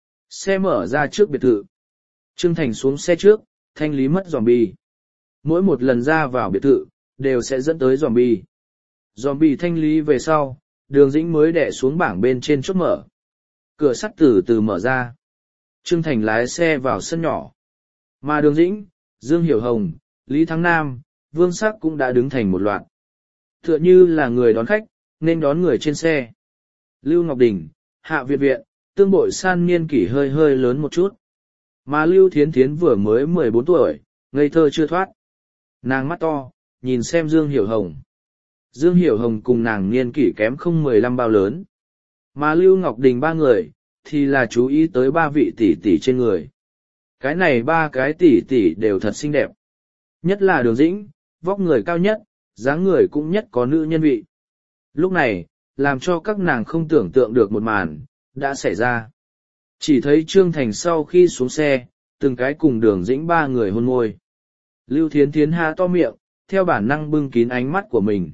Xe mở ra trước biệt thự. Trương Thành xuống xe trước, thanh lý mất zombie. Mỗi một lần ra vào biệt thự, đều sẽ dẫn tới zombie. Zombie thanh lý về sau, Đường Dĩnh mới đè xuống bảng bên trên chốt mở. Cửa sắt từ từ mở ra. Trương Thành lái xe vào sân nhỏ. Mà Đường Dĩnh, Dương Hiểu Hồng, Lý Thắng Nam, Vương Sắc cũng đã đứng thành một loạt. Tựa như là người đón khách, nên đón người trên xe. Lưu Ngọc Đình, Hạ Viện Viện, Tương Bội San niên kỷ hơi hơi lớn một chút. Mà Lưu Thiến Thiến vừa mới 14 tuổi, ngây thơ chưa thoát. Nàng mắt to, nhìn xem Dương Hiểu Hồng. Dương Hiểu Hồng cùng nàng niên kỷ kém không 15 bao lớn. Mà Lưu Ngọc Đình ba người, thì là chú ý tới ba vị tỷ tỷ trên người. Cái này ba cái tỷ tỷ đều thật xinh đẹp. Nhất là Đường Dĩnh, vóc người cao nhất, dáng người cũng nhất có nữ nhân vị. Lúc này, làm cho các nàng không tưởng tượng được một màn, đã xảy ra. Chỉ thấy Trương Thành sau khi xuống xe, từng cái cùng Đường Dĩnh ba người hôn môi. Lưu Thiến Thiến há to miệng, theo bản năng bưng kín ánh mắt của mình.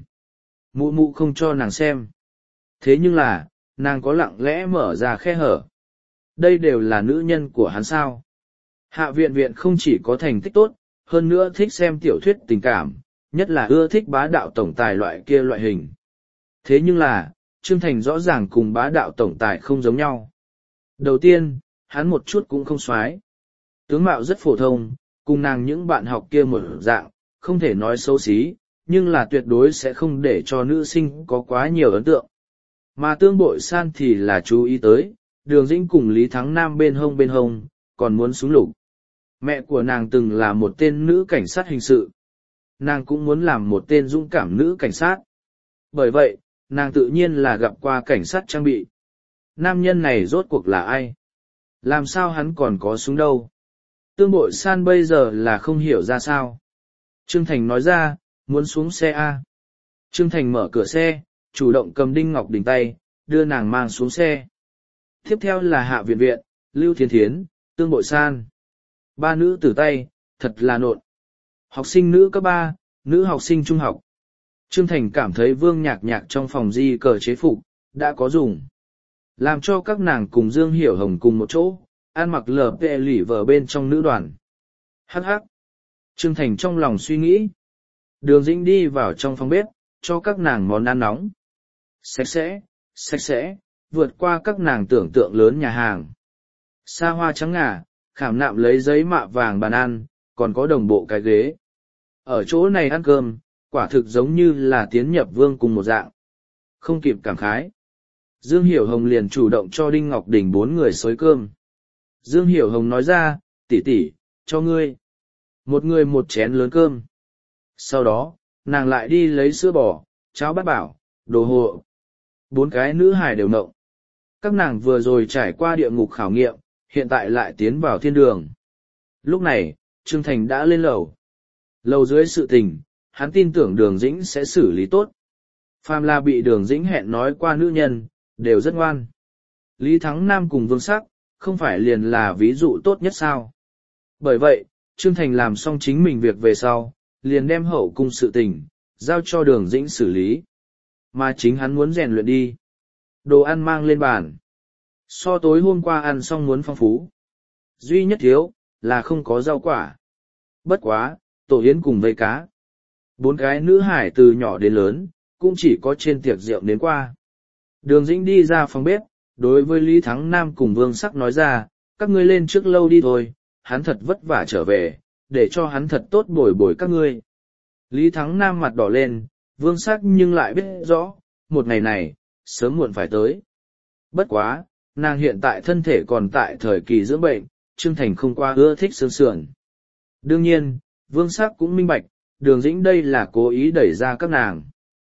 Mụ mụ không cho nàng xem. Thế nhưng là, nàng có lặng lẽ mở ra khe hở. Đây đều là nữ nhân của hắn sao. Hạ Viện Viện không chỉ có thành tích tốt, hơn nữa thích xem tiểu thuyết tình cảm, nhất là ưa thích bá đạo tổng tài loại kia loại hình. Thế nhưng là, Trương Thành rõ ràng cùng bá đạo tổng tài không giống nhau. Đầu tiên, hắn một chút cũng không xoái. Tướng mạo rất phổ thông, cùng nàng những bạn học kia một dạng, không thể nói xấu xí, nhưng là tuyệt đối sẽ không để cho nữ sinh có quá nhiều ấn tượng. Mà Tương Bội San thì là chú ý tới, Đường Dĩnh cùng Lý Thắng Nam bên hông, còn muốn súng lục. Mẹ của nàng từng là một tên nữ cảnh sát hình sự. Nàng cũng muốn làm một tên dũng cảm nữ cảnh sát. Bởi vậy, nàng tự nhiên là gặp qua cảnh sát trang bị. Nam nhân này rốt cuộc là ai? Làm sao hắn còn có súng đâu? Tương Bội San bây giờ là không hiểu ra sao. Trương Thành nói ra, muốn xuống xe A. Trương Thành mở cửa xe, chủ động cầm Đinh Ngọc Đình tay, đưa nàng mang xuống xe. Tiếp theo là Hạ Viện Viện, Lưu Thiến Thiến, Tương Bội San. Ba nữ từ tay, thật là nộn. Học sinh nữ cấp 3, nữ học sinh trung học. Trương Thành cảm thấy Vương Nhạc Nhạc trong phòng di cờ chế phục, đã có dùng. Làm cho các nàng cùng Dương Hiểu Hồng cùng một chỗ, ăn mặc lờ pẹ lỉ vở bên trong nữ đoàn. Hắc hắc. Trương Thành trong lòng suy nghĩ. Đường Dĩnh đi vào trong phòng bếp, cho các nàng món ăn nóng. Sạch sẽ, vượt qua các nàng tưởng tượng lớn nhà hàng. Xa hoa trắng ngà, khảm nạm lấy giấy mạ vàng bàn ăn, còn có đồng bộ cái ghế. Ở chỗ này ăn cơm, quả thực giống như là tiến nhập vương cùng một dạng. Không kịp cảm khái. Dương Hiểu Hồng liền chủ động cho Đinh Ngọc Đình 4 người xới cơm. Dương Hiểu Hồng nói ra, tỷ tỷ, cho ngươi. Một người một chén lớn cơm. Sau đó, nàng lại đi lấy sữa bò, cháo bát bảo, đồ hộ. 4 cái nữ hài đều nộng. Các nàng vừa rồi trải qua địa ngục khảo nghiệm, hiện tại lại tiến vào thiên đường. Lúc này, Trương Thành đã lên lầu. Lầu dưới sự tình, hắn tin tưởng Đường Dĩnh sẽ xử lý tốt. Phàm là bị Đường Dĩnh hẹn nói qua nữ nhân, đều rất ngoan. Lý Thắng Nam cùng Vương Sắc, không phải liền là ví dụ tốt nhất sao. Bởi vậy, Trương Thành làm xong chính mình việc về sau, liền đem hậu cung sự tình, giao cho Đường Dĩnh xử lý. Mà chính hắn muốn rèn luyện đi. Đồ ăn mang lên bàn. So tối hôm qua ăn xong muốn phong phú. Duy nhất thiếu, là không có rau quả. Bất quá, tổ yến cùng vây cá. 4 cái nữ hải từ nhỏ đến lớn, cũng chỉ có trên tiệc rượu đến qua. Đường Dĩnh đi ra phòng bếp, đối với Lý Thắng Nam cùng Vương Sắc nói ra, các ngươi lên trước lâu đi thôi, hắn thật vất vả trở về, để cho hắn thật tốt bồi bồi các ngươi. Lý Thắng Nam mặt đỏ lên, Vương Sắc nhưng lại biết rõ, một ngày này, sớm muộn phải tới. Bất quá, nàng hiện tại thân thể còn tại thời kỳ dưỡng bệnh, Trương Thành không qua ưa thích xương sườn. Đương nhiên, Vương Sắc cũng minh bạch, Đường Dĩnh đây là cố ý đẩy ra các nàng.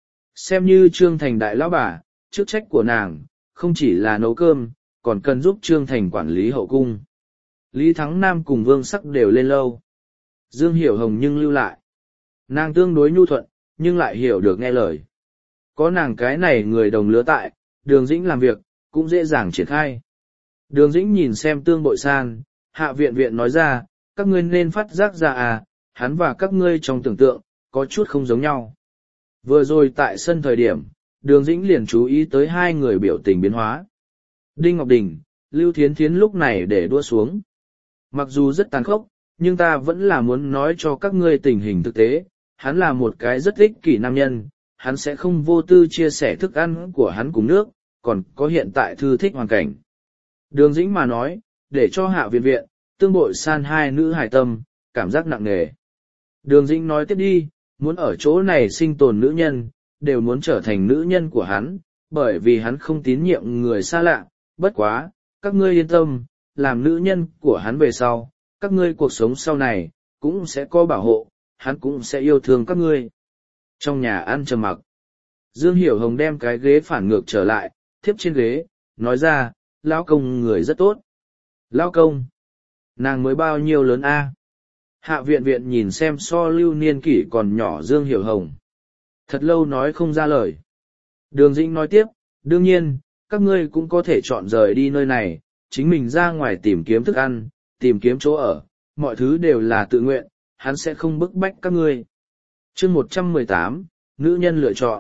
Xem như Trương Thành đại lão bà, chức trách của nàng, không chỉ là nấu cơm, còn cần giúp Trương Thành quản lý hậu cung. Lý Thắng Nam cùng Vương Sắc đều lên lâu. Dương Hiểu Hồng nhưng lưu lại. Nàng tương đối nhu thuận, nhưng lại hiểu được nghe lời. Có nàng cái này người đồng lứa tại, Đường Dĩnh làm việc, cũng dễ dàng triển khai. Đường Dĩnh nhìn xem Tương Bội San, Hạ Viện Viện nói ra, các ngươi nên phát giác ra à, hắn và các ngươi trong tưởng tượng, có chút không giống nhau. Vừa rồi tại sân thời điểm, Đường Dĩnh liền chú ý tới 2 người biểu tình biến hóa. Đinh Ngọc Đình, Lưu Thiến Thiến lúc này để đua xuống. Mặc dù rất tàn khốc, nhưng ta vẫn là muốn nói cho các ngươi tình hình thực tế, hắn là một cái rất ích kỷ nam nhân, hắn sẽ không vô tư chia sẻ thức ăn của hắn cùng nước, còn có hiện tại thư thích hoàn cảnh. Đường Dĩnh mà nói, để cho Hạ Viện Viện, Tương Bội San 2 nữ hài tâm, cảm giác nặng nề. Đường Dĩnh nói tiếp đi, muốn ở chỗ này sinh tồn nữ nhân, đều muốn trở thành nữ nhân của hắn, bởi vì hắn không tín nhiệm người xa lạ, Bất quá, các ngươi yên tâm, làm nữ nhân của hắn về sau, các ngươi cuộc sống sau này, cũng sẽ có bảo hộ, hắn cũng sẽ yêu thương các ngươi. Trong nhà ăn trầm mặc, Dương Hiểu Hồng đem cái ghế phản ngược trở lại, thiếp trên ghế, nói ra, lão công người rất tốt. Lão công, nàng mới bao nhiêu lớn a? Hạ viện viện nhìn xem so lưu niên kỷ còn nhỏ Dương Hiểu Hồng. Thật lâu nói không ra lời. Đường Dĩnh nói tiếp, đương nhiên, các ngươi cũng có thể chọn rời đi nơi này, chính mình ra ngoài tìm kiếm thức ăn, tìm kiếm chỗ ở, mọi thứ đều là tự nguyện, hắn sẽ không bức bách các ngươi. Chương 118, nữ nhân lựa chọn.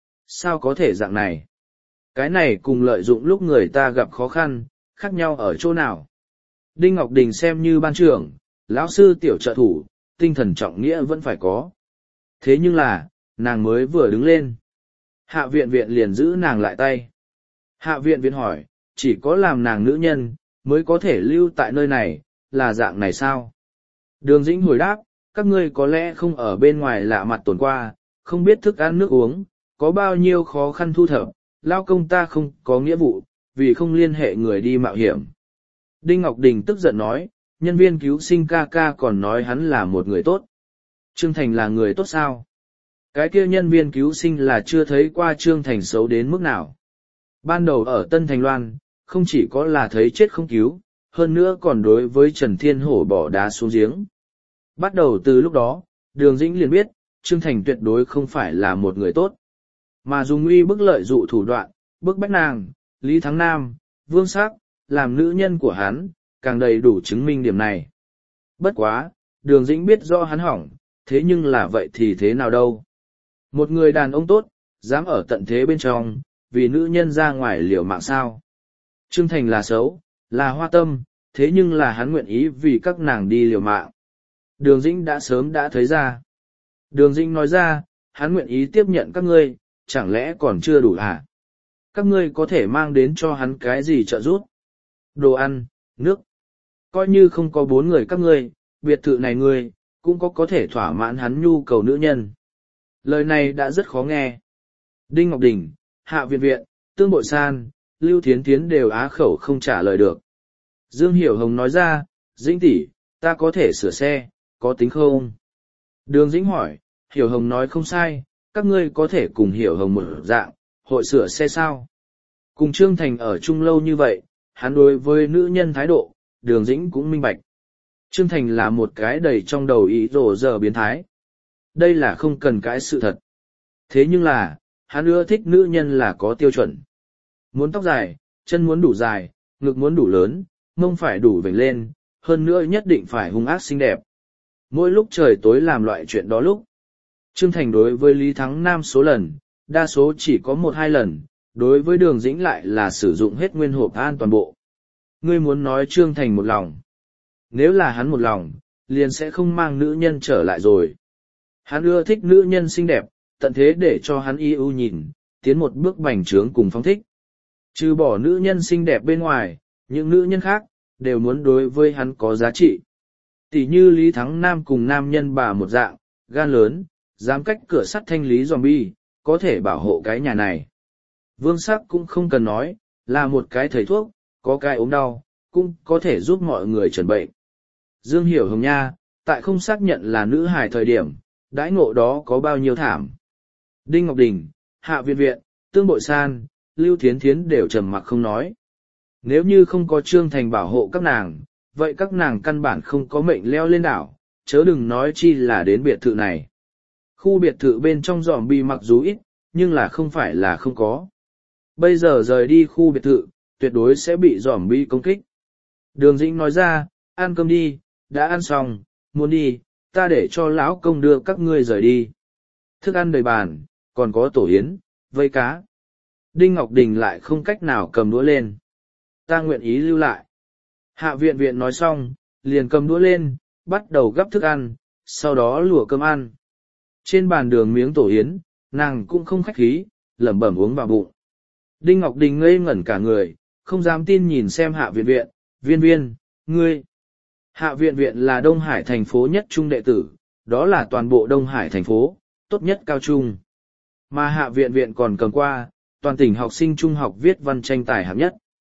Sao có thể dạng này? Cái này cùng lợi dụng lúc người ta gặp khó khăn, khác nhau ở chỗ nào? Đinh Ngọc Đình xem như ban trưởng, lão sư tiểu trợ thủ, tinh thần trọng nghĩa vẫn phải có. Thế nhưng là, nàng mới vừa đứng lên. Hạ viện viện liền giữ nàng lại tay. Hạ viện viện hỏi, chỉ có làm nàng nữ nhân, mới có thể lưu tại nơi này, là dạng này sao? Đường Dĩnh hồi đáp, các ngươi có lẽ không ở bên ngoài lạ mặt tồn qua, không biết thức ăn nước uống, có bao nhiêu khó khăn thu thập, lao công ta không có nghĩa vụ, vì không liên hệ người đi mạo hiểm. Đinh Ngọc Đình tức giận nói, nhân viên cứu sinh ca ca còn nói hắn là một người tốt. Trương Thành là người tốt sao? Cái kia nhân viên cứu sinh là chưa thấy qua Trương Thành xấu đến mức nào. Ban đầu ở Tân Thành Loan, không chỉ có là thấy chết không cứu, hơn nữa còn đối với Trần Thiên Hổ bỏ đá xuống giếng. Bắt đầu từ lúc đó, Đường Dĩnh liền biết, Trương Thành tuyệt đối không phải là một người tốt, mà dùng uy bức lợi dụ thủ đoạn, bức bách nàng, Lý Thắng Nam, Vương Sắc, làm nữ nhân của hắn, càng đầy đủ chứng minh điểm này. Bất quá, Đường Dĩnh biết do hắn hỏng, thế nhưng là vậy thì thế nào đâu. Một người đàn ông tốt, dám ở tận thế bên trong, vì nữ nhân ra ngoài liều mạng sao. Trương Thành là xấu, là hoa tâm, thế nhưng là hắn nguyện ý vì các nàng đi liều mạng. Đường Dĩnh đã sớm đã thấy ra. Đường Dĩnh nói ra, hắn nguyện ý tiếp nhận các ngươi, chẳng lẽ còn chưa đủ hả? Các ngươi có thể mang đến cho hắn cái gì trợ giúp? Đồ ăn, nước. Coi như không có 4 người các ngươi, biệt thự này ngươi, cũng có thể thỏa mãn hắn nhu cầu nữ nhân. Lời này đã rất khó nghe. Đinh Ngọc Đình, Hạ viện viện, Tương Bội San, Lưu Thiến Thiến đều á khẩu không trả lời được. Dương Hiểu Hồng nói ra, Dĩnh tỷ, ta có thể sửa xe, có tính không? Đường Dĩnh hỏi, Hiểu Hồng nói không sai, các ngươi có thể cùng Hiểu Hồng một dạng, hội sửa xe sao? Cùng Trương Thành ở chung lâu như vậy, hắn đối với nữ nhân thái độ, Đường Dĩnh cũng minh bạch. Trương Thành là một cái đầy trong đầu ý rồ giờ biến thái. Đây là không cần cãi sự thật. Thế nhưng là, hắn ưa thích nữ nhân là có tiêu chuẩn. Muốn tóc dài, chân muốn đủ dài, ngực muốn đủ lớn, mông phải đủ vểnh lên, hơn nữa nhất định phải hung ác xinh đẹp. Mỗi lúc trời tối làm loại chuyện đó lúc. Trương Thành đối với Lý Thắng Nam số lần, đa số chỉ có 1-2 lần, đối với Đường Dĩnh lại là sử dụng hết nguyên hộp an toàn bộ. Ngươi muốn nói Trương Thành một lòng. Nếu là hắn một lòng, liền sẽ không mang nữ nhân trở lại rồi. Hắn ưa thích nữ nhân xinh đẹp, tận thế để cho hắn yêu nhìn, tiến một bước bành trướng cùng phóng thích. Trừ bỏ nữ nhân xinh đẹp bên ngoài, những nữ nhân khác, đều muốn đối với hắn có giá trị. Tỷ như Lý Thắng Nam cùng nam nhân bà một dạng, gan lớn, dám cách cửa sắt thanh lý zombie, có thể bảo hộ cái nhà này. Vương Sắc cũng không cần nói, là một cái thầy thuốc, có cái ốm đau, cũng có thể giúp mọi người chẩn bệnh. Dương Hiểu Hồng nha, tại không xác nhận là nữ hài thời điểm, đãi ngộ đó có bao nhiêu thảm. Đinh Ngọc Đình, Hạ viện viện, Tương Bội San, Lưu Thiến Thiến đều trầm mặc không nói. Nếu như không có Trương Thành bảo hộ các nàng, vậy các nàng căn bản không có mệnh leo lên đảo, chớ đừng nói chi là đến biệt thự này. Khu biệt thự bên trong zombie mặc dù ít, nhưng là không phải là không có. Bây giờ rời đi khu biệt thự, tuyệt đối sẽ bị zombie công kích. Đường Dĩnh nói ra, ăn cơm đi, đã ăn xong, muốn đi, ta để cho lão công đưa các ngươi rời đi. Thức ăn đầy bàn, còn có tổ yến, vây cá. Đinh Ngọc Đình lại không cách nào cầm đũa lên. Ta nguyện ý lưu lại. Hạ viện viện nói xong, liền cầm đũa lên, bắt đầu gắp thức ăn, sau đó lùa cơm ăn. Trên bàn đường miếng tổ yến, nàng cũng không khách khí, lẩm bẩm uống vào bụng. Đinh Ngọc Đình ngây ngẩn cả người, không dám tin nhìn xem Hạ viện viện, viên viên, ngươi. Hạ viện viện là Đông Hải thành phố nhất trung đệ tử, đó là toàn bộ Đông Hải thành phố, tốt nhất cao trung. Mà Hạ viện viện còn cầm qua, toàn tỉnh học sinh trung học viết văn tranh tài hạng nhất.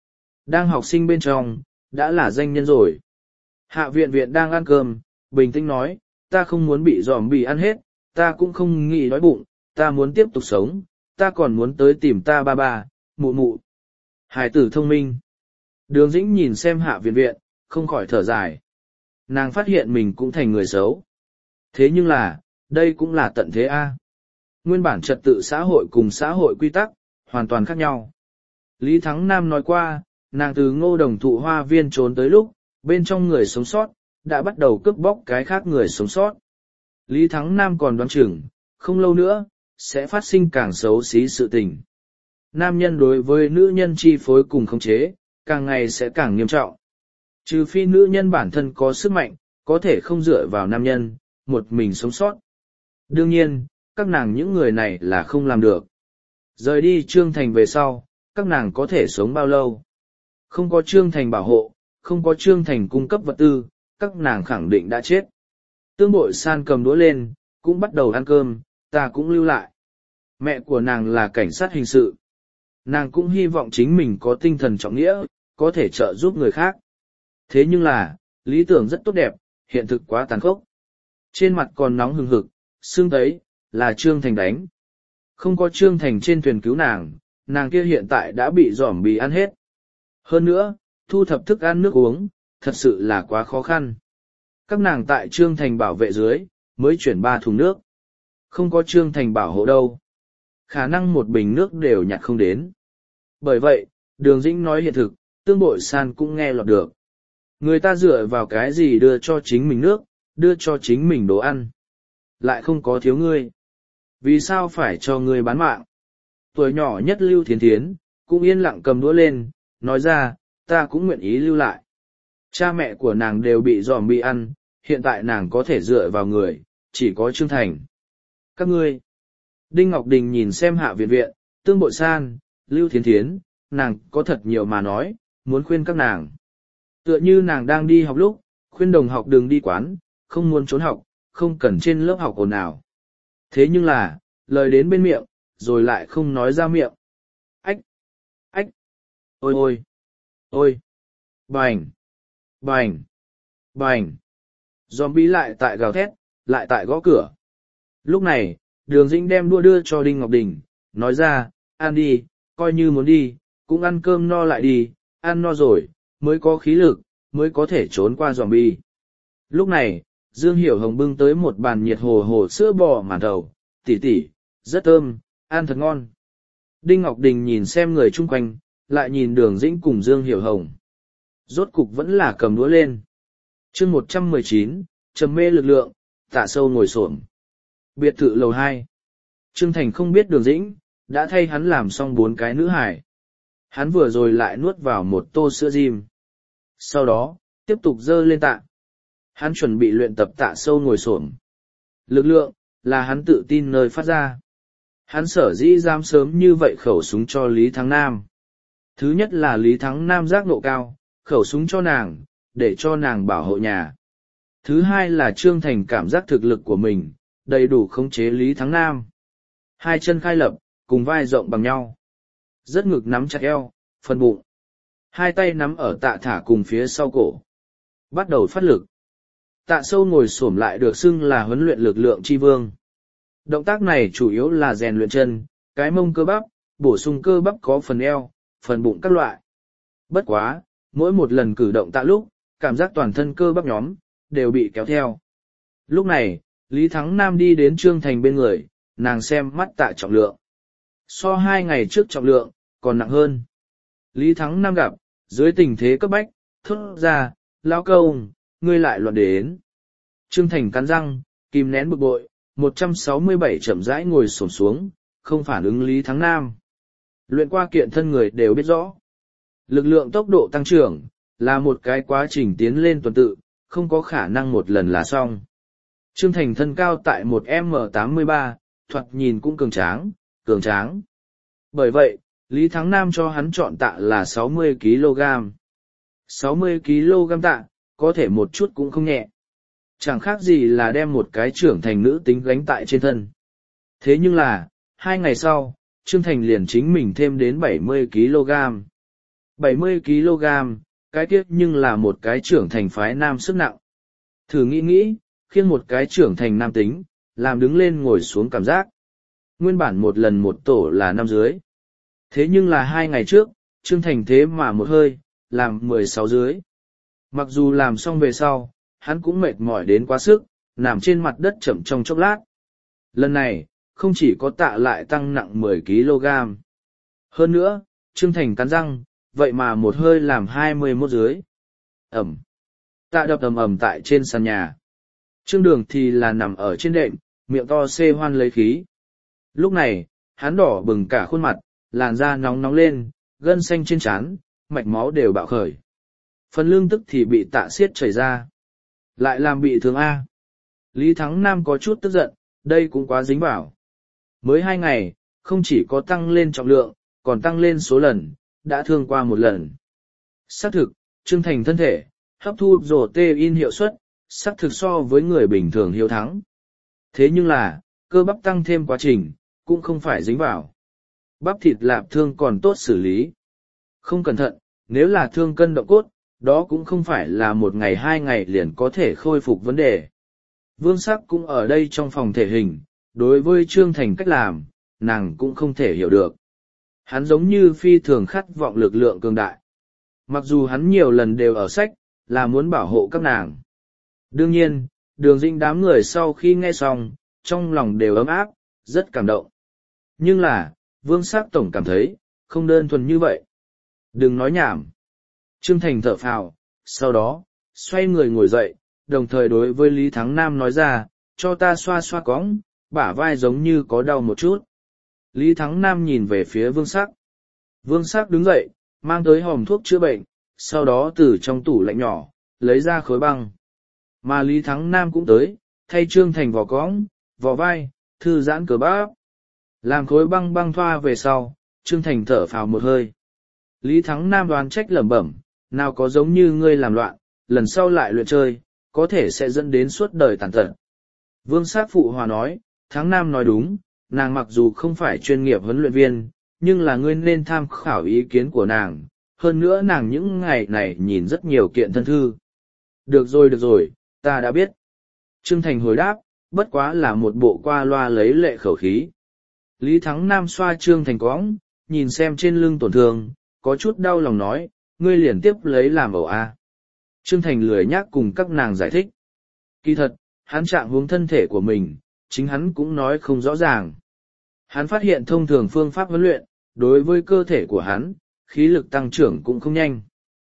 Đang học sinh bên trong, đã là danh nhân rồi. Hạ viện viện đang ăn cơm, bình tĩnh nói, ta không muốn bị giòm bì ăn hết, ta cũng không nghĩ đói bụng, ta muốn tiếp tục sống, ta còn muốn tới tìm ta ba ba, mụ mụ. Hải tử thông minh. Đường Dĩnh nhìn xem hạ viện viện, không khỏi thở dài. Nàng phát hiện mình cũng thành người xấu. Thế nhưng là, đây cũng là tận thế A. Nguyên bản trật tự xã hội cùng xã hội quy tắc, hoàn toàn khác nhau. Lý Thắng Nam nói qua, nàng từ Ngô Đồng Thụ Hoa Viên trốn tới lúc, bên trong người sống sót, đã bắt đầu cướp bóc cái khác người sống sót. Lý Thắng Nam còn đoán chừng, không lâu nữa, sẽ phát sinh càng xấu xí sự tình. Nam nhân đối với nữ nhân chi phối cùng khống chế, càng ngày sẽ càng nghiêm trọng. Trừ phi nữ nhân bản thân có sức mạnh, có thể không dựa vào nam nhân, một mình sống sót. Đương nhiên, các nàng những người này là không làm được. Rời đi Trương Thành về sau, các nàng có thể sống bao lâu? Không có Trương Thành bảo hộ, không có Trương Thành cung cấp vật tư, các nàng khẳng định đã chết. Tương Bội San cầm đũa lên, cũng bắt đầu ăn cơm, ta cũng lưu lại. Mẹ của nàng là cảnh sát hình sự. Nàng cũng hy vọng chính mình có tinh thần trọng nghĩa, có thể trợ giúp người khác. Thế nhưng là, lý tưởng rất tốt đẹp, hiện thực quá tàn khốc. Trên mặt còn nóng hừng hực, xương thấy, là Trương Thành đánh. Không có Trương Thành trên thuyền cứu nàng, nàng kia hiện tại đã bị giỏm bì ăn hết. Hơn nữa, thu thập thức ăn nước uống, thật sự là quá khó khăn. Các nàng tại Trương Thành bảo vệ dưới, mới chuyển 3 thùng nước. Không có Trương Thành bảo hộ đâu. Khả năng một bình nước đều nhặt không đến. Bởi vậy, Đường Dĩnh nói hiện thực, Tương Bội San cũng nghe lọt được. Người ta dựa vào cái gì đưa cho chính mình nước, đưa cho chính mình đồ ăn. Lại không có thiếu ngươi. Vì sao phải cho ngươi bán mạng? Tuổi nhỏ nhất Lưu Thiến Thiến, cũng yên lặng cầm đũa lên, nói ra, ta cũng nguyện ý lưu lại. Cha mẹ của nàng đều bị giòm bị ăn, hiện tại nàng có thể dựa vào người, chỉ có Trương Thành. Các ngươi. Đinh Ngọc Đình nhìn xem Hạ Viện Viện, Tương Bội San, Lưu Thiến Thiến, nàng có thật nhiều mà nói, muốn khuyên các nàng. Tựa như nàng đang đi học lúc, khuyên đồng học đừng đi quán, không muốn trốn học, không cần trên lớp học ồn ào. Thế nhưng là, lời đến bên miệng, rồi lại không nói ra miệng. Ách! Ách! Ôi ôi! Ôi! Bành! Bành! Bành! Zombie lại tại gào thét, lại tại gõ cửa. Lúc này, Đường Dĩnh đem đũa đưa cho Đinh Ngọc Đình, nói ra, ăn đi, coi như muốn đi, cũng ăn cơm no lại đi, ăn no rồi, mới có khí lực, mới có thể trốn qua zombie. Lúc này, Dương Hiểu Hồng bưng tới một bàn nhiệt hồ hồ sữa bò màn thầu, tỉ tỉ, rất thơm, ăn thật ngon. Đinh Ngọc Đình nhìn xem người chung quanh, lại nhìn Đường Dĩnh cùng Dương Hiểu Hồng. Rốt cục vẫn là cầm đũa lên. chương 119, trầm mê lực lượng, Tạ Sâu ngồi xổm. Biệt thự lầu 2. Trương Thành không biết Đường Dĩnh, đã thay hắn làm xong 4 cái nữ hải. Hắn vừa rồi lại nuốt vào một tô sữa diêm. Sau đó, tiếp tục dơ lên tạ. Hắn chuẩn bị luyện tập Tạ Sâu ngồi xổm. Lực lượng, là hắn tự tin nơi phát ra. Hắn sở dĩ dám sớm như vậy khẩu súng cho Lý Thắng Nam. Thứ nhất là Lý Thắng Nam giác nộ cao, khẩu súng cho nàng, để cho nàng bảo hộ nhà. Thứ hai là Trương Thành cảm giác thực lực của mình, đầy đủ khống chế Lý Thắng Nam. Hai chân khai lập, cùng vai rộng bằng nhau. Rất ngực nắm chặt eo, phần bụng. Hai tay nắm ở Tạ Thả cùng phía sau cổ. Bắt đầu phát lực. Tạ Sâu ngồi xổm lại được xưng là huấn luyện lực lượng chi vương. Động tác này chủ yếu là rèn luyện chân, cái mông cơ bắp, bổ sung cơ bắp có phần eo, phần bụng các loại. Bất quá, mỗi một lần cử động tạ lúc, cảm giác toàn thân cơ bắp nhóm, đều bị kéo theo. Lúc này, Lý Thắng Nam đi đến Trương Thành bên người, nàng xem mắt Tạ trọng lượng. So 2 ngày trước trọng lượng, còn nặng hơn. Lý Thắng Nam gặp, dưới tình thế cấp bách, thốt ra, lão công, ngươi lại loạn đến. Trương Thành cắn răng, kìm nén bực bội, 167 chậm rãi ngồi xổm xuống, không phản ứng Lý Thắng Nam. Luyện qua kiện thân người đều biết rõ. Lực lượng tốc độ tăng trưởng, là một cái quá trình tiến lên tuần tự, không có khả năng một lần là xong. Trương Thành thân cao tại 1m83, thoạt nhìn cũng cường tráng. Bởi vậy, Lý Thắng Nam cho hắn chọn tạ là 60kg. 60kg tạ, có thể một chút cũng không nhẹ. Chẳng khác gì là đem một cái trưởng thành nữ tính gánh tại trên thân. Thế nhưng là, 2 ngày sau, Trương Thành liền chính mình thêm đến 70kg. 70 kg, cái tiếc nhưng là một cái trưởng thành phái nam sức nặng. Thử nghĩ, khiêng một cái trưởng thành nam tính, làm đứng lên ngồi xuống cảm giác. Nguyên bản một lần một tổ là 5 dưới. Thế nhưng là 2 ngày trước, Trương Thành thế mà một hơi, làm 16 dưới. Mặc dù làm xong về sau, hắn cũng mệt mỏi đến quá sức, nằm trên mặt đất chậm trong chốc lát. Lần này, không chỉ có tạ lại tăng nặng 10 kg. Hơn nữa, Trương Thành cắn răng, vậy mà một hơi làm 21 dưới. Ẩm. Tạ đập ầm ầm tại trên sàn nhà. Trương Đường thì là nằm ở trên đệm, miệng to xê hoan lấy khí. Lúc này, hắn đỏ bừng cả khuôn mặt, làn da nóng nóng lên, gân xanh trên trán, mạch máu đều bạo khởi. Phần lưng tức thì bị tạ xiết chảy ra. Lại làm bị thương A. Lý Thắng Nam có chút tức giận, đây cũng quá dính vào. Mới 2 ngày, không chỉ có tăng lên trọng lượng, còn tăng lên số lần, đã thương qua một lần. Xác thực, Trương Thành thân thể, hấp thu protein hiệu suất, xác thực so với người bình thường hiếu thắng. Thế nhưng là, cơ bắp tăng thêm quá trình, cũng không phải dính vào. Bắp thịt lạp thương còn tốt xử lý. Không cẩn thận, nếu là thương cân động cốt, đó cũng không phải là 1 ngày 2 ngày liền có thể khôi phục vấn đề. Vương Sắc cũng ở đây trong phòng thể hình, đối với Trương Thành cách làm, nàng cũng không thể hiểu được. Hắn giống như phi thường khát vọng lực lượng cường đại. Mặc dù hắn nhiều lần đều ở sách, là muốn bảo hộ các nàng. Đương nhiên, Đường Dĩnh đám người sau khi nghe xong, trong lòng đều ấm áp, rất cảm động. Nhưng là, Vương Sắc tổng cảm thấy, không đơn thuần như vậy. Đừng nói nhảm. Trương Thành thở phào, sau đó, xoay người ngồi dậy, đồng thời đối với Lý Thắng Nam nói ra, cho ta xoa xoa cóng, bả vai giống như có đau một chút. Lý Thắng Nam nhìn về phía Vương Sắc. Vương Sắc đứng dậy, mang tới hòm thuốc chữa bệnh, sau đó từ trong tủ lạnh nhỏ, lấy ra khối băng. Mà Lý Thắng Nam cũng tới, thay Trương Thành vò cóng, vò vai, thư giãn cờ bắp. Làm khối băng băng thoa về sau, Trương Thành thở phào một hơi. Lý Thắng Nam đoán trách lẩm bẩm, nào có giống như ngươi làm loạn, lần sau lại luyện chơi, có thể sẽ dẫn đến suốt đời tàn tật. Vương Sát phụ hòa nói, Thắng Nam nói đúng, nàng mặc dù không phải chuyên nghiệp huấn luyện viên, nhưng là ngươi nên tham khảo ý kiến của nàng, hơn nữa nàng những ngày này nhìn rất nhiều kiện thân thư. Được rồi, ta đã biết. Trương Thành hồi đáp, bất quá là một bộ qua loa lấy lệ khẩu khí. Lý Thắng Nam xoa Trương Thành cõng, nhìn xem trên lưng tổn thương, có chút đau lòng nói, ngươi liền tiếp lấy làm ẩu a. Trương Thành lười nhác cùng các nàng giải thích. Kỳ thật, hắn trạng huống thân thể của mình, chính hắn cũng nói không rõ ràng. Hắn phát hiện thông thường phương pháp huấn luyện, đối với cơ thể của hắn, khí lực tăng trưởng cũng không nhanh.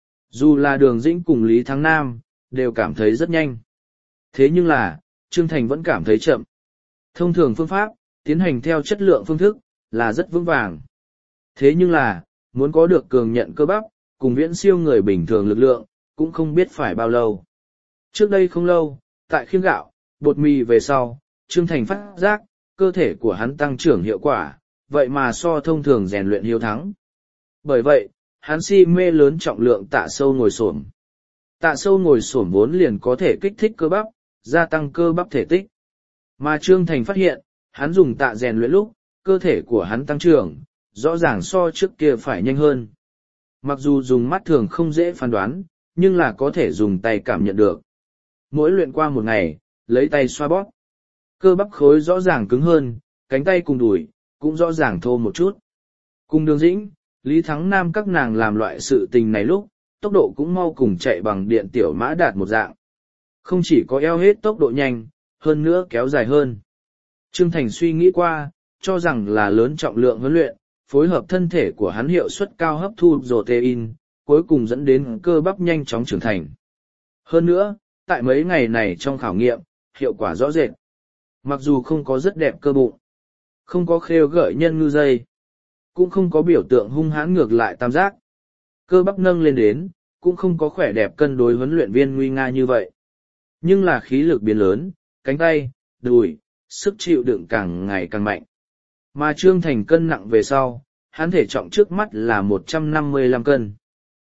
Dù là Đường Dĩnh cùng Lý Thắng Nam, đều cảm thấy rất nhanh. Thế nhưng là, Trương Thành vẫn cảm thấy chậm. Thông thường phương pháp, tiến hành theo chất lượng phương thức, là rất vững vàng. Thế nhưng là, muốn có được cường nhận cơ bắp, cùng viễn siêu người bình thường lực lượng, cũng không biết phải bao lâu. Trước đây không lâu, tại khiêng gạo, bột mì về sau, Trương Thành phát giác, cơ thể của hắn tăng trưởng hiệu quả, vậy mà so thông thường rèn luyện hiếu thắng. Bởi vậy, hắn si mê lớn trọng lượng tạ sâu ngồi xổm. Tạ sâu ngồi xổm vốn liền có thể kích thích cơ bắp, gia tăng cơ bắp thể tích. Mà Trương Thành phát hiện, hắn dùng tạ rèn luyện lúc, cơ thể của hắn tăng trưởng, rõ ràng so trước kia phải nhanh hơn. Mặc dù dùng mắt thường không dễ phán đoán, nhưng là có thể dùng tay cảm nhận được. Mỗi luyện qua một ngày, lấy tay xoa bóp. Cơ bắp khối rõ ràng cứng hơn, cánh tay cùng đùi, cũng rõ ràng thô một chút. Cùng Đường Dĩnh, Lý Thắng Nam các nàng làm loại sự tình này lúc, tốc độ cũng mau cùng chạy bằng điện tiểu mã đạt một dạng. Không chỉ có eo hết tốc độ nhanh, hơn nữa kéo dài hơn. Trương Thành suy nghĩ qua, cho rằng là lớn trọng lượng huấn luyện, phối hợp thân thể của hắn hiệu suất cao hấp thu protein, cuối cùng dẫn đến cơ bắp nhanh chóng trưởng thành. Hơn nữa, tại mấy ngày này trong khảo nghiệm, hiệu quả rõ rệt. Mặc dù không có rất đẹp cơ bụng, không có khêu gợi nhân ngư dây, cũng không có biểu tượng hung hãn ngược lại tam giác. Cơ bắp nâng lên đến, cũng không có khỏe đẹp cân đối huấn luyện viên nguy nga như vậy. Nhưng là khí lực biến lớn, cánh tay, đùi, sức chịu đựng càng ngày càng mạnh. Mà Trương Thành cân nặng về sau, hắn thể trọng trước mắt là 155 cân.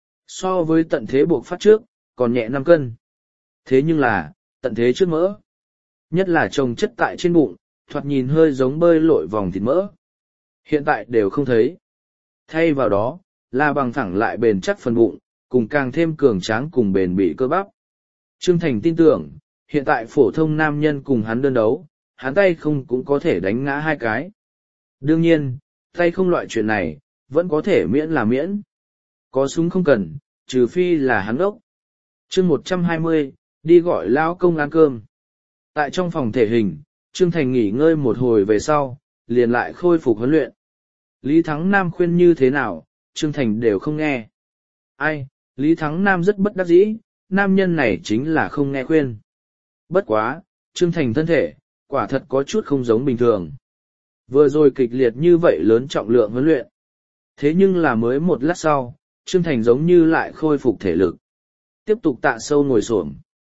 So với tận thế buộc phát trước, còn nhẹ 5 cân. Thế nhưng là, tận thế trước mỡ. Nhất là chồng chất tại trên bụng, thoạt nhìn hơi giống bơi lội vòng thịt mỡ. Hiện tại đều không thấy. Thay vào đó, là bằng phẳng lại bền chắc phần bụng, cùng càng thêm cường tráng cùng bền bỉ cơ bắp. Trương Thành tin tưởng, hiện tại phổ thông nam nhân cùng hắn đơn đấu, hắn tay không cũng có thể đánh ngã hai cái. Đương nhiên, tay không loại chuyện này, vẫn có thể miễn là miễn. Có súng không cần, trừ phi là hắn ốc. chương 120, đi gọi lão công ăn cơm. Tại trong phòng thể hình, Trương Thành nghỉ ngơi một hồi về sau, liền lại khôi phục huấn luyện. Lý Thắng Nam khuyên như thế nào, Trương Thành đều không nghe. Ai, Lý Thắng Nam rất bất đắc dĩ, nam nhân này chính là không nghe khuyên. Bất quá, Trương Thành thân thể, quả thật có chút không giống bình thường. Vừa rồi kịch liệt như vậy lớn trọng lượng huấn luyện. Thế nhưng là mới một lát sau, Trương Thành giống như lại khôi phục thể lực. Tiếp tục tạ sâu ngồi xổm.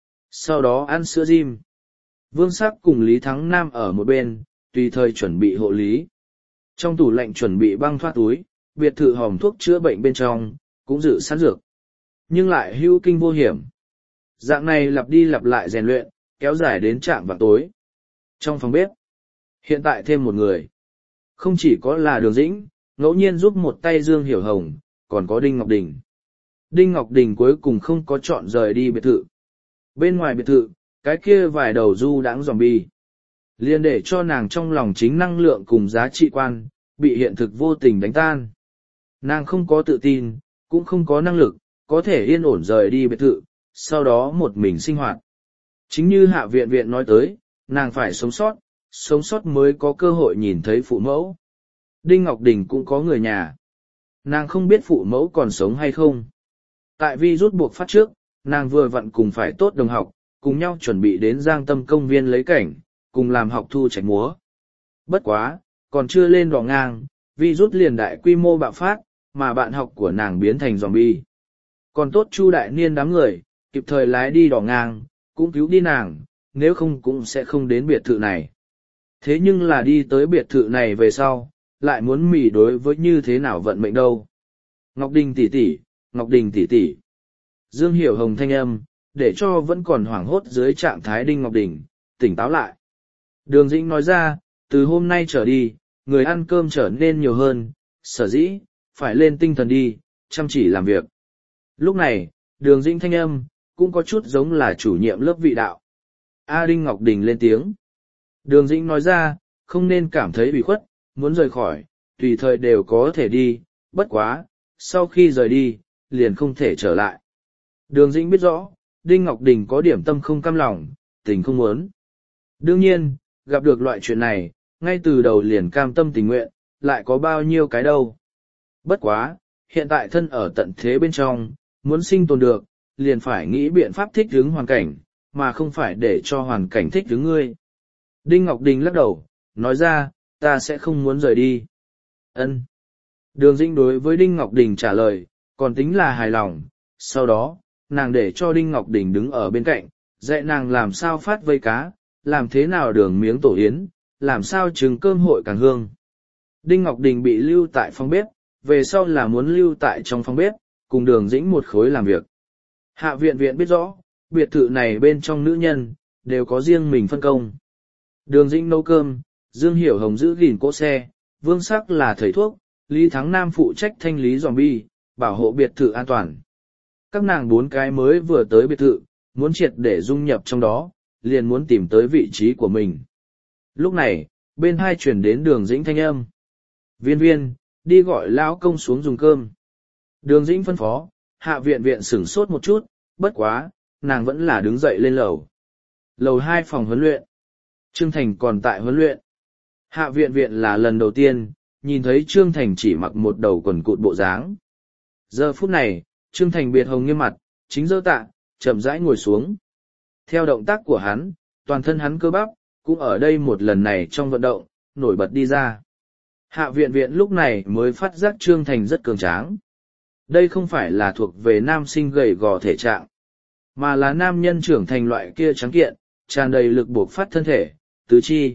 Sau đó ăn sữa diêm. Vương Sắc cùng Lý Thắng Nam ở một bên, tùy thời chuẩn bị hộ lý. Trong tủ lạnh chuẩn bị băng thoát túi, biệt thự hòm thuốc chữa bệnh bên trong, cũng dự sẵn dược. Nhưng lại hữu kinh vô hiểm. Dạng này lặp đi lặp lại rèn luyện, kéo dài đến trạm vào tối. Trong phòng bếp, hiện tại thêm một người. Không chỉ có là Đường Dĩnh, ngẫu nhiên giúp một tay Dương Hiểu Hồng, còn có Đinh Ngọc Đình. Đinh Ngọc Đình cuối cùng không có chọn rời đi biệt thự. Bên ngoài biệt thự, cái kia vài đầu du đãng zombie. Liên để cho nàng trong lòng chính năng lượng cùng giá trị quan, bị hiện thực vô tình đánh tan. Nàng không có tự tin, cũng không có năng lực, có thể yên ổn rời đi biệt thự, sau đó một mình sinh hoạt. Chính như Hạ Viện Viện nói tới, nàng phải sống sót mới có cơ hội nhìn thấy phụ mẫu. Đinh Ngọc Đình cũng có người nhà. Nàng không biết phụ mẫu còn sống hay không. Tại vi rút buộc phát trước, nàng vừa vặn cùng phải tốt đồng học, cùng nhau chuẩn bị đến Giang Tâm công viên lấy cảnh, cùng làm học thu trạch múa. Bất quá, còn chưa lên đò ngang, vi rút liền đại quy mô bạo phát, mà bạn học của nàng biến thành zombie. Còn tốt Chu Đại Niên đám người, kịp thời lái đi đò ngang, cũng cứu đi nàng, nếu không cũng sẽ không đến biệt thự này. Thế nhưng là đi tới biệt thự này về sau, lại muốn mỉ đối với như thế nào vận mệnh đâu. Ngọc Đình tỷ tỷ, Ngọc Đình tỷ tỷ. Dương Hiểu Hồng thanh âm, để cho vẫn còn hoảng hốt dưới trạng thái Đinh Ngọc Đình, tỉnh táo lại. Đường Dĩnh nói ra, từ hôm nay trở đi, người ăn cơm trở nên nhiều hơn, sở dĩ, phải lên tinh thần đi, chăm chỉ làm việc. Lúc này, Đường Dĩnh thanh âm, cũng có chút giống là chủ nhiệm lớp vị đạo. Đinh Ngọc Đình lên tiếng. Đường Dĩnh nói ra, không nên cảm thấy bị khuất, muốn rời khỏi, tùy thời đều có thể đi, bất quá, sau khi rời đi, liền không thể trở lại. Đường Dĩnh biết rõ, Đinh Ngọc Đình có điểm tâm không cam lòng, tình không muốn. Đương nhiên, gặp được loại chuyện này, ngay từ đầu liền cam tâm tình nguyện, lại có bao nhiêu cái đâu. Bất quá, hiện tại thân ở tận thế bên trong, muốn sinh tồn được, liền phải nghĩ biện pháp thích ứng hoàn cảnh, mà không phải để cho hoàn cảnh thích ứng ngươi. Đinh Ngọc Đình lắc đầu, nói ra, ta sẽ không muốn rời đi. Ân. Đường Dĩnh đối với Đinh Ngọc Đình trả lời, còn tính là hài lòng, sau đó, nàng để cho Đinh Ngọc Đình đứng ở bên cạnh, dạy nàng làm sao phát vây cá, làm thế nào đường miếng tổ yến, làm sao trứng cơm hội càng hương. Đinh Ngọc Đình bị lưu tại phòng bếp, về sau là muốn lưu tại trong phòng bếp, cùng Đường Dĩnh một khối làm việc. Hạ Viện Viện biết rõ, biệt thự này bên trong nữ nhân, đều có riêng mình phân công. Đường Dĩnh nấu cơm, Dương Hiểu Hồng giữ gìn cỗ xe, Vương Sắc là thầy thuốc, Lý Thắng Nam phụ trách thanh lý zombie, bảo hộ biệt thự an toàn. Các nàng 4 cái mới vừa tới biệt thự, muốn triệt để dung nhập trong đó, liền muốn tìm tới vị trí của mình. Lúc này, bên hai chuyển đến Đường Dĩnh thanh âm. Viên Viên, đi gọi lão công xuống dùng cơm. Đường Dĩnh phân phó, Hạ Viện Viện sửng sốt một chút, bất quá, nàng vẫn là đứng dậy lên lầu. Lầu 2 phòng huấn luyện. Trương Thành còn tại huấn luyện. Hạ Viện Viện là lần đầu tiên, nhìn thấy Trương Thành chỉ mặc một đầu quần cụt bộ dáng. Giờ phút này, Trương Thành biệt hồng nghiêm mặt, chính giơ tạ, chậm rãi ngồi xuống. Theo động tác của hắn, toàn thân hắn cơ bắp, cũng ở đây một lần này trong vận động, nổi bật đi ra. Hạ Viện Viện lúc này mới phát giác Trương Thành rất cường tráng. Đây không phải là thuộc về nam sinh gầy gò thể trạng, mà là nam nhân trưởng thành loại kia trắng kiện, tràn đầy lực buộc phát thân thể, tứ chi.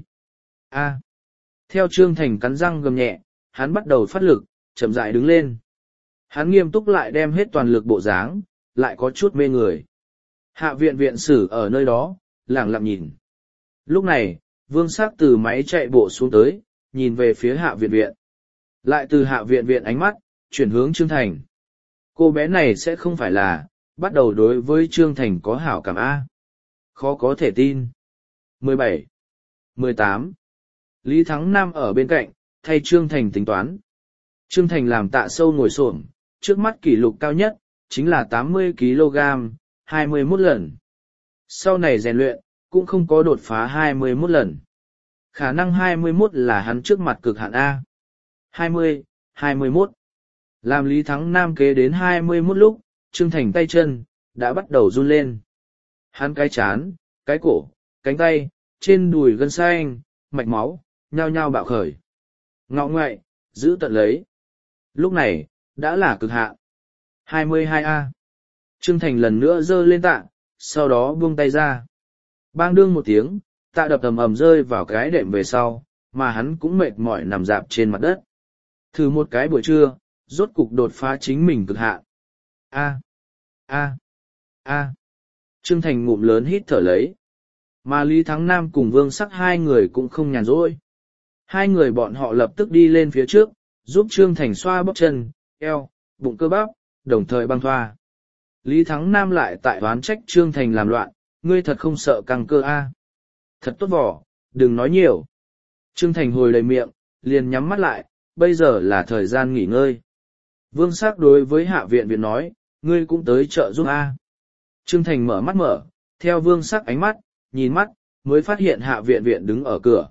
Theo Trương Thành cắn răng gầm nhẹ, hắn bắt đầu phát lực, chậm rãi đứng lên. Hắn nghiêm túc lại đem hết toàn lực bộ dáng, lại có chút mê người. Hạ Viện Viện sử ở nơi đó, lẳng lặng nhìn. Lúc này, Vương Sắc từ máy chạy bộ xuống tới, nhìn về phía Hạ Viện Viện. Lại từ Hạ Viện Viện ánh mắt, chuyển hướng Trương Thành. Cô bé này sẽ không phải là, bắt đầu đối với Trương Thành có hảo cảm A. Khó có thể tin. 17. 18. Lý Thắng Nam ở bên cạnh, thay Trương Thành tính toán. Trương Thành làm tạ sâu ngồi xổm, trước mắt kỷ lục cao nhất, chính là 80 kg, 21 lần. Sau này rèn luyện, cũng không có đột phá 21 lần. Khả năng 21 là hắn trước mặt cực hạn A. 20, 21. Làm Lý Thắng Nam kế đến 21 lúc, Trương Thành tay chân, đã bắt đầu run lên. Hắn cái chán, cái cổ, cánh tay, trên đùi gân xanh, mạch máu, nhao nhao bạo khởi. Ngọ ngoại, giữ tận lấy. Lúc này, đã là cực hạn. 22A. Trương Thành lần nữa giơ lên tạ, sau đó buông tay ra. Bang đương một tiếng, tạ đập ầm ầm rơi vào cái đệm về sau, mà hắn cũng mệt mỏi nằm dạp trên mặt đất. Thử một cái buổi trưa, rốt cục đột phá chính mình cực hạn. A. A. A. Trương Thành ngụm lớn hít thở lấy. Mà Lý Thắng Nam cùng Vương Sắc hai người cũng không nhàn rỗi. Hai người bọn họ lập tức đi lên phía trước, giúp Trương Thành xoa bóp chân, eo, bụng cơ bắp, đồng thời băng thoa. Lý Thắng Nam lại tại oán trách Trương Thành làm loạn, ngươi thật không sợ căng cơ a? Thật tốt vỏ, đừng nói nhiều. Trương Thành hồi đầy miệng, liền nhắm mắt lại, bây giờ là thời gian nghỉ ngơi. Vương Sắc đối với Hạ Viện Viện nói, ngươi cũng tới chợ giúp a. Trương Thành mở mắt mở, theo Vương Sắc ánh mắt, nhìn mắt, mới phát hiện Hạ Viện Viện đứng ở cửa.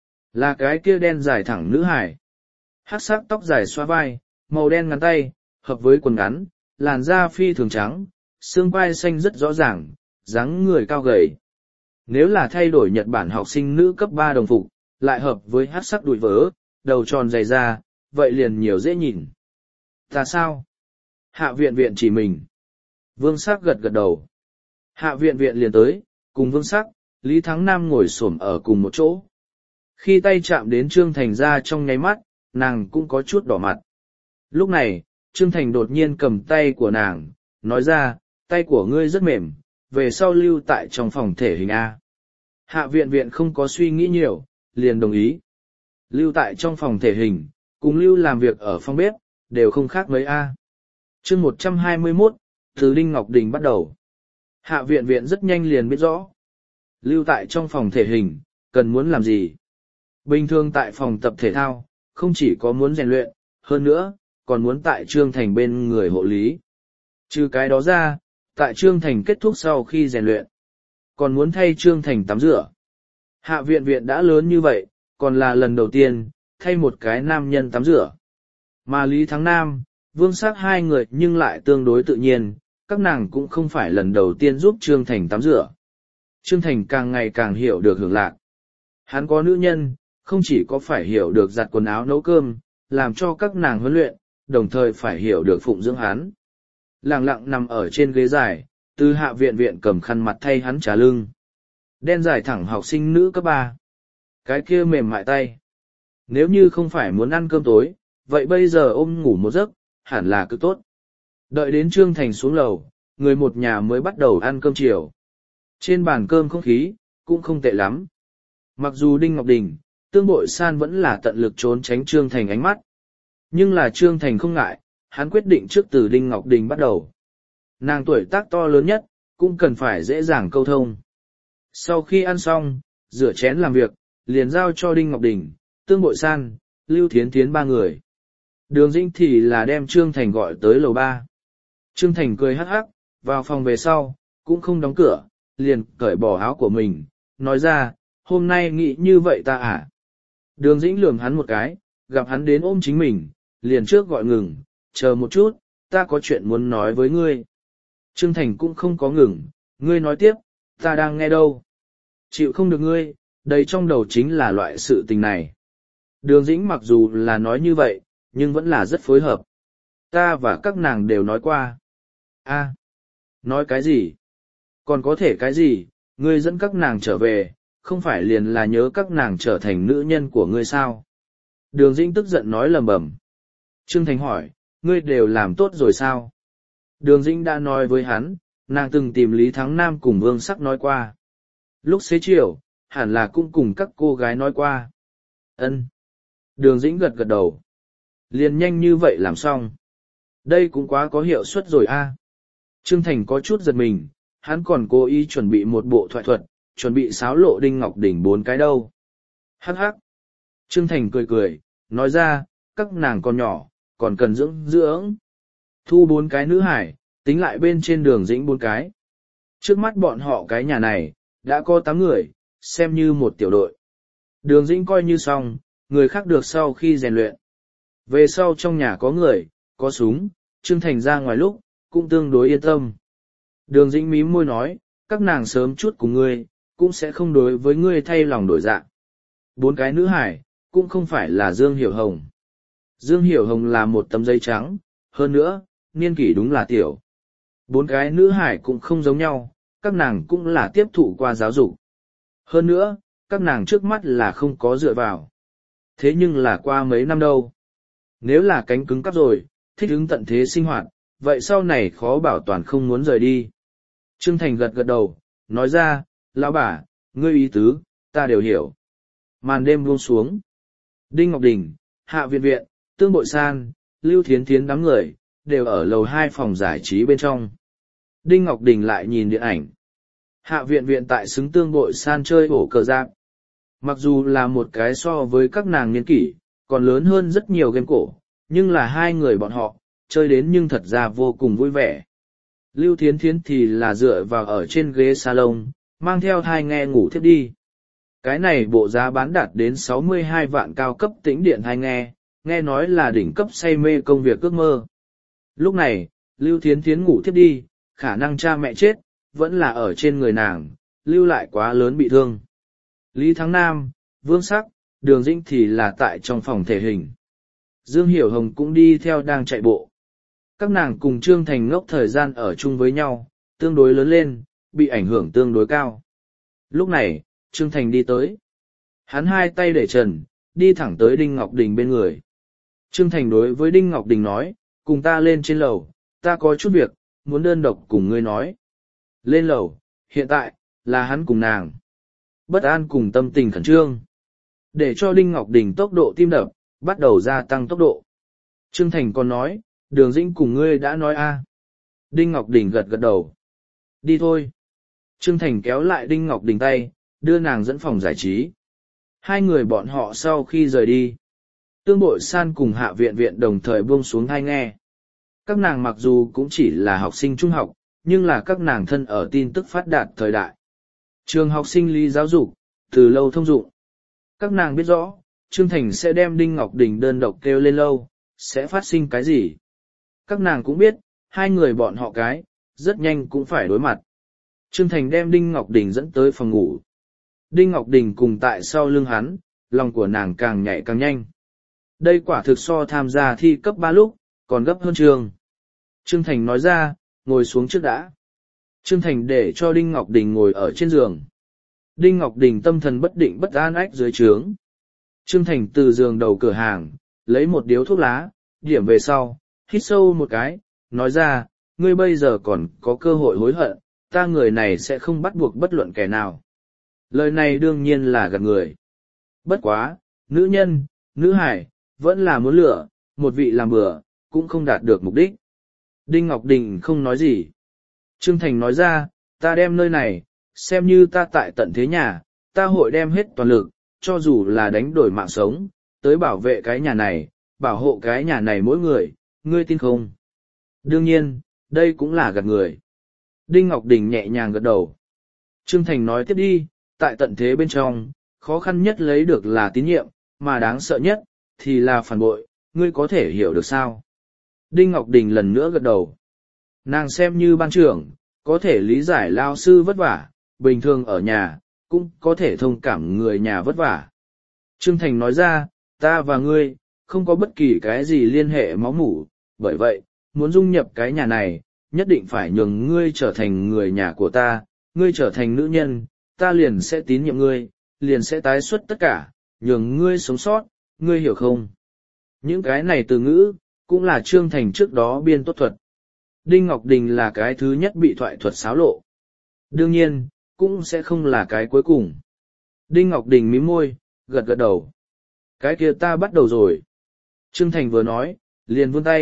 Là cái kia đen dài thẳng nữ hải. Hắc sắc tóc dài xoa vai, màu đen ngắn tay, hợp với quần ngắn, làn da phi thường trắng, xương vai xanh rất rõ ràng, dáng người cao gầy. Nếu là thay đổi Nhật Bản học sinh nữ cấp 3 đồng phục, lại hợp với hắc sắc đùi vớ, đầu tròn dày da, vậy liền nhiều dễ nhìn. Ta sao? Hạ Viện Viện chỉ mình. Vương Sắc gật gật đầu. Hạ Viện Viện liền tới, cùng Vương Sắc, Lý Thắng Nam ngồi xổm ở cùng một chỗ. Khi tay chạm đến Trương Thành ra trong nháy mắt, nàng cũng có chút đỏ mặt. Lúc này, Trương Thành đột nhiên cầm tay của nàng, nói ra, tay của ngươi rất mềm, về sau lưu tại trong phòng thể hình A. Hạ Viện Viện không có suy nghĩ nhiều, liền đồng ý. Lưu tại trong phòng thể hình, cùng lưu làm việc ở phòng bếp, đều không khác mấy A. Chương 121, từ Đinh Ngọc Đình bắt đầu. Hạ Viện Viện rất nhanh liền biết rõ. Lưu tại trong phòng thể hình, cần muốn làm gì? Bình thường tại phòng tập thể thao, không chỉ có muốn rèn luyện, hơn nữa, còn muốn tại Trương Thành bên người hộ lý. Trừ cái đó ra, tại Trương Thành kết thúc sau khi rèn luyện, còn muốn thay Trương Thành tắm rửa. Hạ Viện Viện đã lớn như vậy, còn là lần đầu tiên, thay một cái nam nhân tắm rửa. Mà Lý Thắng Nam, Vương Sắc hai người nhưng lại tương đối tự nhiên, các nàng cũng không phải lần đầu tiên giúp Trương Thành tắm rửa. Trương Thành càng ngày càng hiểu được hưởng lạc. Hắn có nữ nhân, không chỉ có phải hiểu được giặt quần áo nấu cơm, làm cho các nàng huấn luyện, đồng thời phải hiểu được phụng dưỡng hắn. Lặng lặng nằm ở trên ghế dài, từ Hạ Viện Viện cầm khăn mặt thay hắn trả lưng. Đen dài thẳng học sinh nữ cấp 3. Cái kia mềm mại tay. Nếu như không phải muốn ăn cơm tối, vậy bây giờ ôm ngủ một giấc, hẳn là cực tốt. Đợi đến Trương Thành xuống lầu, người một nhà mới bắt đầu ăn cơm chiều. Trên bàn cơm không khí, cũng không tệ lắm. Mặc dù Đinh Ngọc Đình, Tương Bội San vẫn là tận lực trốn tránh Trương Thành ánh mắt. Nhưng là Trương Thành không ngại, hắn quyết định trước từ Đinh Ngọc Đình bắt đầu. Nàng tuổi tác to lớn nhất, cũng cần phải dễ dàng câu thông. Sau khi ăn xong, rửa chén làm việc, liền giao cho Đinh Ngọc Đình, Tương Bội San, Lưu Thiến Thiến ba người. Đường Dĩnh thì là đem Trương Thành gọi tới lầu 3. Trương Thành cười hắc hắc, vào phòng về sau, cũng không đóng cửa, liền cởi bỏ áo của mình, nói ra, hôm nay nghĩ như vậy ta à? Đường Dĩnh lườm hắn một cái, gặp hắn đến ôm chính mình, liền trước gọi ngừng, chờ một chút, ta có chuyện muốn nói với ngươi. Trương Thành cũng không có ngừng, ngươi nói tiếp, ta đang nghe đâu. Chịu không được ngươi, đây trong đầu chính là loại sự tình này. Đường Dĩnh mặc dù là nói như vậy, nhưng vẫn là rất phối hợp. Ta và các nàng đều nói qua. A, nói cái gì? Còn có thể cái gì? Ngươi dẫn các nàng trở về, không phải liền là nhớ các nàng trở thành nữ nhân của ngươi sao? Đường Dĩnh tức giận nói lầm bầm. Trương Thành hỏi, ngươi đều làm tốt rồi sao? Đường Dĩnh đã nói với hắn, nàng từng tìm Lý Thắng Nam cùng Vương Sắc nói qua. Lúc xế chiều, hẳn là cũng cùng các cô gái nói qua. Ân. Đường Dĩnh gật gật đầu. Liền nhanh như vậy làm xong. Đây cũng quá có hiệu suất rồi a. Trương Thành có chút giật mình, hắn còn cố ý chuẩn bị một bộ thoại thuật, chuẩn bị xáo lộ Đinh Ngọc Đình 4 cái đâu. Hắc hắc. Trương Thành cười cười, nói ra, các nàng còn nhỏ, còn cần dưỡng dưỡng. Thu 4 cái nữ hải, tính lại bên trên Đường Dĩnh 4 cái. Trước mắt bọn họ cái nhà này, đã có 8 người, xem như một tiểu đội. Đường Dĩnh coi như xong, người khác được sau khi rèn luyện. Về sau trong nhà có người, có súng, Trương Thành ra ngoài lúc, cũng tương đối yên tâm. Đường Dĩnh mím môi nói, các nàng sớm chút cùng ngươi, cũng sẽ không đối với ngươi thay lòng đổi dạ. 4 cái nữ hải, cũng không phải là Dương Hiểu Hồng. Dương Hiểu Hồng là một tấm giấy trắng, hơn nữa, niên kỷ đúng là tiểu. 4 cái nữ hải cũng không giống nhau, các nàng cũng là tiếp thụ qua giáo dục. Hơn nữa, các nàng trước mắt là không có dựa vào. Thế nhưng là qua mấy năm đâu. Nếu là cánh cứng cắp rồi, thích ứng tận thế sinh hoạt, vậy sau này khó bảo toàn không muốn rời đi. Trương Thành gật gật đầu, nói ra, lão bà, ngươi ý tứ, ta đều hiểu. Màn đêm buông xuống. Đinh Ngọc Đình, Hạ Viện Viện, Tương Bội San, Lưu Thiến Thiến đám người, đều ở lầu 2 phòng giải trí bên trong. Đinh Ngọc Đình lại nhìn điện ảnh. Hạ Viện Viện tại xứng Tương Bội San chơi ổ cờ giáp. Mặc dù là một cái so với các nàng niên kỷ, còn lớn hơn rất nhiều game cổ, nhưng là hai người bọn họ, chơi đến nhưng thật ra vô cùng vui vẻ. Lưu Thiến Thiến thì là dựa vào ở trên ghế salon, mang theo thai nghe ngủ thiếp đi. Cái này bộ giá bán đạt đến 62 vạn cao cấp tĩnh điện thai nghe, nghe nói là đỉnh cấp say mê công việc ước mơ. Lúc này, Lưu Thiến Thiến ngủ thiếp đi, khả năng cha mẹ chết, vẫn là ở trên người nàng, lưu lại quá lớn bị thương. Lý Thắng Nam, Vương Sắc, Đường Dĩnh thì là tại trong phòng thể hình. Dương Hiểu Hồng cũng đi theo đang chạy bộ. Các nàng cùng Trương Thành ngốc thời gian ở chung với nhau, tương đối lớn lên, bị ảnh hưởng tương đối cao. Lúc này, Trương Thành đi tới. Hắn hai tay để trần, đi thẳng tới Đinh Ngọc Đình bên người. Trương Thành đối với Đinh Ngọc Đình nói, cùng ta lên trên lầu, ta có chút việc, muốn đơn độc cùng ngươi nói. Lên lầu, hiện tại, là hắn cùng nàng. Bất an cùng tâm tình khẩn trương. Để cho Đinh Ngọc Đình tốc độ tim đập, bắt đầu gia tăng tốc độ. Trương Thành còn nói, Đường Dĩnh cùng ngươi đã nói a. Đinh Ngọc Đình gật gật đầu. Đi thôi. Trương Thành kéo lại Đinh Ngọc Đình tay, đưa nàng dẫn phòng giải trí. Hai người bọn họ sau khi rời đi. Tương Bội San cùng Hạ Viện Viện đồng thời buông xuống tai nghe. Các nàng mặc dù cũng chỉ là học sinh trung học, nhưng là các nàng thân ở tin tức phát đạt thời đại. Trường học sinh lý giáo dục, từ lâu thông dụng. Các nàng biết rõ, Trương Thành sẽ đem Đinh Ngọc Đình đơn độc kêu lên lâu, sẽ phát sinh cái gì. Các nàng cũng biết, hai người bọn họ cái, rất nhanh cũng phải đối mặt. Trương Thành đem Đinh Ngọc Đình dẫn tới phòng ngủ. Đinh Ngọc Đình cùng tại sau lưng hắn, lòng của nàng càng nhảy càng nhanh. Đây quả thực so tham gia thi cấp 3 lúc, còn gấp hơn trường. Trương Thành nói ra, ngồi xuống trước đã. Trương Thành để cho Đinh Ngọc Đình ngồi ở trên giường. Đinh Ngọc Đình tâm thần bất định bất an ách dưới trướng. Trương Thành từ giường đầu cửa hàng, lấy một điếu thuốc lá, điểm về sau, hít sâu một cái, nói ra, ngươi bây giờ còn có cơ hội hối hận, ta người này sẽ không bắt buộc bất luận kẻ nào. Lời này đương nhiên là gạt người. Bất quá, nữ nhân, nữ hải, vẫn là muốn lựa, một vị làm bừa, cũng không đạt được mục đích. Đinh Ngọc Đình không nói gì. Trương Thành nói ra, ta đem nơi này, xem như ta tại tận thế nhà, ta hội đem hết toàn lực, cho dù là đánh đổi mạng sống, tới bảo vệ cái nhà này, bảo hộ cái nhà này mỗi người, ngươi tin không? Đương nhiên, đây cũng là gạt người. Đinh Ngọc Đình nhẹ nhàng gật đầu. Trương Thành nói tiếp đi, tại tận thế bên trong, khó khăn nhất lấy được là tín nhiệm, mà đáng sợ nhất, thì là phản bội, ngươi có thể hiểu được sao? Đinh Ngọc Đình lần nữa gật đầu. Nàng xem như ban trưởng, có thể lý giải lao sư vất vả, bình thường ở nhà, cũng có thể thông cảm người nhà vất vả. Trương Thành nói ra, ta và ngươi, không có bất kỳ cái gì liên hệ máu mủ, bởi vậy, muốn dung nhập cái nhà này, nhất định phải nhường ngươi trở thành người nhà của ta, ngươi trở thành nữ nhân, ta liền sẽ tín nhiệm ngươi, liền sẽ tái xuất tất cả, nhường ngươi sống sót, ngươi hiểu không? Những cái này từ ngữ, cũng là Trương Thành trước đó biên tốt thuật. Đinh Ngọc Đình là cái thứ nhất bị thoại thuật xáo lộ. Đương nhiên, cũng sẽ không là cái cuối cùng. Đinh Ngọc Đình mím môi, gật gật đầu. Cái kia ta bắt đầu rồi. Trương Thành vừa nói, liền vươn tay,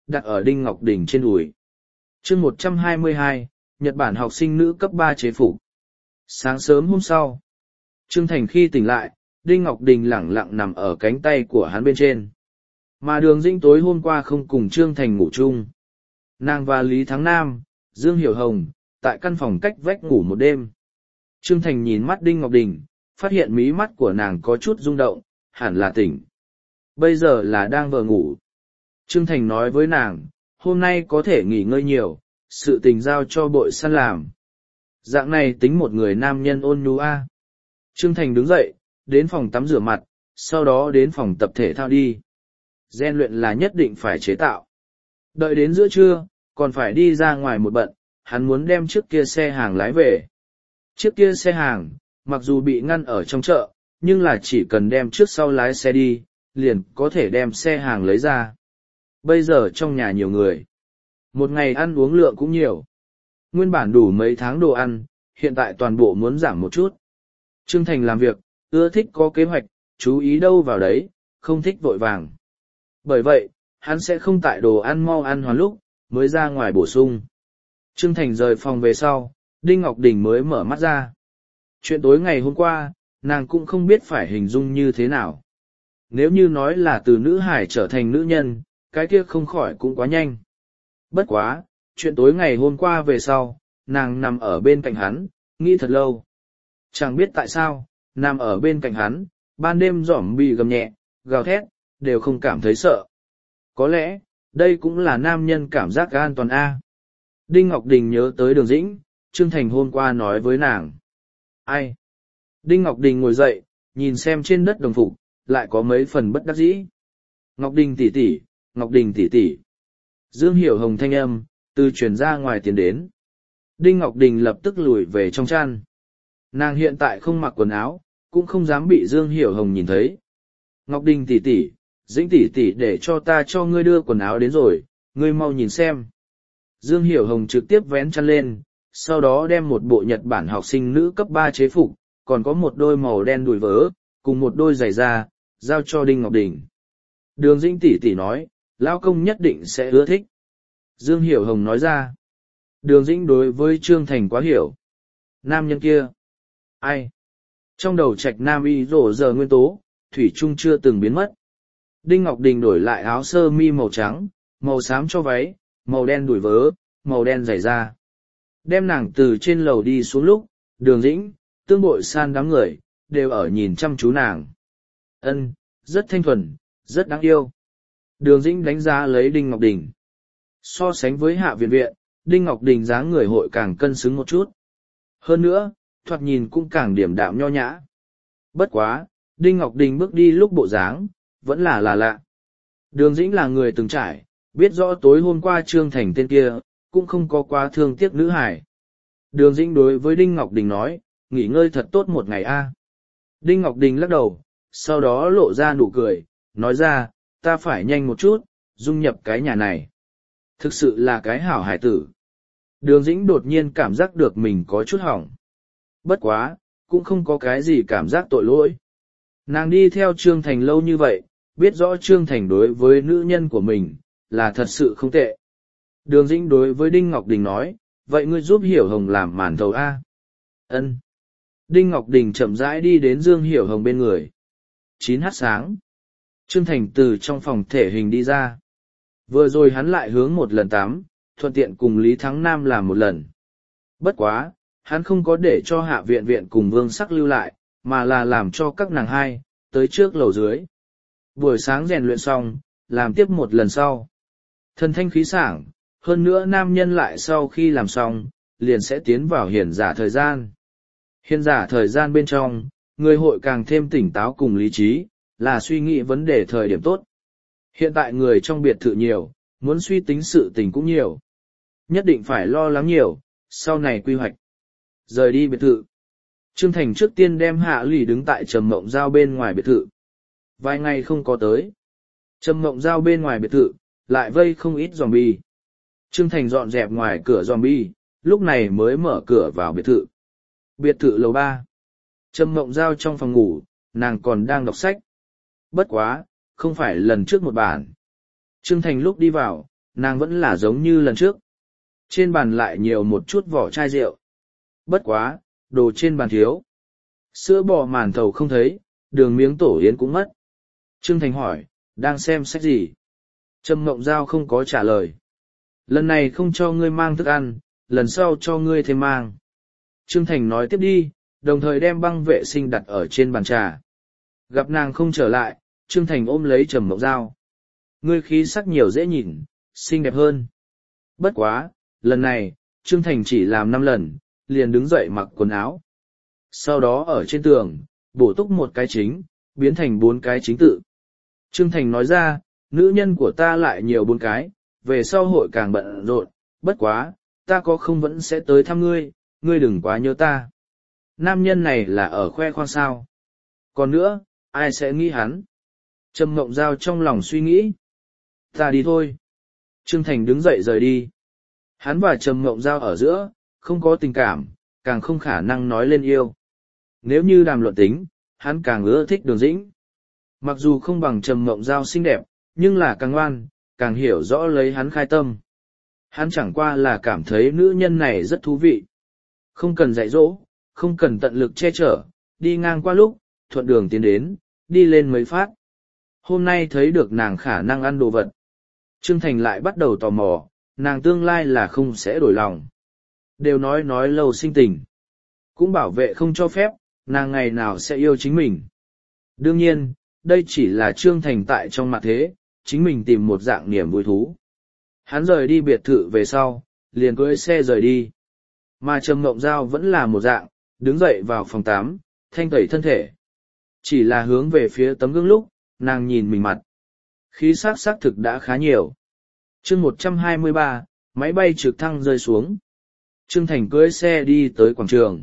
đặt ở Đinh Ngọc Đình trên đùi. Chương 122, Nhật Bản học sinh nữ cấp 3 chế phục. Sáng sớm hôm sau, Trương Thành khi tỉnh lại, Đinh Ngọc Đình lẳng lặng nằm ở cánh tay của hắn bên trên. Mà Đường Dĩnh tối hôm qua không cùng Trương Thành ngủ chung. Nàng và Lý Thắng Nam, Dương Hiểu Hồng, tại căn phòng cách vách ngủ một đêm. Trương Thành nhìn mắt Đinh Ngọc Đình, phát hiện mí mắt của nàng có chút rung động, hẳn là tỉnh. Bây giờ là đang vờ ngủ. Trương Thành nói với nàng, hôm nay có thể nghỉ ngơi nhiều, sự tình giao cho bội săn làm. Dạng này tính một người nam nhân ôn nhu a. Trương Thành đứng dậy, đến phòng tắm rửa mặt, sau đó đến phòng tập thể thao đi. Rèn luyện là nhất định phải chế tạo. Đợi đến giữa trưa, còn phải đi ra ngoài một bận, hắn muốn đem chiếc kia xe hàng lái về. Chiếc kia xe hàng, mặc dù bị ngăn ở trong chợ, nhưng là chỉ cần đem trước sau lái xe đi, liền có thể đem xe hàng lấy ra. Bây giờ trong nhà nhiều người. Một ngày ăn uống lượng cũng nhiều. Nguyên bản đủ mấy tháng đồ ăn, hiện tại toàn bộ muốn giảm một chút. Trương Thành làm việc, ưa thích có kế hoạch, chú ý đâu vào đấy, không thích vội vàng. Bởi vậy, hắn sẽ không tại đồ ăn mau ăn hoàn lúc, mới ra ngoài bổ sung. Trương Thành rời phòng về sau, Đinh Ngọc Đình mới mở mắt ra. Chuyện tối ngày hôm qua, nàng cũng không biết phải hình dung như thế nào. Nếu như nói là từ nữ hải trở thành nữ nhân, cái kia không khỏi cũng quá nhanh. Bất quá, chuyện tối ngày hôm qua về sau, nàng nằm ở bên cạnh hắn, nghĩ thật lâu. Chẳng biết tại sao, nằm ở bên cạnh hắn, ban đêm giỏm bị gầm nhẹ, gào thét, đều không cảm thấy sợ. Có lẽ, đây cũng là nam nhân cảm giác an toàn A. Đinh Ngọc Đình nhớ tới Đường Dĩnh, Trương Thành hôm qua nói với nàng. Ai? Đinh Ngọc Đình ngồi dậy, nhìn xem trên đất đồng phục, lại có mấy phần bất đắc dĩ. Ngọc Đình tỷ tỷ, Ngọc Đình tỷ tỷ. Dương Hiểu Hồng thanh âm, từ truyền ra ngoài tiến đến. Đinh Ngọc Đình lập tức lùi về trong chăn. Nàng hiện tại không mặc quần áo, cũng không dám bị Dương Hiểu Hồng nhìn thấy. Ngọc Đình tỷ tỷ, Dĩnh tỷ tỷ để cho ta cho ngươi đưa quần áo đến rồi, ngươi mau nhìn xem. Dương Hiểu Hồng trực tiếp vén chăn lên, sau đó đem một bộ Nhật Bản học sinh nữ cấp 3 chế phục, còn có một đôi màu đen đùi vớ, cùng một đôi giày da, giao cho Đinh Ngọc Đình. Đường Dĩnh tỷ tỷ nói, lão công nhất định sẽ ưa thích. Dương Hiểu Hồng nói ra. Đường Dĩnh đối với Trương Thành quá hiểu. Nam nhân kia. Ai? Trong đầu trạch nam y rổ giờ nguyên tố, thủy chung chưa từng biến mất. Đinh Ngọc Đình đổi lại áo sơ mi màu trắng, màu xám cho váy, màu đen đùi vớ, màu đen giày da. Đem nàng từ trên lầu đi xuống lúc, Đường Dĩnh, Tương Bội San đám người, đều ở nhìn chăm chú nàng. Ân, rất thanh thuần, rất đáng yêu. Đường Dĩnh đánh giá lấy Đinh Ngọc Đình. So sánh với Hạ Viện Viện, Đinh Ngọc Đình dáng người hội càng cân xứng một chút. Hơn nữa, thoạt nhìn cũng càng điểm đạm nho nhã. Bất quá, Đinh Ngọc Đình bước đi lúc bộ dáng, vẫn là lạ. Đường Dĩnh là người từng trải, biết rõ tối hôm qua Trương Thành tên kia, cũng không có quá thương tiếc nữ hải. Đường Dĩnh đối với Đinh Ngọc Đình nói, nghỉ ngơi thật tốt một ngày a. Đinh Ngọc Đình lắc đầu, sau đó lộ ra nụ cười, nói ra, ta phải nhanh một chút, dung nhập cái nhà này. Thực sự là cái hảo hải tử. Đường Dĩnh đột nhiên cảm giác được mình có chút hỏng. Bất quá, cũng không có cái gì cảm giác tội lỗi. Nàng đi theo Trương Thành lâu như vậy, biết rõ Trương Thành đối với nữ nhân của mình, là thật sự không tệ. Đường Dĩnh đối với Đinh Ngọc Đình nói, vậy ngươi giúp Hiểu Hồng làm màn thầu A. Ân. Đinh Ngọc Đình chậm rãi đi đến Dương Hiểu Hồng bên người. 9h sáng. Trương Thành từ trong phòng thể hình đi ra. Vừa rồi hắn lại hướng một lần tắm, thuận tiện cùng Lý Thắng Nam làm một lần. Bất quá, hắn không có để cho Hạ Viện Viện cùng Vương Sắc lưu lại, mà là làm cho các nàng hai, tới trước lầu dưới. Buổi sáng rèn luyện xong, làm tiếp một lần sau. Thần thanh khí sảng, hơn nữa nam nhân lại sau khi làm xong, liền sẽ tiến vào hiền giả thời gian. Hiền giả thời gian bên trong, người hội càng thêm tỉnh táo cùng lý trí, là suy nghĩ vấn đề thời điểm tốt. Hiện tại người trong biệt thự nhiều, muốn suy tính sự tình cũng nhiều. Nhất định phải lo lắng nhiều, sau này quy hoạch. Rời đi biệt thự. Trương Thành trước tiên đem Hạ Lì đứng tại Trầm Mộng Giao bên ngoài biệt thự. Vài ngày không có tới. Trầm Mộng Giao bên ngoài biệt thự, lại vây không ít zombie. Trương Thành dọn dẹp ngoài cửa zombie, lúc này mới mở cửa vào biệt thự. Biệt thự lầu 3. Trầm Mộng Giao trong phòng ngủ, nàng còn đang đọc sách. Bất quá, không phải lần trước một bản. Trương Thành lúc đi vào, nàng vẫn là giống như lần trước. Trên bàn lại nhiều một chút vỏ chai rượu. Bất quá, đồ trên bàn thiếu. Sữa bò màn thầu không thấy, đường miếng tổ yến cũng mất. Trương Thành hỏi, đang xem sách gì? Trầm Mộng Giao không có trả lời. Lần này không cho ngươi mang thức ăn, lần sau cho ngươi thêm mang. Trương Thành nói tiếp đi, đồng thời đem băng vệ sinh đặt ở trên bàn trà. Gặp nàng không trở lại, Trương Thành ôm lấy Trầm Mộng Giao. Ngươi khí sắc nhiều dễ nhìn, xinh đẹp hơn. Bất quá, lần này, Trương Thành chỉ làm 5 lần, liền đứng dậy mặc quần áo. Sau đó ở trên tường, bổ túc một cái chính, biến thành 4 cái chính tự. Trương Thành nói ra, nữ nhân của ta lại nhiều 4 cái, về sau hội càng bận rộn, bất quá, ta có không vẫn sẽ tới thăm ngươi, ngươi đừng quá nhớ ta. Nam nhân này là ở khoe khoang sao. Còn nữa, ai sẽ nghĩ hắn? Trầm Mộng Giao trong lòng suy nghĩ. Ta đi thôi. Trương Thành đứng dậy rời đi. Hắn và Trầm Mộng Giao ở giữa, không có tình cảm, càng không khả năng nói lên yêu. Nếu như đàm luận tính, hắn càng ưa thích Đường Dĩnh. Mặc dù không bằng Trầm Mộng Giao xinh đẹp, nhưng là càng ngoan, càng hiểu rõ lấy hắn khai tâm. Hắn chẳng qua là cảm thấy nữ nhân này rất thú vị. Không cần dạy dỗ, không cần tận lực che chở, đi ngang qua lúc, thuận đường tiến đến, đi lên mấy phát. Hôm nay thấy được nàng khả năng ăn đồ vật. Trương Thành lại bắt đầu tò mò, nàng tương lai là không sẽ đổi lòng. Đều nói lâu sinh tình. Cũng bảo vệ không cho phép, nàng ngày nào sẽ yêu chính mình. Đương nhiên, đây chỉ là Trương Thành tại trong mặt thế, chính mình tìm một dạng niềm vui thú. Hắn rời đi biệt thự về sau, liền cưỡi xe rời đi. Mà Trầm Mộng Giao vẫn là một dạng, đứng dậy vào phòng 8, thanh tẩy thân thể. Chỉ là hướng về phía tấm gương lúc, nàng nhìn mình mặt. Khí sắc xác thực đã khá nhiều. chương 123, máy bay trực thăng rơi xuống. Trương Thành cưỡi xe đi tới quảng trường.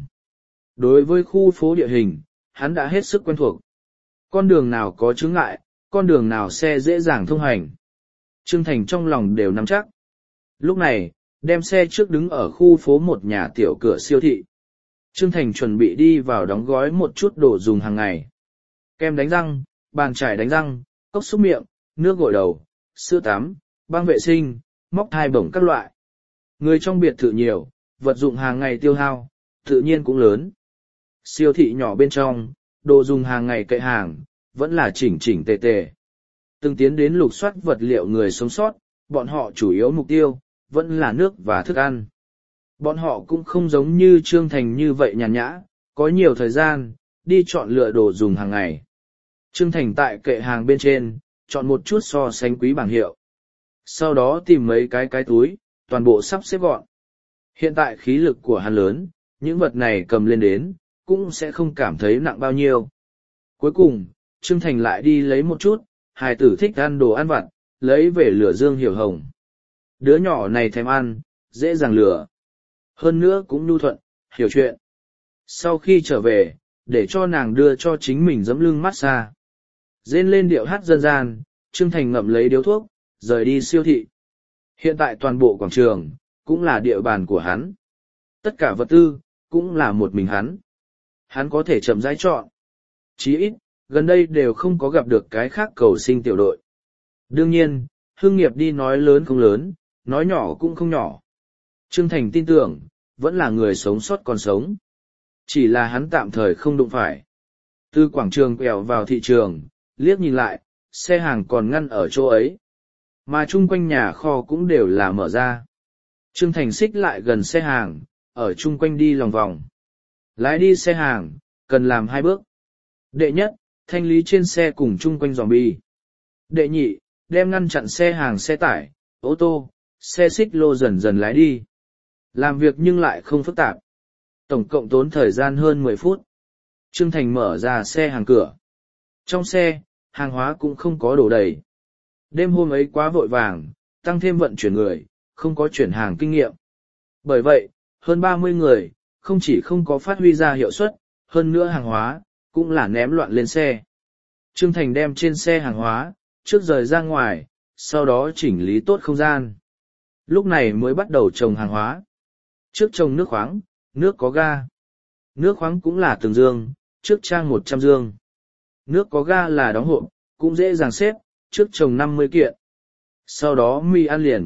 Đối với khu phố địa hình, hắn đã hết sức quen thuộc. Con đường nào có chướng ngại, con đường nào xe dễ dàng thông hành. Trương Thành trong lòng đều nắm chắc. Lúc này, đem xe trước đứng ở khu phố một nhà tiểu cửa siêu thị. Trương Thành chuẩn bị đi vào đóng gói một chút đồ dùng hàng ngày. Kem đánh răng, bàn chải đánh răng, cốc xúc miệng, nước gội đầu, sữa tắm, băng vệ sinh, móc thai bổng các loại. Người trong biệt thự nhiều, vật dụng hàng ngày tiêu hao, tự nhiên cũng lớn. Siêu thị nhỏ bên trong, đồ dùng hàng ngày cậy hàng, vẫn là chỉnh chỉnh tề tề. Từng tiến đến lục soát vật liệu người sống sót, bọn họ chủ yếu mục tiêu, vẫn là nước và thức ăn. Bọn họ cũng không giống như Trương Thành như vậy nhàn nhã, có nhiều thời gian, đi chọn lựa đồ dùng hàng ngày. Trương Thành tại kệ hàng bên trên, chọn một chút so sánh quý bảng hiệu. Sau đó tìm mấy cái túi, toàn bộ sắp xếp gọn. Hiện tại khí lực của hắn lớn, những vật này cầm lên đến, cũng sẽ không cảm thấy nặng bao nhiêu. Cuối cùng, Trương Thành lại đi lấy một chút, hài tử thích ăn đồ ăn vặt, lấy về lửa Dương Hiểu Hồng. Đứa nhỏ này thèm ăn, dễ dàng lửa. Hơn nữa cũng nhu thuận, hiểu chuyện. Sau khi trở về, để cho nàng đưa cho chính mình giẫm lưng massage. Rên lên điệu hát dân gian, Trương Thành ngậm lấy điếu thuốc, rời đi siêu thị. Hiện tại toàn bộ quảng trường, cũng là địa bàn của hắn. Tất cả vật tư, cũng là một mình hắn. Hắn có thể chậm rãi chọn. Chí ít, gần đây đều không có gặp được cái khác cầu sinh tiểu đội. Đương nhiên, Hưng Nghiệp đi nói lớn không lớn, nói nhỏ cũng không nhỏ. Trương Thành tin tưởng, vẫn là người sống sót còn sống. Chỉ là hắn tạm thời không đụng phải. Từ quảng trường quẹo vào thị trường, liếc nhìn lại, xe hàng còn ngăn ở chỗ ấy. Mà chung quanh nhà kho cũng đều là mở ra. Trương Thành xích lại gần xe hàng, ở chung quanh đi lòng vòng. Lái đi xe hàng, cần làm 2 bước. Đệ nhất, thanh lý trên xe cùng chung quanh zombie. Đệ nhị, đem ngăn chặn xe hàng xe tải, ô tô, xe xích lô dần dần lái đi. Làm việc nhưng lại không phức tạp. Tổng cộng tốn thời gian hơn 10 phút. Trương Thành mở ra xe hàng cửa. Trong xe, hàng hóa cũng không có đổ đầy. Đêm hôm ấy quá vội vàng, tăng thêm vận chuyển người, không có chuyển hàng kinh nghiệm. Bởi vậy, hơn 30 người, không chỉ không có phát huy ra hiệu suất, hơn nữa hàng hóa, cũng là ném loạn lên xe. Trương Thành đem trên xe hàng hóa, trước rời ra ngoài, sau đó chỉnh lý tốt không gian. Lúc này mới bắt đầu trồng hàng hóa. Trước trồng nước khoáng, nước có ga. Nước khoáng cũng là từng dương, trước trang 100 dương. Nước có ga là đóng hộp, cũng dễ dàng xếp, trước trồng 50 kiện. Sau đó mì ăn liền,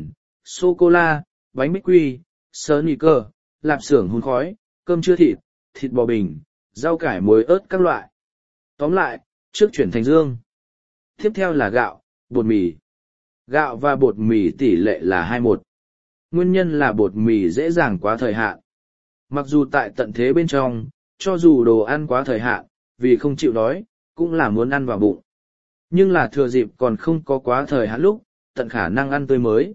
sô-cô-la, bánh bích quy, sneaker, lạp xưởng hun khói, cơm chưa thịt, thịt bò bình, rau cải muối ớt các loại. Tóm lại, trước chuyển thành dương. Tiếp theo là gạo, bột mì. Gạo và bột mì tỷ lệ là 2:1. Nguyên nhân là bột mì dễ dàng quá thời hạn. Mặc dù tại tận thế bên trong, cho dù đồ ăn quá thời hạn, vì không chịu đói, cũng là muốn ăn vào bụng. Nhưng là thừa dịp còn không có quá thời hạn lúc, tận khả năng ăn tươi mới.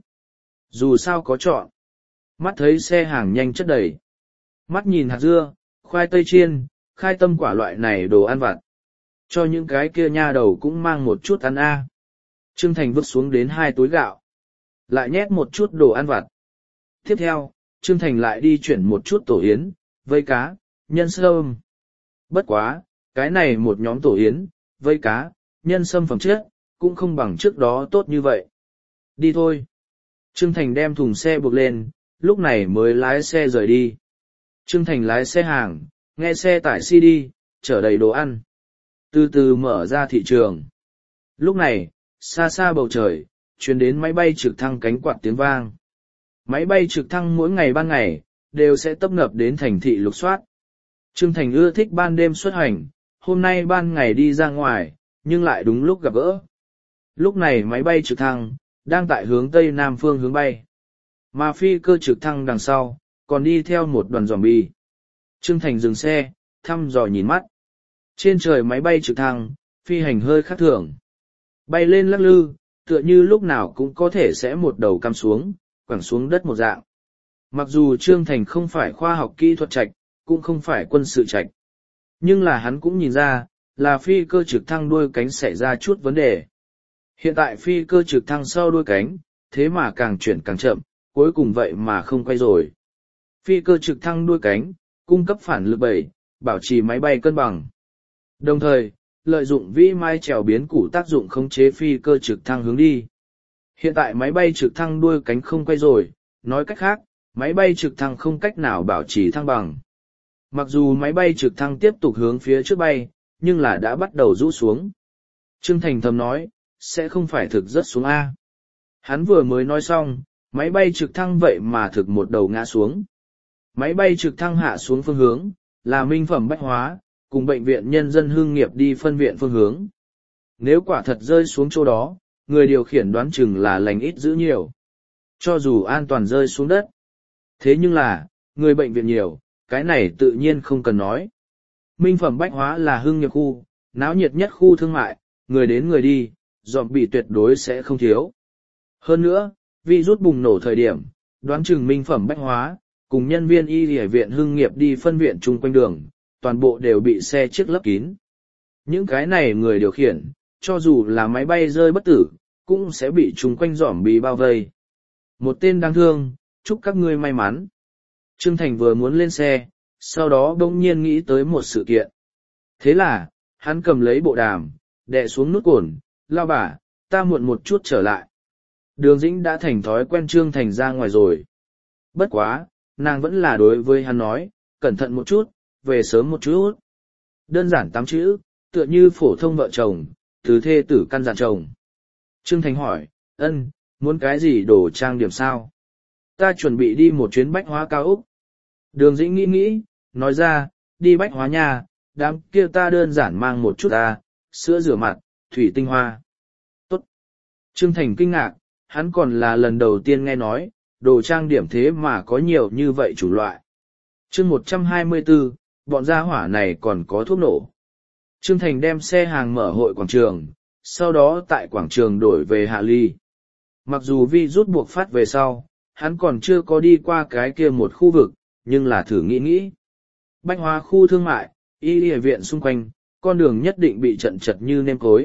Dù sao có chọn. Mắt thấy xe hàng nhanh chất đầy. Mắt nhìn hạt dưa, khoai tây chiên, khai tâm quả loại này đồ ăn vặt. Cho những cái kia nha đầu cũng mang một chút ăn a. Trương Thành vứt xuống đến 2 túi gạo. Lại nhét một chút đồ ăn vặt. Tiếp theo, Trương Thành lại đi chuyển một chút tổ yến, vây cá, nhân sâm. Bất quá, cái này một nhóm tổ yến, vây cá, nhân sâm phẩm chất, cũng không bằng trước đó tốt như vậy. Đi thôi. Trương Thành đem thùng xe buộc lên, lúc này mới lái xe rời đi. Trương Thành lái xe hàng, nghe xe tải CD, chở đầy đồ ăn. Từ từ mở ra thị trường. Lúc này, xa xa bầu trời, truyền đến máy bay trực thăng cánh quạt tiếng vang. Máy bay trực thăng mỗi ngày ban ngày, đều sẽ tấp nập đến thành thị lục soát. Trương Thành ưa thích ban đêm xuất hành, hôm nay ban ngày đi ra ngoài, nhưng lại đúng lúc gặp gỡ. Lúc này máy bay trực thăng, đang tại hướng tây nam phương hướng bay. Mà phi cơ trực thăng đằng sau, còn đi theo một đoàn zombie. Trương Thành dừng xe, thăm dò nhìn mắt. Trên trời máy bay trực thăng, phi hành hơi khác thường. Bay lên lắc lư, tựa như lúc nào cũng có thể sẽ một đầu cắm xuống, quẳng xuống đất một dạng. Mặc dù Trương Thành không phải khoa học kỹ thuật trạch, cũng không phải quân sự trạch. Nhưng là hắn cũng nhìn ra, là phi cơ trực thăng đuôi cánh xảy ra chút vấn đề. Hiện tại phi cơ trực thăng sau đuôi cánh, thế mà càng chuyển càng chậm, cuối cùng vậy mà không quay rồi. Phi cơ trực thăng đuôi cánh, cung cấp phản lực bẩy, bảo trì máy bay cân bằng. Đồng thời, lợi dụng vĩ mai chèo biến củ tác dụng khống chế phi cơ trực thăng hướng đi. Hiện tại máy bay trực thăng đuôi cánh không quay rồi, nói cách khác, máy bay trực thăng không cách nào bảo trì thăng bằng. Mặc dù máy bay trực thăng tiếp tục hướng phía trước bay, nhưng là đã bắt đầu rũ xuống. Trương Thành thầm nói, sẽ không phải thực rất xuống A. Hắn vừa mới nói xong, máy bay trực thăng vậy mà thực một đầu ngã xuống. Máy bay trực thăng hạ xuống phương hướng, là Minh Phẩm Bách Hóa, cùng Bệnh viện Nhân dân Hương nghiệp đi phân viện phương hướng. Nếu quả thật rơi xuống chỗ đó, người điều khiển đoán chừng là lành ít dữ nhiều. Cho dù an toàn rơi xuống đất. Thế nhưng là, người bệnh viện nhiều, cái này tự nhiên không cần nói. Minh Phẩm Bách Hóa là Hương nghiệp khu, náo nhiệt nhất khu thương mại, người đến người đi, dọn bị tuyệt đối sẽ không thiếu. Hơn nữa, virus bùng nổ thời điểm, đoán chừng Minh Phẩm Bách Hóa, cùng nhân viên y y viện Hương nghiệp đi phân viện chung quanh đường, toàn bộ đều bị xe chiếc lấp kín. Những cái này người điều khiển, cho dù là máy bay rơi bất tử, cũng sẽ bị chung quanh giỏm bị bao vây. Một tên đáng thương, chúc các ngươi may mắn. Trương Thành vừa muốn lên xe, sau đó bỗng nhiên nghĩ tới một sự kiện. Thế là, hắn cầm lấy bộ đàm, đè xuống nút cồn, lao bà, ta muộn một chút trở lại. Đường Dĩnh đã thành thói quen Trương Thành ra ngoài rồi. Bất quá, nàng vẫn là đối với hắn nói, cẩn thận một chút, về sớm một chút. Đơn giản 8 chữ, tựa như phổ thông vợ chồng, từ thê tử căn dặn chồng. Trương Thành hỏi, ân, muốn cái gì đồ trang điểm sao? Ta chuẩn bị đi một chuyến Bách Hóa cao Úc. Đường Dĩnh nghĩ nghĩ, nói ra, đi Bách Hóa nhà, đám kia ta đơn giản mang một chút sữa rửa mặt, thủy tinh hoa. Tốt. Trương Thành kinh ngạc, hắn còn là lần đầu tiên nghe nói, đồ trang điểm thế mà có nhiều như vậy chủ loại. Chương 124, bọn gia hỏa này còn có thuốc nổ. Trương Thành đem xe hàng mở hội quảng trường, sau đó tại quảng trường đổi về Hạ Ly. Mặc dù virus buộc phát về sau, hắn còn chưa có đi qua cái kia một khu vực, nhưng là thử nghĩ. Bách Hóa khu thương mại, y y viện xung quanh, con đường nhất định bị trận chật như nêm cối.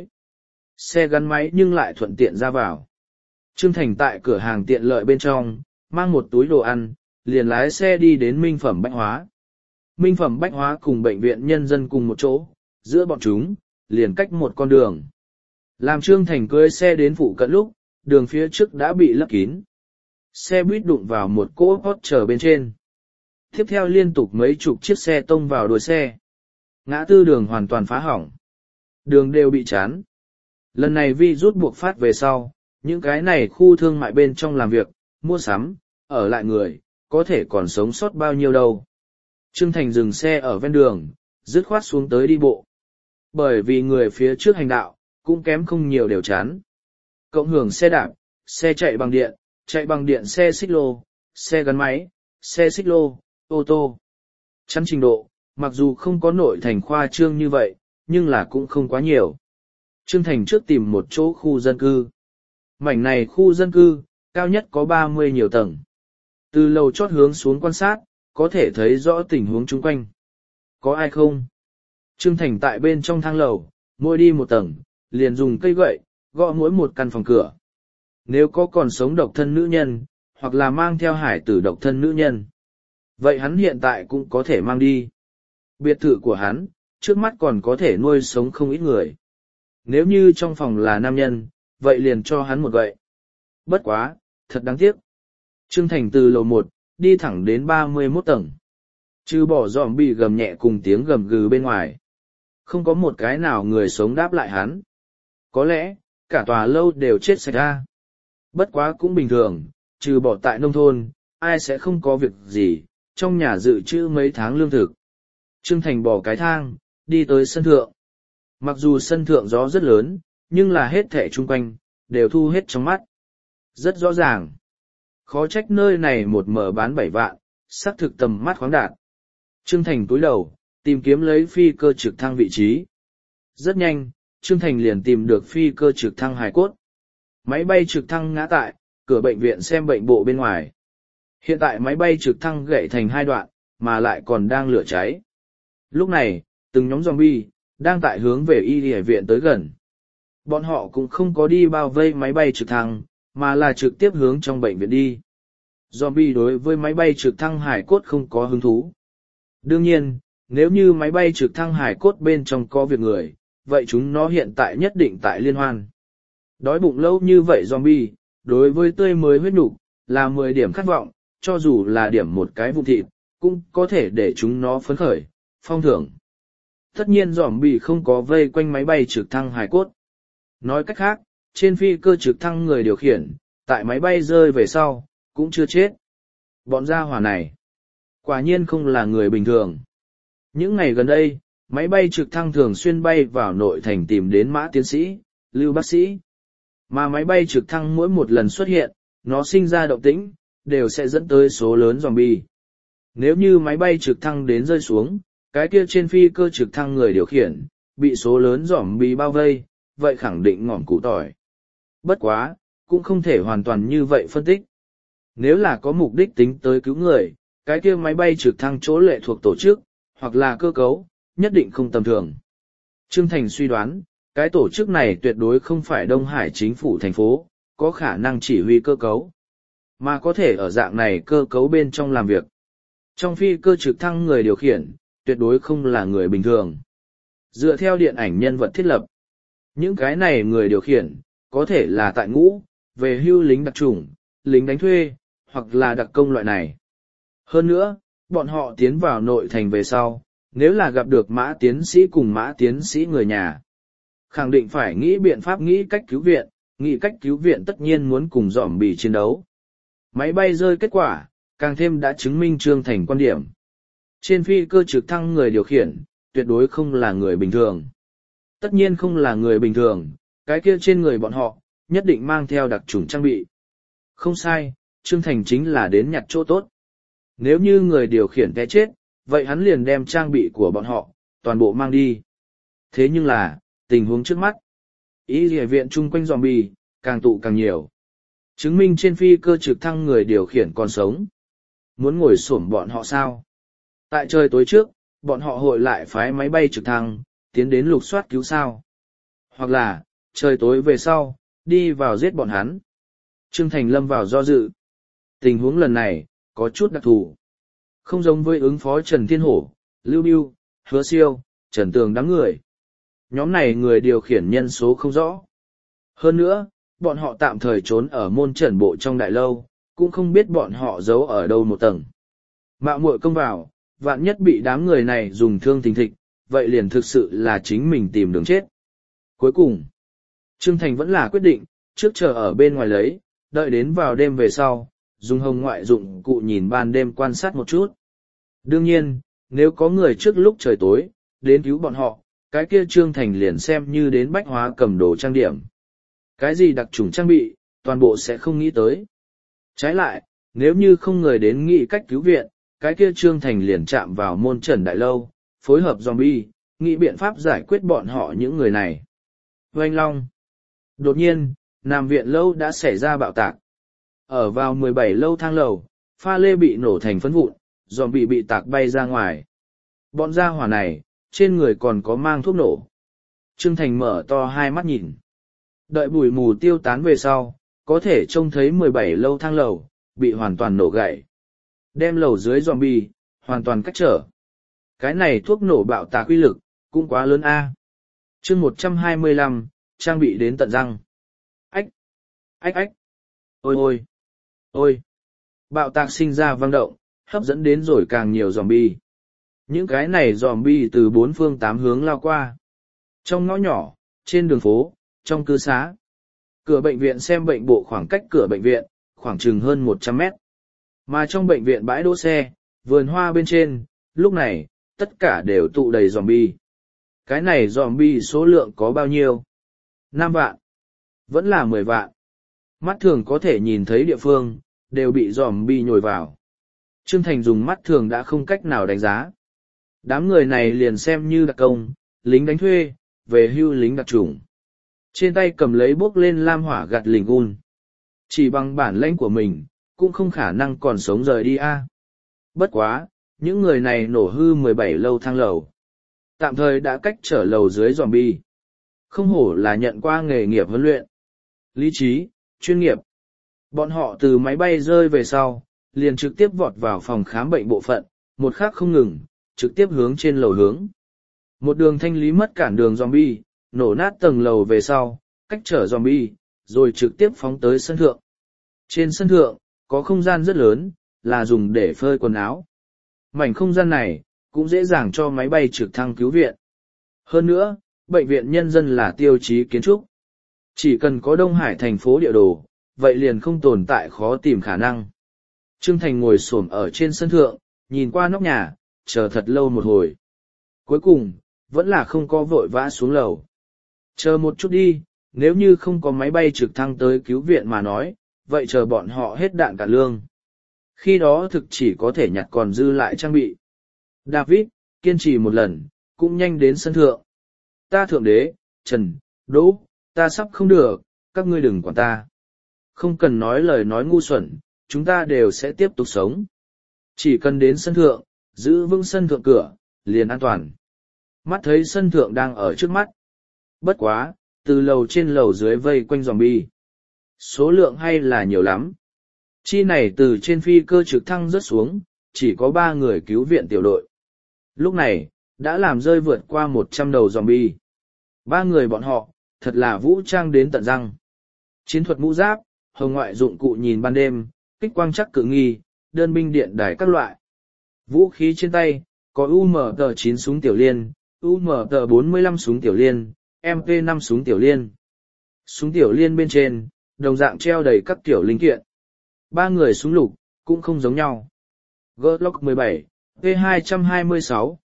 Xe gắn máy nhưng lại thuận tiện ra vào. Trương Thành tại cửa hàng tiện lợi bên trong, mang một túi đồ ăn, liền lái xe đi đến Minh Phẩm Bách Hóa. Minh Phẩm Bách Hóa cùng Bệnh viện Nhân dân cùng một chỗ, giữa bọn chúng, liền cách một con đường. Làm Trương Thành cưỡi xe đến phụ cận lúc, đường phía trước đã bị lấp kín. Xe buýt đụng vào một cỗ hot chờ bên trên. Tiếp theo liên tục mấy chục chiếc xe tông vào đuôi xe. Ngã tư đường hoàn toàn phá hỏng. Đường đều bị chán. Lần này virus buộc phát về sau, những cái này khu thương mại bên trong làm việc, mua sắm, ở lại người, có thể còn sống sót bao nhiêu đâu. Trương Thành dừng xe ở ven đường, dứt khoát xuống tới đi bộ. Bởi vì người phía trước hành đạo, cũng kém không nhiều đều chán. Cộng hưởng xe đạp, xe chạy bằng điện xe xích lô, xe gắn máy, xe xích lô, ô tô. Chắn trình độ, mặc dù không có nội thành khoa trương như vậy, nhưng là cũng không quá nhiều. Trương Thành trước tìm một chỗ khu dân cư. Mảnh này khu dân cư, cao nhất có 30 nhiều tầng. Từ lầu chót hướng xuống quan sát, có thể thấy rõ tình huống chung quanh. Có ai không? Trương Thành tại bên trong thang lầu, mỗi đi một tầng, liền dùng cây gậy, gõ mỗi một căn phòng cửa. Nếu có còn sống độc thân nữ nhân, hoặc là mang theo hải tử độc thân nữ nhân, vậy hắn hiện tại cũng có thể mang đi. Biệt thự của hắn, trước mắt còn có thể nuôi sống không ít người. Nếu như trong phòng là nam nhân, vậy liền cho hắn một gậy. Bất quá, thật đáng tiếc. Trương Thành từ lầu 1, đi thẳng đến 31 tầng. Trừ bỏ dòm bị gầm nhẹ cùng tiếng gầm gừ bên ngoài. Không có một cái nào người sống đáp lại hắn. Có lẽ, cả tòa lâu đều chết sạch ra. Bất quá cũng bình thường, trừ bỏ tại nông thôn, ai sẽ không có việc gì, trong nhà dự trữ mấy tháng lương thực. Trương Thành bỏ cái thang, đi tới sân thượng. Mặc dù sân thượng gió rất lớn, nhưng là hết thảy chung quanh, đều thu hết trong mắt. Rất rõ ràng. Khó trách nơi này một mở bán 7 vạn, xác thực tầm mắt khoáng đạt. Trương Thành túi đầu, tìm kiếm lấy phi cơ trực thăng vị trí. Rất nhanh, Trương Thành liền tìm được phi cơ trực thăng hài cốt. Máy bay trực thăng ngã tại cửa bệnh viện xem bệnh bộ bên ngoài. Hiện tại máy bay trực thăng gãy thành 2 đoạn, mà lại còn đang lửa cháy. Lúc này, từng nhóm zombie đang tại hướng về y viện tới gần. Bọn họ cũng không có đi bao vây máy bay trực thăng, mà là trực tiếp hướng trong bệnh viện đi. Zombie đối với máy bay trực thăng hải cốt không có hứng thú. Đương nhiên, nếu như máy bay trực thăng hải cốt bên trong có việc người, vậy chúng nó hiện tại nhất định tại liên hoan. Đói bụng lâu như vậy zombie, đối với tươi mới huyết nục là 10 điểm khát vọng, cho dù là điểm một cái vụn thịt, cũng có thể để chúng nó phấn khởi, phong thưởng. Tất nhiên zombie không có vây quanh máy bay trực thăng hải cốt. Nói cách khác, trên phi cơ trực thăng người điều khiển, tại máy bay rơi về sau, cũng chưa chết. Bọn gia hỏa này, quả nhiên không là người bình thường. Những ngày gần đây, máy bay trực thăng thường xuyên bay vào nội thành tìm đến Mã tiến sĩ, Lưu bác sĩ. Mà máy bay trực thăng mỗi một lần xuất hiện, nó sinh ra động tĩnh, đều sẽ dẫn tới số lớn zombie. Nếu như máy bay trực thăng đến rơi xuống, cái kia trên phi cơ trực thăng người điều khiển, bị số lớn zombie bao vây, vậy khẳng định ngỏm củ tỏi. Bất quá, cũng không thể hoàn toàn như vậy phân tích. Nếu là có mục đích tính tới cứu người, cái kia máy bay trực thăng chỗ lệ thuộc tổ chức, hoặc là cơ cấu, nhất định không tầm thường. Trương Thành suy đoán, cái tổ chức này tuyệt đối không phải Đông Hải chính phủ thành phố, có khả năng chỉ huy cơ cấu, mà có thể ở dạng này cơ cấu bên trong làm việc. Trong phi cơ trực thăng người điều khiển, tuyệt đối không là người bình thường. Dựa theo điện ảnh nhân vật thiết lập, những cái này người điều khiển, có thể là tại ngũ, về hưu lính đặc chủng, lính đánh thuê, hoặc là đặc công loại này. Hơn nữa, bọn họ tiến vào nội thành về sau, nếu là gặp được Mã tiến sĩ cùng Mã tiến sĩ người nhà, khẳng định phải nghĩ biện pháp nghĩ cách cứu viện tất nhiên muốn cùng zombie chiến đấu. Máy bay rơi kết quả, càng thêm đã chứng minh Trương Thành quan điểm. Trên phi cơ trực thăng người điều khiển, tuyệt đối không là người bình thường. Tất nhiên không là người bình thường, cái kia trên người bọn họ, nhất định mang theo đặc chủng trang bị. Không sai, Trương Thành chính là đến nhặt chỗ tốt. Nếu như người điều khiển té chết, vậy hắn liền đem trang bị của bọn họ, toàn bộ mang đi. Thế nhưng là, tình huống trước mắt, y địa viện chung quanh zombie, càng tụ càng nhiều. Chứng minh trên phi cơ trực thăng người điều khiển còn sống. Muốn ngồi xổm bọn họ sao? Tại trời tối trước, bọn họ hội lại phái máy bay trực thăng, tiến đến lục soát cứu sao. Hoặc là, trời tối về sau, đi vào giết bọn hắn. Trương Thành lâm vào do dự. Tình huống lần này, có chút đặc thù. Không giống với ứng phó Trần Thiên Hổ, Lưu Biêu, Hứa Siêu, Trần Tường đám người. Nhóm này người điều khiển nhân số không rõ. Hơn nữa, bọn họ tạm thời trốn ở môn trần bộ trong đại lâu, cũng không biết bọn họ giấu ở đâu một tầng. Mạo muội công vào, vạn nhất bị đám người này dùng thương thình thịch, vậy liền thực sự là chính mình tìm đường chết. Cuối cùng, Trương Thành vẫn là quyết định, trước chờ ở bên ngoài lấy, đợi đến vào đêm về sau, dùng hồng ngoại dụng cụ nhìn ban đêm quan sát một chút. Đương nhiên, nếu có người trước lúc trời tối, đến cứu bọn họ, cái kia Trương Thành liền xem như đến bách hóa cầm đồ trang điểm. Cái gì đặc trùng trang bị, toàn bộ sẽ không nghĩ tới. Trái lại, nếu như không người đến nghĩ cách cứu viện, cái kia Trương Thành liền chạm vào môn trần đại lâu, phối hợp zombie, nghĩ biện pháp giải quyết bọn họ những người này. Oanh long. Đột nhiên, Nam viện lâu đã xảy ra bạo tạc. Ở vào 17 lâu thang lầu, pha lê bị nổ thành phấn vụn, zombie bị tạc bay ra ngoài. Bọn gia hỏa này, trên người còn có mang thuốc nổ. Trương Thành mở to hai mắt nhìn. Đợi bụi mù tiêu tán về sau, có thể trông thấy 17 lâu thang lầu, bị hoàn toàn nổ gãy. Đem lầu dưới zombie, hoàn toàn cách trở. Cái này thuốc nổ bạo tạc uy lực, cũng quá lớn a. Chương 125, trang bị đến tận răng. Ách! Ách ách! Ôi ôi! Ôi! Bạo tạc sinh ra vang động, hấp dẫn đến rồi càng nhiều zombie. Những cái này zombie từ bốn phương tám hướng lao qua. Trong ngõ nhỏ, trên đường phố, trong cư xá. Cửa bệnh viện xem bệnh bộ khoảng cách cửa bệnh viện, khoảng chừng hơn 100 mét. Mà trong bệnh viện bãi đỗ xe, vườn hoa bên trên, lúc này, tất cả đều tụ đầy zombie. Cái này zombie số lượng có bao nhiêu? 5 vạn. Vẫn là 10 vạn. Mắt thường có thể nhìn thấy địa phương, đều bị zombie nhồi vào. Trương Thành dùng mắt thường đã không cách nào đánh giá. Đám người này liền xem như đặc công, lính đánh thuê, về hưu lính đặc chủng. Trên tay cầm lấy bốc lên lam hỏa gạt lình gun. Chỉ bằng bản lãnh của mình, cũng không khả năng còn sống rời đi a. Bất quá, những người này nổ hư 17 lâu thang lầu. Tạm thời đã cách trở lầu dưới zombie. Không hổ là nhận qua nghề nghiệp huấn luyện. Lý trí, chuyên nghiệp. Bọn họ từ máy bay rơi về sau, liền trực tiếp vọt vào phòng khám bệnh bộ phận, một khắc không ngừng, trực tiếp hướng trên lầu hướng. Một đường thanh lý mất cản đường zombie, nổ nát tầng lầu về sau, cách trở zombie, rồi trực tiếp phóng tới sân thượng. Trên sân thượng, có không gian rất lớn, là dùng để phơi quần áo. Mảnh không gian này, cũng dễ dàng cho máy bay trực thăng cứu viện. Hơn nữa, bệnh viện nhân dân là tiêu chí kiến trúc. Chỉ cần có Đông Hải thành phố địa đồ, vậy liền không tồn tại khó tìm khả năng. Trương Thành ngồi xổm ở trên sân thượng, nhìn qua nóc nhà, chờ thật lâu một hồi. Cuối cùng, vẫn là không có vội vã xuống lầu. Chờ một chút đi, nếu như không có máy bay trực thăng tới cứu viện mà nói, vậy chờ bọn họ hết đạn cả lương. Khi đó thực chỉ có thể nhặt còn dư lại trang bị. David, kiên trì một lần, cũng nhanh đến sân thượng. Ta thượng đế, Trần, Đỗ, ta sắp không được, các ngươi đừng quản ta. Không cần nói lời nói ngu xuẩn, chúng ta đều sẽ tiếp tục sống. Chỉ cần đến sân thượng, giữ vững sân thượng cửa, liền an toàn. Mắt thấy sân thượng đang ở trước mắt. Bất quá, từ lầu trên lầu dưới vây quanh zombie. Số lượng hay là nhiều lắm. Chi này từ trên phi cơ trực thăng rớt xuống, chỉ có 3 người cứu viện tiểu đội. Lúc này, đã làm rơi vượt qua 100 đầu zombie. 3 người bọn họ, thật là vũ trang đến tận răng. Chiến thuật mũ giáp, hồng ngoại dụng cụ nhìn ban đêm, kích quang chắc cự nghi, đơn binh điện đài các loại. Vũ khí trên tay, có UMT-9 súng tiểu liên, UMT-45 súng tiểu liên, MP5 súng tiểu liên. Súng tiểu liên bên trên, đồng dạng treo đầy các kiểu linh kiện. 3 người súng lục, cũng không giống nhau. Glock 17, P226,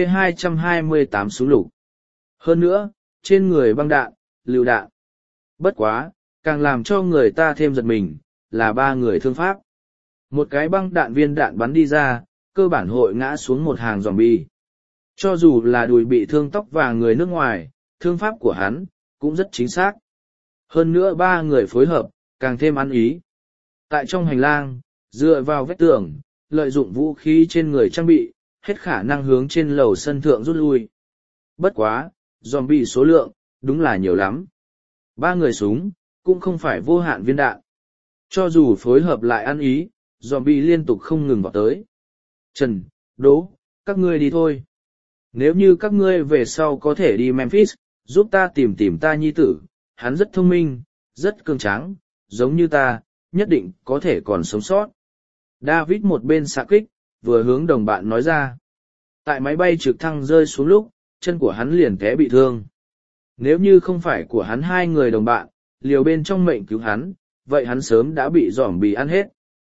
P228 súng lục. Hơn nữa, trên người băng đạn, lựu đạn. Bất quá, càng làm cho người ta thêm giật mình, là 3 người thương pháp. Một cái băng đạn viên đạn bắn đi ra, cơ bản hội ngã xuống một hàng zombie. Cho dù là đùi bị thương tóc và người nước ngoài, thương pháp của hắn, cũng rất chính xác. Hơn nữa 3 người phối hợp, càng thêm ăn ý. Tại trong hành lang, dựa vào vách tường, lợi dụng vũ khí trên người trang bị, hết khả năng hướng trên lầu sân thượng rút lui. Bất quá, zombie số lượng, đúng là nhiều lắm. 3 người súng, cũng không phải vô hạn viên đạn. Cho dù phối hợp lại ăn ý, zombie liên tục không ngừng vào tới. Trần, Đỗ, các ngươi đi thôi. Nếu như các ngươi về sau có thể đi Memphis, giúp ta tìm ta nhi tử, hắn rất thông minh, rất cường tráng, giống như ta, nhất định có thể còn sống sót. David một bên xạ kích, vừa hướng đồng bạn nói ra. Tại máy bay trực thăng rơi xuống lúc, chân của hắn liền té bị thương. Nếu như không phải của hắn 2 người đồng bạn, liều bên trong mệnh cứu hắn, vậy hắn sớm đã bị zombie ăn hết.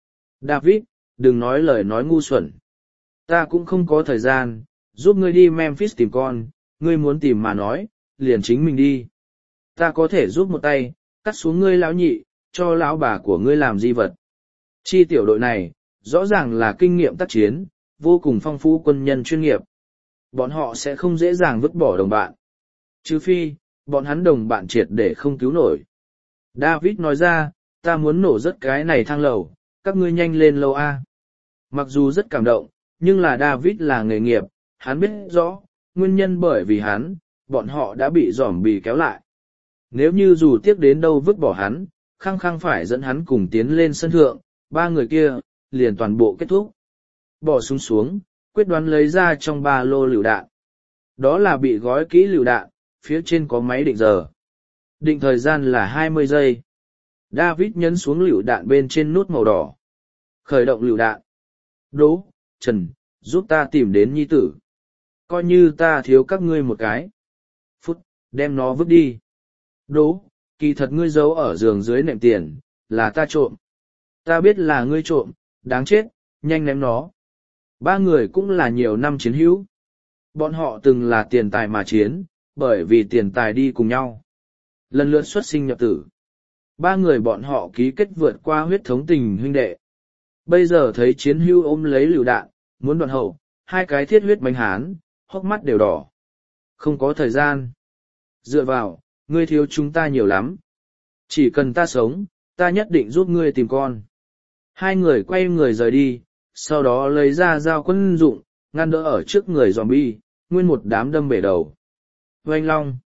David, đừng nói lời nói ngu xuẩn. Ta cũng không có thời gian, giúp ngươi đi Memphis tìm con, ngươi muốn tìm mà nói, liền chính mình đi. Ta có thể giúp một tay, cắt xuống ngươi lão nhị, cho lão bà của ngươi làm di vật. Chi tiểu đội này, rõ ràng là kinh nghiệm tác chiến, vô cùng phong phú quân nhân chuyên nghiệp. Bọn họ sẽ không dễ dàng vứt bỏ đồng bạn. Trừ phi, bọn hắn đồng bạn triệt để không cứu nổi. David nói ra, ta muốn nổ rất cái này thang lầu, các ngươi nhanh lên lầu A. Mặc dù rất cảm động, nhưng là David là nghề nghiệp, hắn biết rõ, nguyên nhân bởi vì hắn, bọn họ đã bị giỏm bì kéo lại. Nếu như dù tiếc đến đâu vứt bỏ hắn, khăng khăng phải dẫn hắn cùng tiến lên sân thượng, ba người kia, liền toàn bộ kết thúc. Bỏ súng xuống, quyết đoán lấy ra trong ba lô lựu đạn. Đó là bị gói kỹ lựu đạn, phía trên có máy định giờ. Định thời gian là 20 giây. David nhấn xuống lựu đạn bên trên nút màu đỏ. Khởi động lựu đạn. Đỗ, Trần, giúp ta tìm đến nhi tử. Coi như ta thiếu các ngươi một cái. Phút, đem nó vứt đi. Đỗ, kỳ thật ngươi giấu ở giường dưới nệm tiền, là ta trộm. Ta biết là ngươi trộm, đáng chết, nhanh ném nó. Ba người cũng là nhiều năm chiến hữu. Bọn họ từng là tiền tài mà chiến, bởi vì tiền tài đi cùng nhau. Lần lượt xuất sinh nhập tử. Ba người bọn họ ký kết vượt qua huyết thống tình huynh đệ. Bây giờ thấy chiến hữu ôm lấy lựu đạn, muốn đoạn hậu, hai cái thiết huyết bánh hán, hốc mắt đều đỏ. Không có thời gian. Dựa vào, ngươi thiếu chúng ta nhiều lắm. Chỉ cần ta sống, ta nhất định giúp ngươi tìm con. Hai người quay người rời đi, sau đó lấy ra dao quân dụng, ngăn đỡ ở trước người zombie, nguyên một đám đâm bể đầu. Oanh long.